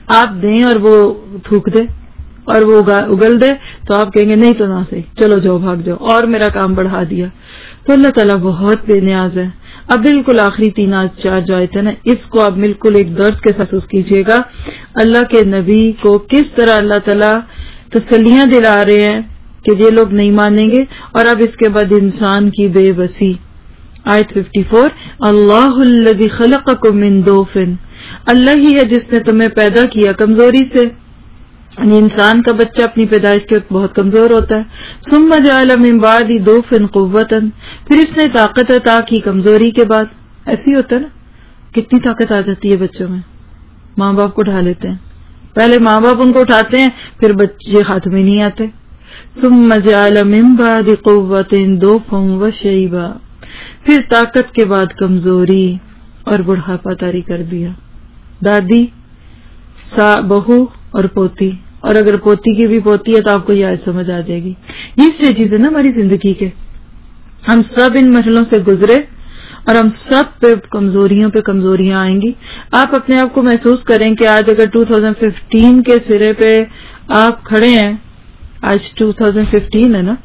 آپ دیں اور وہ تھوک دے اور وہ اگل دے تو آپ کہیں گے نہیں تو نہ صحیح، چلو جاؤ بھاگ جاؤ، اور میرا کام بڑھا دیا. تو اللہ تعالیٰ بہت بے نیاز ہے. اب بالکل آخری 3-4 جو آیتیں نا، اس کو آپ بالکل ایک درد کے ساتھ محسوس کیجیے گا. اللہ کے نبی کو کس طرح اللہ تعالیٰ تسلیاں دلا رہے ہیں کہ یہ لوگ نہیں مانیں گے. اور اب اس کے بعد انسان کی بے بسی. آیت 54، اللہ الذی خلقکم من ضعف، اللہ ہی ہے جس نے تمہیں پیدا کیا کمزوری سے. یعنی انسان کا بچہ اپنی پیدائش کے وقت بہت کمزور ہوتا ہے. ثم جعل من بعد ضعف قوۃ، پھر اس نے طاقت عطا کی کمزوری کے بعد. ایسے ہی ہوتا ہے نا، کتنی طاقت آ جاتی ہے بچوں میں، ماں باپ کو اٹھا لیتے ہیں. پہلے ماں باپ ان کو اٹھاتے ہیں، پھر بچے ہاتھ میں نہیں آتے. ثم جعل من بعد قوۃ ضعفا وشیبا، پھر طاقت کے بعد کمزوری اور بڑھاپا طاری کر دیا. دادی، بہو اور پوتی، اور اگر پوتی کی بھی پوتی ہے تو آپ کو یہ آیت سمجھ آ جائے گی. یہ اسٹیجز ہے نا ہماری زندگی کے، ہم سب ان مرحلوں سے گزرے اور ہم سب پہ کمزوریاں آئیں گی. آپ اپنے آپ کو محسوس کریں کہ آج اگر 2015 کے سرے پہ آپ کھڑے ہیں، آج 2015 ہے نا،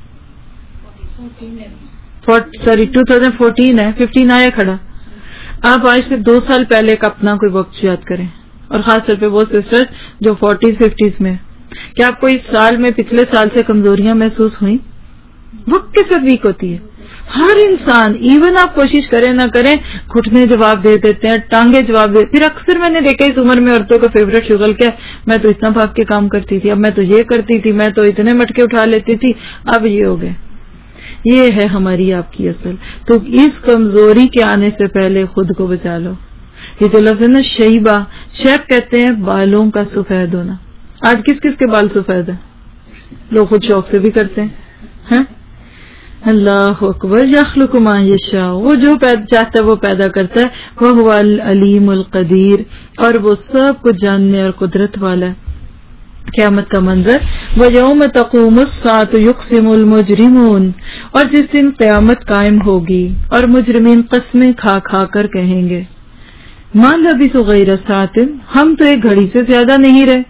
2014 ہے، 15 آیا کھڑا. آپ آج سے 2 سال پہلے کا اپنا کوئی وقت یاد کریں، اور خاص طور پہ وہ سسٹر جو 40s-50s میں. کیا آپ کو اس سال میں پچھلے سال سے کمزوریاں محسوس ہوئیں؟ وقت کے ساتھ ویک ہوتی ہے ہر انسان. ایون آپ کوشش کریں نہ کریں، گھٹنے جواب دے دیتے ہیں، ٹانگیں جواب دے. پھر اکثر میں نے دیکھا اس عمر میں عورتوں کا فیوریٹ شغل کیا، میں تو اتنا بھاگ کے کام کرتی تھی، اب میں تو یہ کرتی تھی، میں تو اتنے مٹکے اٹھا لیتی تھی، اب یہ ہو گئے. یہ ہے ہماری آپ کی اصل. تو اس کمزوری کے آنے سے پہلے خود کو بچا لو. یہ جو لفظ ہے نا شیبہ، شیب کہتے ہیں بالوں کا سفید ہونا. آج کس کس کے بال سفید ہیں؟ لوگ خود شوق سے بھی کرتے ہیں. اللہ اکبر. یخلق ما یشاء، وہ جو چاہتا ہے وہ پیدا کرتا ہے. وہو العلیم القدیر، اور وہ سب کو جاننے اور قدرت والا ہے. قیامت کا منظر، وَيَوْمَ تَقُومُ السَّاعَةُ يُقْسِمُ الْمُجْرِمُونَ، اور جس دن قیامت قائم ہوگی اور مجرمین قسمیں کھا کھا کر کہیں گے، مَا لَبِثُوا غَيْرَ سَاعَةٍ، ہم تو ایک گھڑی سے زیادہ نہیں رہے.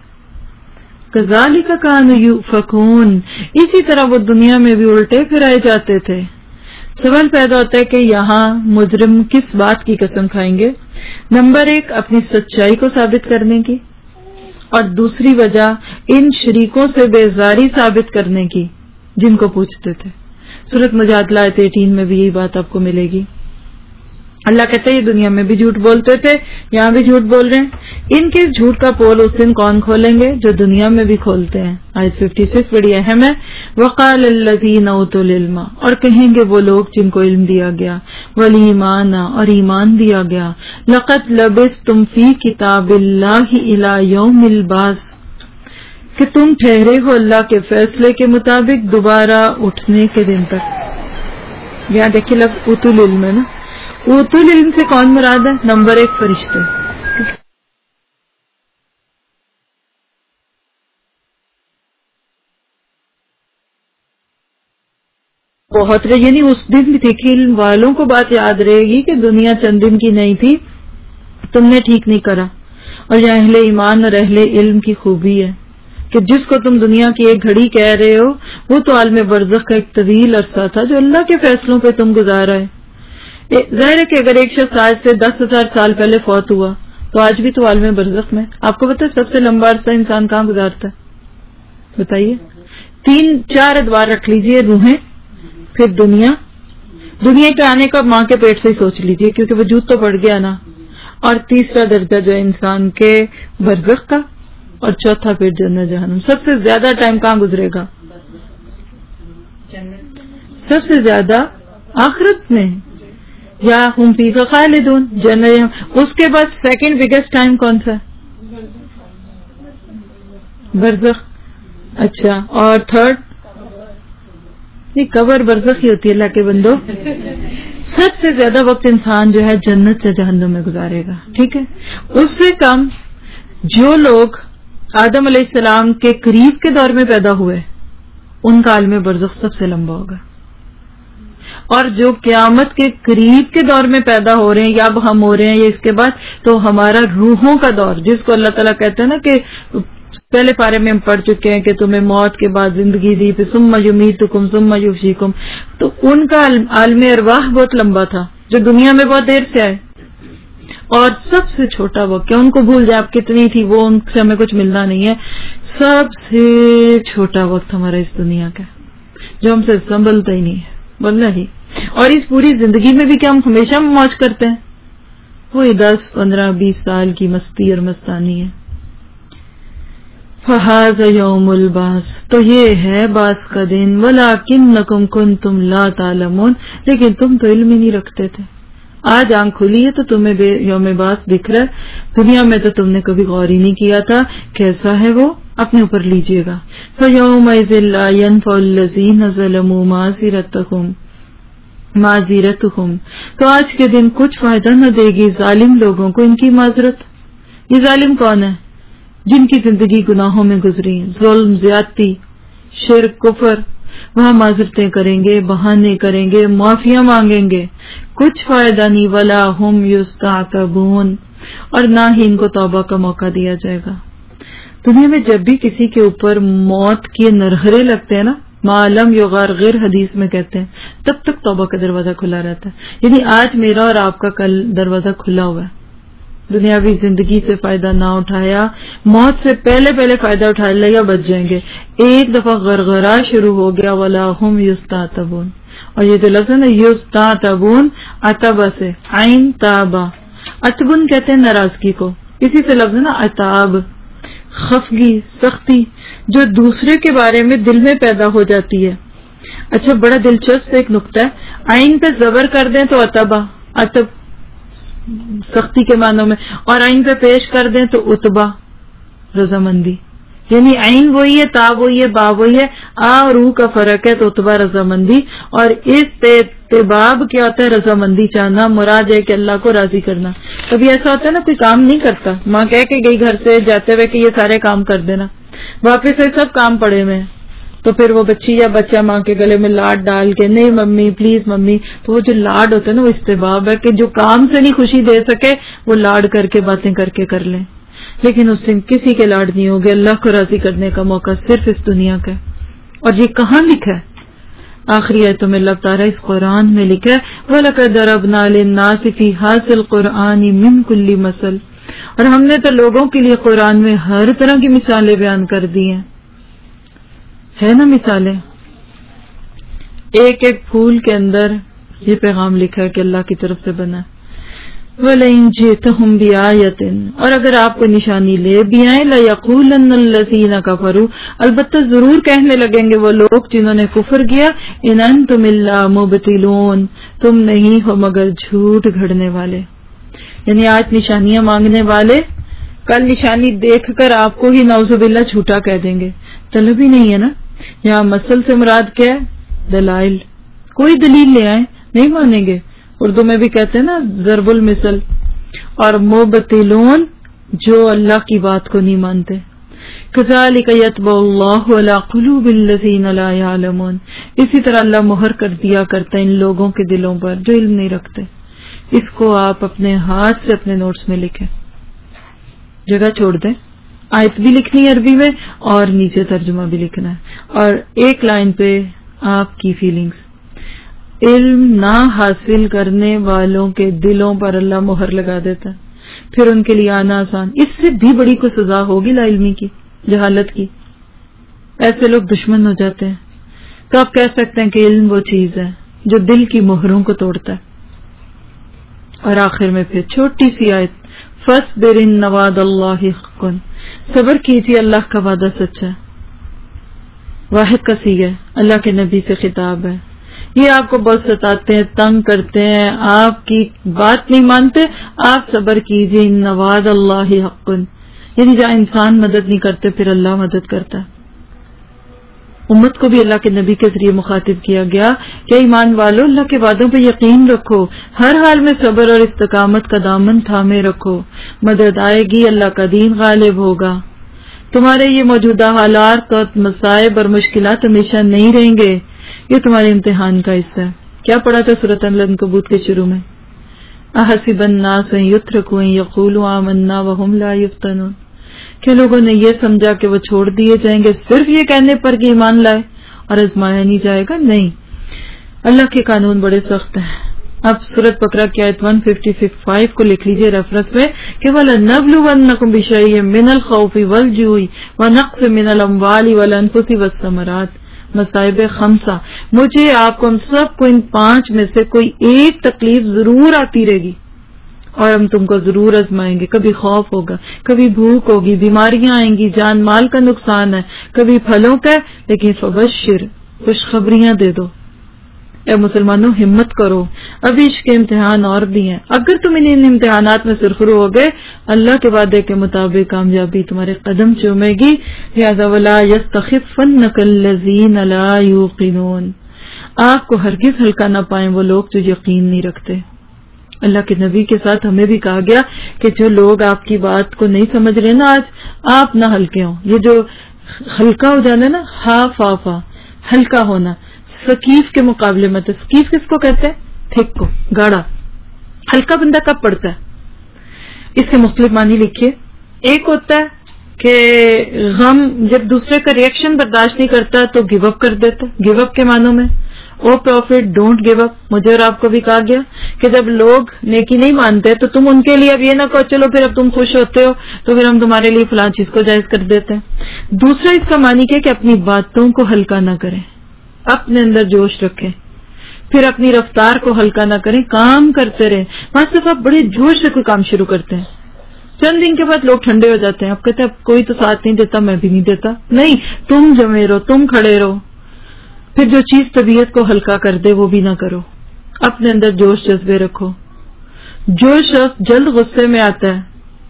كَذَلِكَ كَانُوا يُؤْفَكُونَ، اسی طرح وہ دنیا میں بھی الٹے پھرائے جاتے تھے. سوال پیدا ہوتا ہے کہ یہاں مجرم کس بات کی قسم کھائیں گے؟ نمبر 1 اپنی سچائی کو ثابت کرنے کی، اور دوسری وجہ ان شریکوں سے بیزاری ثابت کرنے کی جن کو پوچھتے تھے. سورۃ مجادلہ آیت 18 میں بھی یہی بات آپ کو ملے گی. اللہ کہتے ہیں یہ دنیا میں بھی جھوٹ بولتے تھے، یہاں بھی جھوٹ بول رہے ہیں. ان کے جھوٹ کا پول اس دن کون کھولیں گے؟ جو دنیا میں بھی کھولتے ہیں. آیت 56 بڑی اہم ہے. وقال الذین اوتوا العلم، اور کہیں گے وہ لوگ جن کو علم دیا گیا، والایمان، اور ایمان دیا گیا، لقد لبثتم فی کتاب اللہ الی یوم البعث، کہ تم ٹھہرے ہو اللہ کے فیصلے کے مطابق دوبارہ اٹھنے کے دن تک. یہاں دیکھیے لفظ اوتوا العلم ہے نا. اوتوا العلم سے کون مراد ہے؟ نمبر 1 فرشتے. بہت رہے، یعنی اس دن بھی دیکھیے علم والوں کو بات یاد رہے گی کہ دنیا چند دن کی نہیں تھی، تم نے ٹھیک نہیں کرا. اور یہ اہل ایمان اور اہل علم کی خوبی ہے کہ جس کو تم دنیا کی ایک گھڑی کہہ رہے ہو وہ تو عالم برزخ کا ایک طویل عرصہ تھا جو اللہ کے فیصلوں پہ تم گزارا ہے. ظاہر ہے کہ اگر ایک شخص آج سے 10,000 سال پہلے فوت ہوا تو آج بھی تو عالم برزخ میں. آپ کو پتہ ہے سب سے لمبا عرصہ انسان کہاں گزارتا ہے؟ بتائیے. 3-4 ادوار رکھ لیجئے، روحیں، پھر دنیا کے آنے کا ماں کے پیٹ سے ہی سوچ لیجئے، کیونکہ وجود تو پڑ گیا نا. اور تیسرا درجہ جو ہے انسان کے برزخ کا، اور چوتھا پھر جنت جہنم. سب سے زیادہ ٹائم کہاں گزرے گا؟ سب سے زیادہ آخرت میں. یا ہم فیہا خالدون، جنت. اس کے بعد سیکنڈ بگیسٹ ٹائم کون سا ہے؟ برزخ. اچھا، اور تھرڈ؟ یہ قبر برزخ ہی ہوتی ہے اللہ کے بندو. سب سے زیادہ وقت انسان جو ہے جنت سے جہنم میں گزارے گا. ٹھیک ہے. اس سے کم جو لوگ آدم علیہ السلام کے قریب کے دور میں پیدا ہوئے ان کا عالم برزخ سب سے لمبا ہوگا. اور جو قیامت کے قریب کے دور میں پیدا ہو رہے ہیں یا اب ہم ہو رہے ہیں یا اس کے بعد، تو ہمارا روحوں کا دور جس کو اللہ تعالیٰ کہتے ہیں نا کہ پہلے پارے میں ہم پڑھ چکے ہیں کہ تمہیں موت کے بعد زندگی دی، پھر ثم یمیتکم ثم یحییکم، تو ان کا عالم ارواح بہت لمبا تھا جو دنیا میں بہت دیر سے آئے، اور سب سے چھوٹا وقت کیا ان کو بھول جائے آپ کتنی تھی، وہ ان سے ہمیں کچھ ملنا نہیں ہے، سب سے چھوٹا وقت ہمارا اس دنیا کا جو ہم سے سنبھلتا ہی نہیں ہے واللہ. اور اس پوری زندگی میں بھی کیا ہم ہمیشہ موج کرتے ہیں، وہی 10 15 20 سال کی مستی اور مستانی ہے. فہذا یوم البعث، تو یہ ہے باس کا دن، ولکنکم کنتم لا تعلمون، لیکن تم تو علم ہی نہیں رکھتے تھے. آج آنکھ کھلی ہے تو تمہیں یوم باس دکھ رہا ہے، دنیا میں تو تم نے کبھی غور ہی نہیں کیا تھا. کیسا ہے وہ، اپنے اوپر لیجئے گا. فَيَوْمَئِذٍ لَا يَنفَعُ الَّذِينَ ظَلَمُوا مَعْذِرَتُهُمْ، تو آج کے دن کچھ فائدہ نہ دے گی ظالم لوگوں کو ان کی معذرت. یہ ظالم کون ہے؟ جن کی زندگی گناہوں میں گزری، ظلم، زیادتی، شرک، کفر. وہاں معذرتیں کریں گے، بہانے کریں گے، معافیاں مانگیں گے، کچھ فائدہ نہیں. ولا ہم یستعتبون، اور نہ ہی ان کو توبہ کا موقع دیا جائے گا. دنیا میں جب بھی کسی کے اوپر موت کے نرہرے لگتے ہیں نا، معلم یغرغر حدیث میں کہتے ہیں، تب تک توبہ کا دروازہ کھلا رہتا ہے. یعنی آج میرا اور آپ کا کل دروازہ کھلا ہوا ہے. دنیاوی زندگی سے فائدہ نہ اٹھایا، موت سے پہلے فائدہ اٹھا لیا، بچ جائیں گے. ایک دفعہ غرغرہ شروع ہو گیا، ولا ہم یستعتبون. اور یہ جو لفظ ہے نا یستعتبون، عتبہ سے، عین تابا، عتبن کہتے ہیں ناراضگی کو، اسی سے لفظ ہے نا عتاب، خفگی، سختی جو دوسرے کے بارے میں دل میں پیدا ہو جاتی ہے. اچھا بڑا دلچسپ ایک نقطہ ہے، عین پہ زبر کر دیں تو عتبہ، عتب سختی کے معنوں میں، اور عین پہ پیش کر دیں تو اتبا، رضامندی. یعنی عین وہی ہے، تا وہی ہے، با وہی ہے، آ اور او کا فرق ہے، تو اتبا رضامندی. اور اس اتباب کیا ہوتا ہے؟ رضامندی چاہنا، مراد ہے کہ اللہ کو راضی کرنا. کبھی ایسا ہوتا ہے نا کوئی کام نہیں کرتا، ماں کہہ کے گئی گھر سے جاتے ہوئے کہ یہ سارے کام کر دینا، واپس سے سب کام پڑے ہوئے، تو پھر وہ بچی یا بچہ ماں کے گلے میں لاڈ ڈال کے نہیں ممی پلیز ممی، تو وہ جو لاڈ ہوتا ہے نا وہ استحباب ہے کہ جو کام سے نہیں خوشی دے سکے وہ لاڈ کر کے باتیں کر کے کر لیں. لیکن اس دن کسی کے لاڈ نہیں ہوگے، اللہ کو راضی کرنے کا موقع صرف اس دنیا کا. اور یہ کہاں لکھا ہے؟ آخری آیتوں میں اللہ تعالیٰ اس قرآن میں لکھا ہے وَلَقَدْ ضَرَبْنَا لِلنَّاسِ فِي هَٰذَا الْقُرْآنِ مِن كُلِّ مَثَلٍ، اور ہم نے تو لوگوں کے لیے قرآن میں ہر طرح کی مثالیں بیان کر دی ہیں. ہے نا مثالیں، ایک ایک پھول کے اندر یہ پیغام لکھا ہے کہ اللہ کی طرف سے بنا. وَلَئِن جِئْتَهُم بِآيَةٍ، اور اگر آپ کو نشانی لے بھی آئیں، لَيَقُولَنَّ الَّذِينَ كَفَرُوا، البتہ ضرور کہنے لگیں گے وہ لوگ جنہوں نے کفر کیا، إِنْ أَنْتُمْ إِلَّا مُبْطِلُونَ، تم نہیں ہو مگر جھوٹ گھڑنے والے. یعنی آج نشانیاں مانگنے والے کل نشانی دیکھ کر آپ کو ہی نعوذ باللہ جھوٹا کہہ دیں گے. طلب ہی نہیں ہے نا. یہاں مثل سے مراد کیا ہے؟ دلائل. کوئی دلیل لے آئیں نہیں مانیں گے. اردو میں بھی کہتے ہیں نا ضرب المثل. اور مبطلون جو اللہ کی بات کو نہیں مانتے. کذالک یطبع اللہ علی قلوب الذین لا یعلمون، اسی طرح اللہ مہر کر دیا کرتا ہے ان لوگوں کے دلوں پر جو علم نہیں رکھتے. اس کو آپ اپنے ہاتھ سے اپنے نوٹس میں لکھیں، جگہ چھوڑ دیں. آیت بھی لکھنی ہے عربی میں اور نیچے ترجمہ بھی لکھنا ہے، اور ایک لائن پہ آپ کی فیلنگز. علم نہ حاصل کرنے والوں کے دلوں پر اللہ مہر لگا دیتا ہے، پھر ان کے لیے آنا آسان. اس سے بھی بڑی کوئی سزا ہوگی لا علمی کی، جہالت کی. ایسے لوگ دشمن ہو جاتے ہیں. تو آپ کہہ سکتے ہیں کہ علم وہ چیز ہے جو دل کی مہروں کو توڑتا ہے. اور آخر میں پھر چھوٹی سی آیت، فَاصْبِرْ إِنَّ وَعْدَ اللَّهِ حَقٌّ، صبر کیجیے اللہ کا وعدہ سچا ہے. واحد کا صیغہ ہے، اللہ کے نبی سے خطاب ہے. یہ آپ کو بہت ستاتے ہیں، تنگ کرتے ہیں، آپ کی بات نہیں مانتے، آپ صبر کیجیے. إِنَّ وَعْدَ اللَّهِ حَقٌّ، یعنی جہاں انسان مدد نہیں کرتے پھر اللہ مدد کرتا ہے. امت کو بھی اللہ کے نبی کے ذریعے مخاطب کیا گیا کہ ایمان والو اللہ کے وعدوں پہ یقین رکھو، ہر حال میں صبر اور استقامت کا دامن تھامے رکھو، مدد آئے گی، اللہ کا دین غالب ہوگا. تمہارے یہ موجودہ حالات اور مصائب اور مشکلات ہمیشہ نہیں رہیں گے، یہ تمہارے امتحان کا حصہ ہے. کیا پڑھا تھا سورۃ العنکبوت کے شروع میں؟ احسب الناس ان یترکوا ان یقولوا آمنا وهم لا یفتنون. کہ لوگوں نے یہ سمجھا کہ وہ چھوڑ دیے جائیں گے صرف یہ کہنے پر کہ ایمان لائے اور آزمایا نہیں جائے گا؟ نہیں، اللہ کے قانون بڑے سخت ہیں. اب سورۃ بقرہ کی آیت 155 کو لکھ لیجئے ریفرنس میں کہ وَلَنَبْلُوَنَّكُمْ بِشَيْءٍ مِّنَ الْخَوْفِ وَالْجُوعِ وَنَقْصٍ مِّنَ الْأَمْوَالِ وَالْأَنفُسِ وَالثَّمَرَاتِ. مصائب 5، مجھے آپ کو ہم سب کو ان 5 میں سے کوئی ایک تکلیف ضرور آتی رہے گی اور ہم تم کو ضرور آزمائیں گے. کبھی خوف ہوگا، کبھی بھوک ہوگی، بیماریاں آئیں گی، جان مال کا نقصان ہے، کبھی پھلوں کا، لیکن فبشر، خوشخبریاں دے دو. اے مسلمانوں ہمت کرو، ابھی اس کے امتحان اور بھی ہیں. اگر تم ان امتحانات میں سرخرو ہو گئے، اللہ کے وعدے کے مطابق کامیابی تمہارے قدم چومے گی. لہذا ولا یستخفنک الذین لا یوقنون، آپ کو ہرگز ہلکا نہ پائیں وہ لوگ جو یقین نہیں رکھتے. اللہ کے نبی کے ساتھ ہمیں بھی کہا گیا کہ جو لوگ آپ کی بات کو نہیں سمجھ رہے نا آج، آپ نہ ہلکے ہوں. یہ جو ہلکا ہو جانا نا، ہا ہلکا ہونا، ثقیف کے مقابلے میں. تو ثقیف کس کو کہتے ہیں؟ تھک کو، گاڑا. ہلکا بندہ کب پڑتا ہے؟ اس کے مختلف معنی لکھیے. ایک ہوتا ہے کہ غم جب دوسرے کا ریئیکشن برداشت نہیں کرتا تو گیو اپ کر دیتا. گیو اپ کے معنوں میں O prophet don't give up. مجھے اور آپ کو بھی کہا گیا کہ جب لوگ نیکی نہیں مانتے تو تم ان کے لیے اب یہ نہ کہو چلو پھر اب تم خوش ہوتے ہو تو پھر ہم تمہارے لیے فلاں چیز کو جائز کر دیتے ہیں. دوسرا اس کا معنی کیا کہ اپنی باتوں کو ہلکا نہ کریں، اپنے اندر جوش رکھیں، پھر اپنی رفتار کو ہلکا نہ کریں، کام کرتے رہیں. وہاں صرف آپ بڑے جوش سے کوئی کام شروع کرتے ہیں، چند دن کے بعد لوگ ٹھنڈے ہو جاتے ہیں. آپ کہتے ہیں کوئی تو ساتھ نہیں دیتا، میں بھی نہیں دیتا. نہیں، تم جمے رہو، تم کھڑے رہو. پھر جو چیز طبیعت کو ہلکا کر دے وہ بھی نہ کرو. اپنے اندر جوش جذبے رکھو. جو شخص جلد غصے میں آتا ہے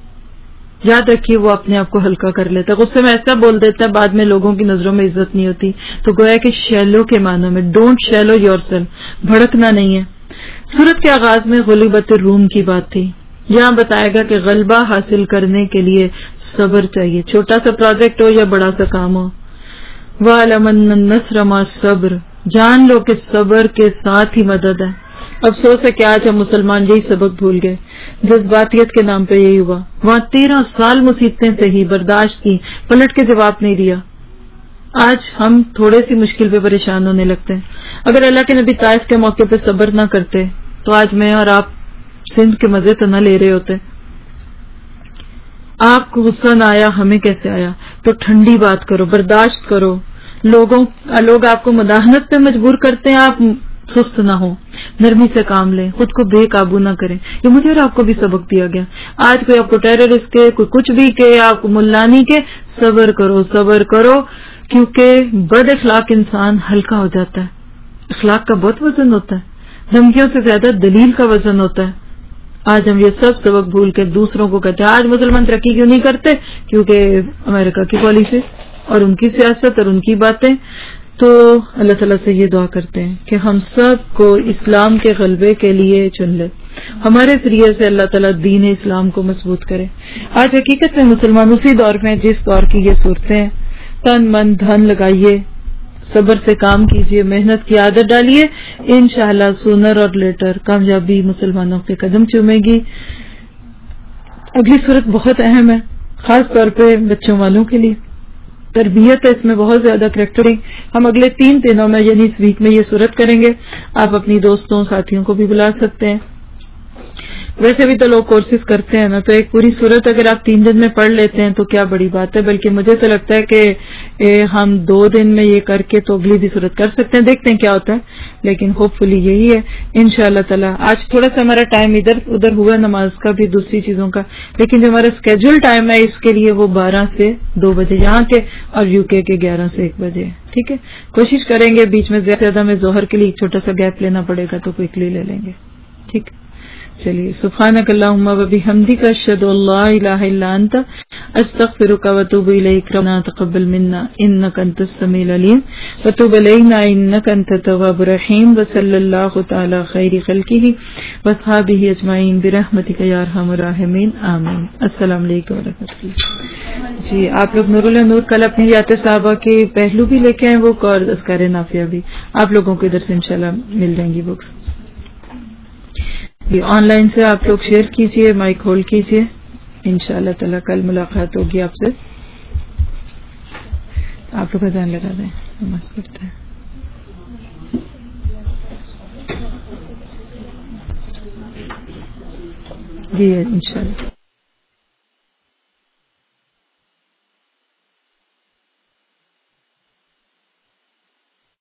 یاد رکھیے وہ اپنے آپ کو ہلکا کر لیتا ہے. غصے میں ایسا بول دیتا ہے بعد میں لوگوں کی نظروں میں عزت نہیں ہوتی. تو گویا کہ شیلو کے معنوں میں ڈونٹ شیلو یور سیلف، بھڑکنا نہیں ہے. سورت کے آغاز میں غلبت الروم کی بات تھی. یہاں بتایا گا کہ غلبہ حاصل کرنے کے لیے صبر چاہیے، چھوٹا سا پروجیکٹ ہو یا بڑا سا کام ہو. وَاعْلَمْ أَنَّ النَّصْرَ مَعَ الصَّبْرِ، جان لو کہ صبر کے ساتھ ہی مدد ہے. افسوس ہے کہ آج ہم مسلمان یہی سبق بھول گئے. جذباتیت کے نام پہ یہی ہوا. وہاں 13 سال مصیبتیں سہی، برداشت کی، پلٹ کے جواب نہیں دیا. آج ہم تھوڑے سی مشکل پہ پریشان ہونے لگتے ہیں. اگر اللہ کے نبی طائف کے موقع پہ صبر نہ کرتے تو آج میں اور آپ سندھ کے مزے تو نہ لے رہے ہوتے. آپ کو غصہ نہ آیا، ہمیں کیسے آیا؟ تو ٹھنڈی بات کرو، برداشت کرو. لوگ آپ کو مداحنت پہ مجبور کرتے ہیں، آپ سست نہ ہو، نرمی سے کام لیں، خود کو بے قابو نہ کریں. یہ مجھے اور آپ کو بھی سبق دیا گیا. آج کوئی آپ کو ٹیررسٹ کے، کوئی کچھ بھی کہ آپ کو ملانی کے، صبر کرو، صبر کرو، کیونکہ بد اخلاق انسان ہلکا ہو جاتا ہے. اخلاق کا بہت وزن ہوتا ہے، دھمکیوں سے زیادہ دلیل کا وزن ہوتا ہے. آج ہم یہ سب سبق بھول کے دوسروں کو کہتے ہیں آج مسلمان ترقی کیوں نہیں کرتے؟ کیونکہ امریکہ کی پالیسیز اور ان کی سیاست اور ان کی باتیں. تو اللہ تعالیٰ سے یہ دعا کرتے ہیں کہ ہم سب کو اسلام کے غلبے کے لیے چن لے، ہمارے ذریعے سے اللہ تعالیٰ دین اسلام کو مضبوط کرے. آج حقیقت میں مسلمان اسی دور میں جس دور کی یہ صورتیں ہیں. تن من دھن لگائیے، صبر سے کام کیجیے، محنت کی عادت ڈالیے. انشاءاللہ سونر اور لیٹر کامیابی مسلمانوں کے قدم چومے گی. اگلی صورت بہت اہم ہے، خاص طور پہ بچوں والوں کے لیے. تربیت ہے اس میں بہت زیادہ کریکٹرنگ. ہم اگلے 3 دنوں میں یعنی اس ویک میں یہ صورت کریں گے. آپ اپنی دوستوں ساتھیوں کو بھی بلا سکتے ہیں. ویسے بھی تو لوگ کورسز کرتے ہیں نا، تو ایک پوری صورت اگر آپ 3 دن میں پڑھ لیتے ہیں تو کیا بڑی بات ہے. بلکہ مجھے تو لگتا ہے کہ ہم 2 دن میں یہ کر کے تو اگلی بھی صورت کر سکتے ہیں. دیکھتے ہیں کیا ہوتا ہے، لیکن ہوپ فلی یہی ہے انشاءاللہ تعالی. آج تھوڑا سا ہمارا ٹائم ادھر ادھر ہوا، نماز کا بھی دوسری چیزوں کا، لیکن جو ہمارا اسکیجول ٹائم ہے اس کے لیے وہ 12 سے 2 بجے یہاں کے، اور یو کے 11 سے 1 بجے. ٹھیک ہے، کوشش کریں گے بیچ میں زیادہ میں ظہر کے لیے ایک چھوٹا سا گیپ لینا پڑے گا تو کوئکلی لے لیں گے. ٹھیک ہے. چلیے سبحانک اللہم و بحمدک اشہد ان لا الہ الا انت استغفرک و اتوب الیک ربنا تقبل منا انک انت السمیع العلیم وتب علینا انک انت التواب الرحیم وصلی اللہ تعالی خیر خلقہ واصحابہ اجمعین برحمتک یا ارحم الراحمین آمین. السلام علیکم و رحمۃ اللہ. جی آپ لوگ نور نور کل اپنی حیات صحابہ کے پہلو بھی لے کے آئے وہ اور اذکار نافیہ بھی آپ لوگوں کو ادھر سے انشاءاللہ مل جائیں گی بکس. آن لائن سے آپ لوگ شیئر کیجئے مائک ہولڈ کیجئے انشاءاللہ تعالی کل ملاقات ہوگی آپ سے. آپ لوگ اذان لگا دیں نماز پڑھتے ہیں. جی انشاءاللہ.